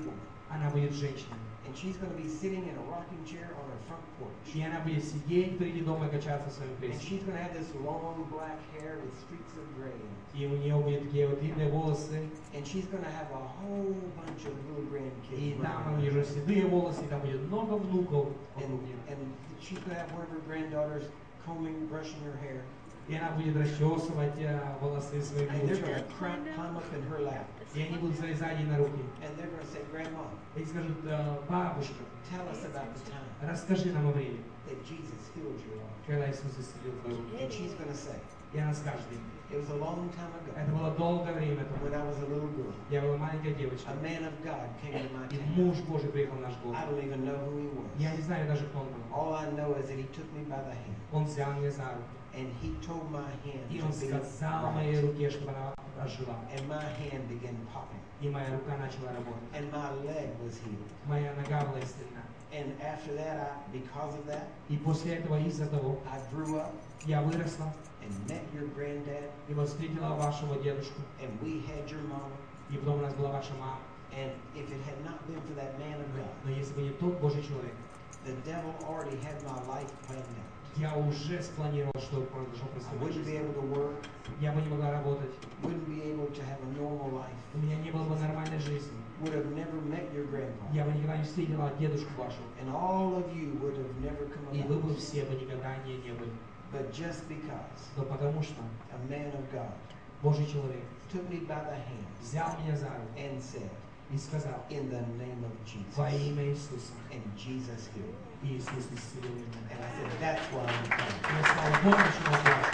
Она будет женщиной. And she's going to be sitting in a rocking chair on her front porch. И она будет сидеть впереди дома и качаться в своем And кресле. she's going to have this long black hair with streaks of gray in it. И у нее будут такие вот длинные волосы. And she's going to have a whole bunch of little grandkids. И там у running нее around. же седые волосы, и там будет много внуков. And, and she's going to have one of her granddaughters combing, brushing her hair. И она будет расчесывать uh, волосы своих And they're going внучек. to climb, climb up in her lap. И они будут залезать ей на руки. And they're going to say, Grandma, И скажут, «Э, бабушка, tell us about the time расскажи нам о времени, that Jesus healed your life. когда Иисус исцелил твою руку». And she's going to say, И она скажет им, it was a long time ago это было долгое время тому. when I was a little girl. Я была маленькая девочка. A man of God came to my И town. муж Божий приехал в наш город. I don't even know who he was. Я не знаю даже, кто он был. All I know is that he took me by the hand. Он взял меня за руку. And he told my hand И to он be сказал моей right. руке, чтобы она ожила. And my hand began popping. И моя рука начала работать. And my leg was healed. Моя нога была исцелена. And after that, I, because of that, И после этого, из-за того, I grew up я выросла and met your granddad. и вот встретила вашего дедушку. And we had your mama. И потом у нас была ваша мама. And if it had not been for that man of God, Но если бы не тот Божий человек, the devil already had my life planned out. я уже спланировал, что произошло I wouldn't be происходить. able to work, Я бы не могла работать. wouldn't be able to have a normal life, У меня не было бы нормальной жизни. would have never met your grandpa. Я бы никогда не встретила дедушку вашего. And all of you would have never come И вы бы about. все бы никогда не, не были. But just because Но потому что a man of God Божий человек took me by the hand взял меня за руку and said, и сказал, in the name of Jesus. во имя Иисуса. And Jesus healed. И Иисус исцелил меня. And I said, that's why I'm coming. Я сказал, вот почему я плачу.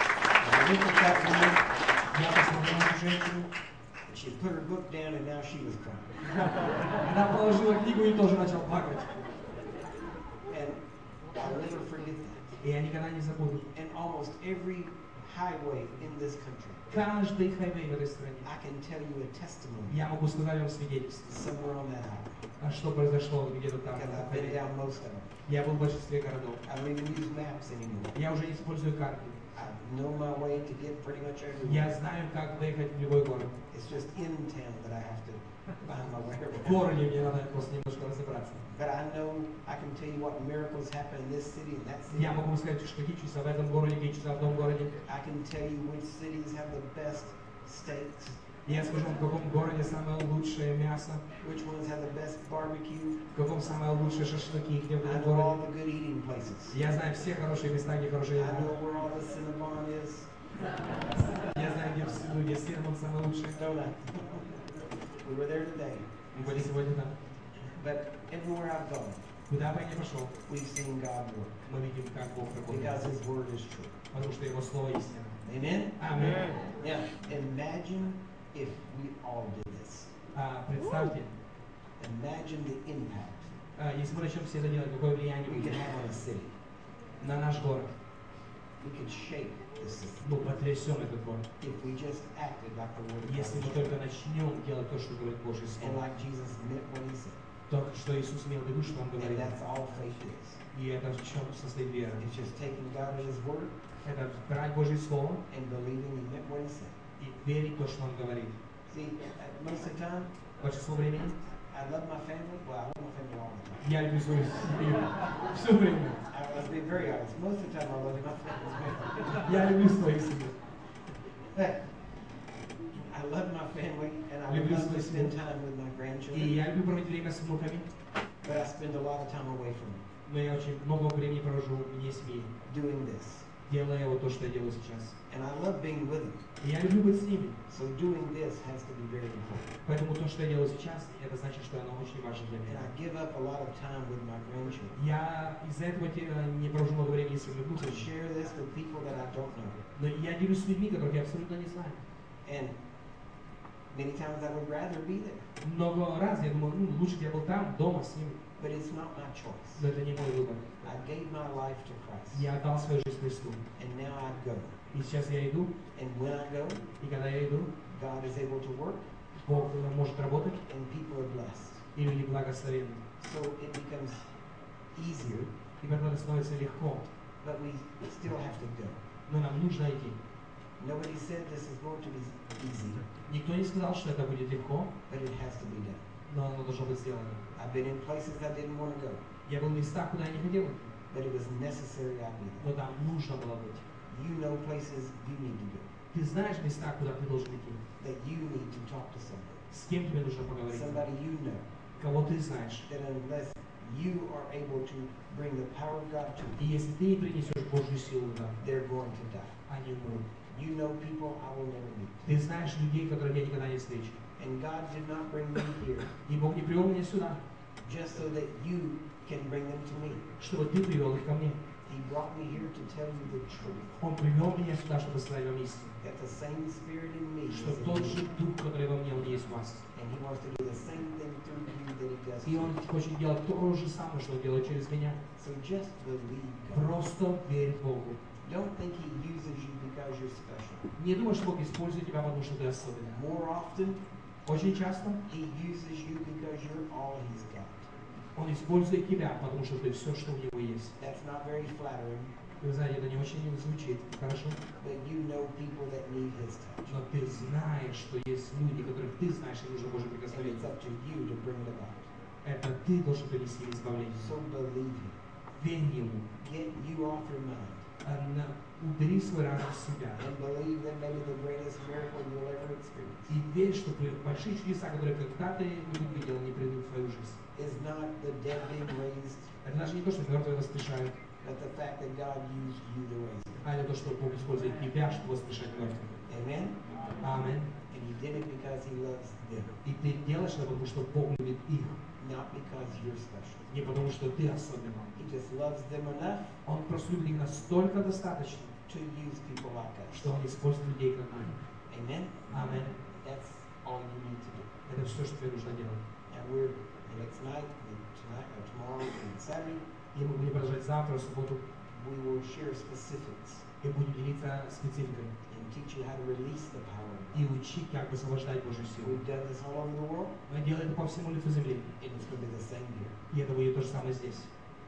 And I looked at that woman, Я посмотрел на эту женщину. and she put her book down, and now she was crying. Она положила книгу и тоже начала плакать. And I'll never forget that. И я никогда не забуду. And almost every highway in this country, Каждый хайвей в этой стране. I can tell you a testimony Я могу сказать вам свидетельство. somewhere on that highway. А что произошло где-то там? Because на I've been хайвее. down most of them. Я был в большинстве городов. I don't even use maps anymore. Я уже не использую карты. I know my way to get pretty much Я everywhere. знаю, как доехать в любой город. It's just in town that I have to find my way В around. городе мне надо просто немножко разобраться. But I know I can tell you what miracles happen in this city and that city. Я могу сказать, что какие чудеса в этом городе, какие чудеса в том городе. I can tell you which cities have the best steaks, Я скажу вам, в каком городе самое лучшее мясо, which ones have the best barbecue. в каком самое лучшее шашлыки, где в I каком know all городе. the good eating places. Я знаю все хорошие места, где хорошая I know еда. where all the Cinnabon is. Я знаю, где всюду, где Синемон самый лучший. Don't I? We were there today. Мы были сегодня там. But everywhere I've gone, Куда бы я ни пошел, we've seen God work мы видим, как Бог работает. because His word is true. Потому что Его Слово истина. Amen? Аминь. Now, imagine if we all did this. А, представьте, Imagine the impact а, если мы начнем все это делать, какое влияние we будет could have on a city. на наш город. We could shake the city Мы потрясем этот город. if we just acted like the word of Если мы God. только начнем делать то, что говорит Божье And Слово. like Jesus meant what He said. То, что Иисус имел в виду, что Он And говорил. that's all faith is. И это в чем состоит вера. It's just taking God at His word Это брать Божье Слово and believing He meant what He said. и верить в то, что Он говорит. See, uh, most of the time, Большинство времени I love my family. Well, I love my family all the time. я люблю свою семью. Все время. I, let's be very honest. Most of the time, I love my family. Я люблю свою семью. I love my family, and I Люблю love to свою spend семью. time with my И grandchildren. я люблю проводить время с внуками, But I spend a lot of time away from them, но я очень много времени провожу вне семьи, doing this. делая вот то, что я делаю сейчас. And I love being with them. И я люблю быть с ними. So doing this has to be very important. Поэтому то, что я делаю сейчас, это значит, что оно очень важно для And меня. I give up a lot of time with my grandchildren Я из-за этого те- не провожу много времени с своими to внуками. share this with people that I don't know. Но я делюсь с людьми, которых я абсолютно не знаю. And many times I would rather be there, Много раз я думал, ну, лучше бы я был там, дома с ними. but it's not my choice. Но это не мой выбор. I gave my life to Christ, Я отдал свою жизнь Христу. and now I go. И сейчас я иду, And when I go, и когда я иду, God is able to work, Бог может работать, and people are blessed. и люди благословенны. So it becomes easier, И поэтому это становится легко. but we still have to go. Но нам нужно идти. Nobody said this is going to be easy, Никто не сказал, что это будет легко, but it has to be done. Но оно должно быть сделано. I've been in places I didn't want to go, Я был в местах, куда я не хотел идти, but it was necessary I be но there. там нужно было быть. You know places you need to go, Ты знаешь места, куда ты должен идти. that you need to talk to somebody, С кем тебе нужно поговорить? somebody you know, Кого ты знаешь. that unless you are able to bring the power of God to И them, если ты не принесешь Божью силу, да, they're going to die. они умрут. You know people I will never meet. Ты знаешь людей, которых я никогда не встречу. And God did not bring me here И Бог не привел меня сюда, just so that you can bring them to me. чтобы ты привел их ко мне. He brought me here to tell you the truth, Он привел меня сюда, чтобы сказать вам истину. that the same spirit in me is Что in тот you. же дух, который во мне, он есть в вас. And he wants to do the same thing through you that he does И он through you. хочет делать то же самое, что он делает через меня. So just believe God. Просто верь Богу. Don't think he uses you because you're special. Не думай, что Бог использует тебя, потому что ты особенный. More often, Очень часто he uses you because you're all he's got. он использует тебя, потому что ты все, что у него есть. That's not very flattering, И вы знаете, это не очень звучит хорошо, but you know people that need his touch. но ты знаешь, что есть люди, которых ты знаешь, им нужно Божье And it's прикосновение. up to you to bring it about. Это ты должен принести избавление. So believe him. Верь Ему. Get you off your mind. А на- Убери свой разум в себя. And believe that maybe the greatest miracle you'll ever experience И верь, что при- большие чудеса, которые когда-то нибудь видел, не придут в твою жизнь. is not the dead being raised, Это даже не то, что мертвые воскрешают, but the fact that God used you to raise them. а это то, что Бог использует тебя, чтобы воскрешать мертвых. Amen? Аминь. And he did it because he loves them, И ты делаешь это, потому что Бог любит их. not because you're special. Не потому что ты особенный. He just loves them enough Он просто любит их настолько достаточно, to use people like us. что Он использует людей, как мы. Amen? Аминь. That's all you need to do. Это все, что тебе нужно делать. And we're, and it's tonight, and tonight, or tomorrow, and Saturday, И мы будем продолжать завтра, в субботу, we will share specifics и будем делиться спецификой. and teach you how to release the power of И God. учить, как высвобождать Божью силу. We've done this all over the world, Мы делаем это по всему лицу земли. and it's going to be the same here. И это будет то же самое здесь.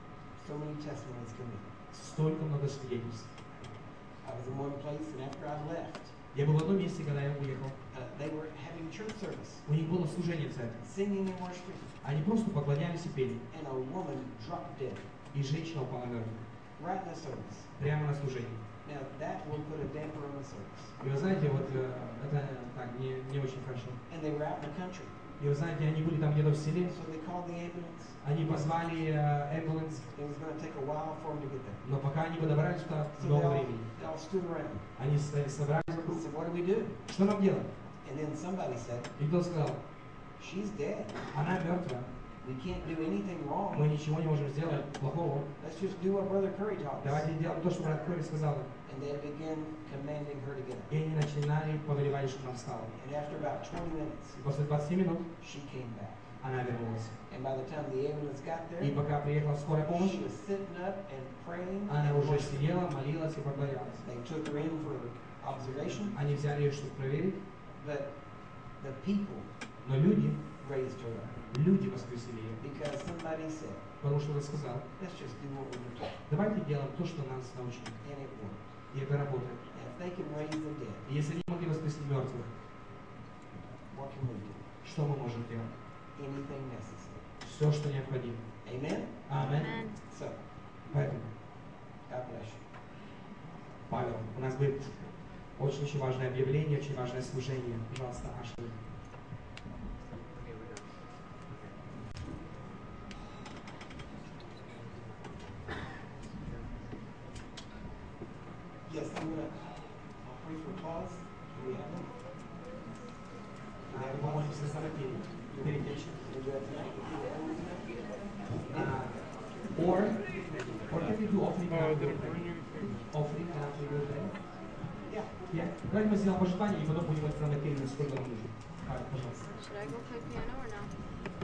So many testimonies come in. Столько много свидетельств. I was in one place, and after I left, Я был в одном месте, когда я уехал. uh, they were having church service, У них было служение в церкви. singing and worshiping, Они просто поклонялись и пели. and a woman dropped dead И женщина упала мертвой. right in the service. Прямо на служении. Now that will put a damper on the service. И вы знаете, вот э, это так, не, не очень хорошо. And they were out in the country, И вы знаете, они были там где-то в селе. so they called the ambulance. Они позвали э, ambulance, It was going to take a while for them to get there. но пока они бы добрались туда, So they много all, времени. they all stood around. Они ста- собрались I вокруг. said, "What do we do?" Что нам делать? And then somebody said, И кто сказал, "She's dead. она мертва. We can't do anything wrong. Мы ничего не можем сделать плохого. Let's just do what Brother Curry taught us." Давайте делаем то, что брат Кори сказал. And they began commanding her to get up. И они начинали повелевать, чтобы она встала. And after about twenty minutes, И после двадцати минут she came back. она вернулась. And by the time the ambulance got there, И пока приехала скорая помощь, she was sitting up and praying. она and уже worshiping. сидела, молилась и поклонялась. They took her in for observation, Они взяли ее, чтобы проверить, but the people но люди, raised her up люди воскресили ее. because somebody said, Потому что он сказал, "Let's just do what we were taught." давайте делаем то, что нас научили. And it worked. И это работает. And if they can raise the dead, И если они могли воскресить мертвых, what can we do? что мы можем делать? Anything necessary. Все, что необходимо. Amen? Аминь. So, Поэтому, God bless you. Павел, у нас будет очень-очень важное объявление, очень важное служение. Пожалуйста, Ашли. Yes, I'm gonna, I'll pray for applause. Do we have them? Do we have applause? Помолимся за Рафиль. Перед тем, Can we do that tonight? Can we do that tonight? Uh, or, or can we do offering after offering after your prayer? Yeah. Yeah. Давайте мы сделаем пожертвование и потом будем экспериментировать, сколько нам нужно. Павел, пожалуйста. Should I go play piano or no?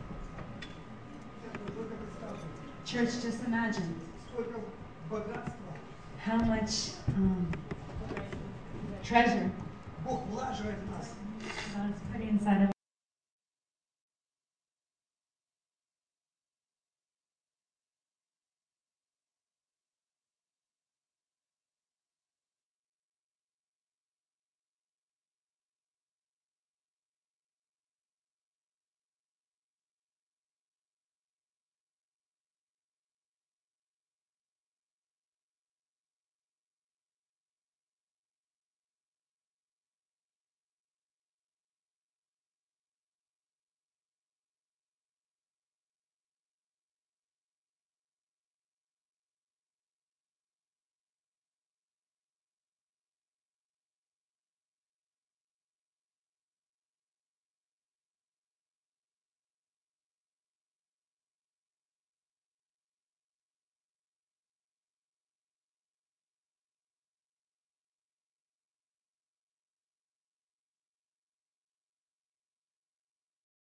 Church, just imagine Сколько богатства how much um, treasure Бог влаживает в нас. God's putting inside of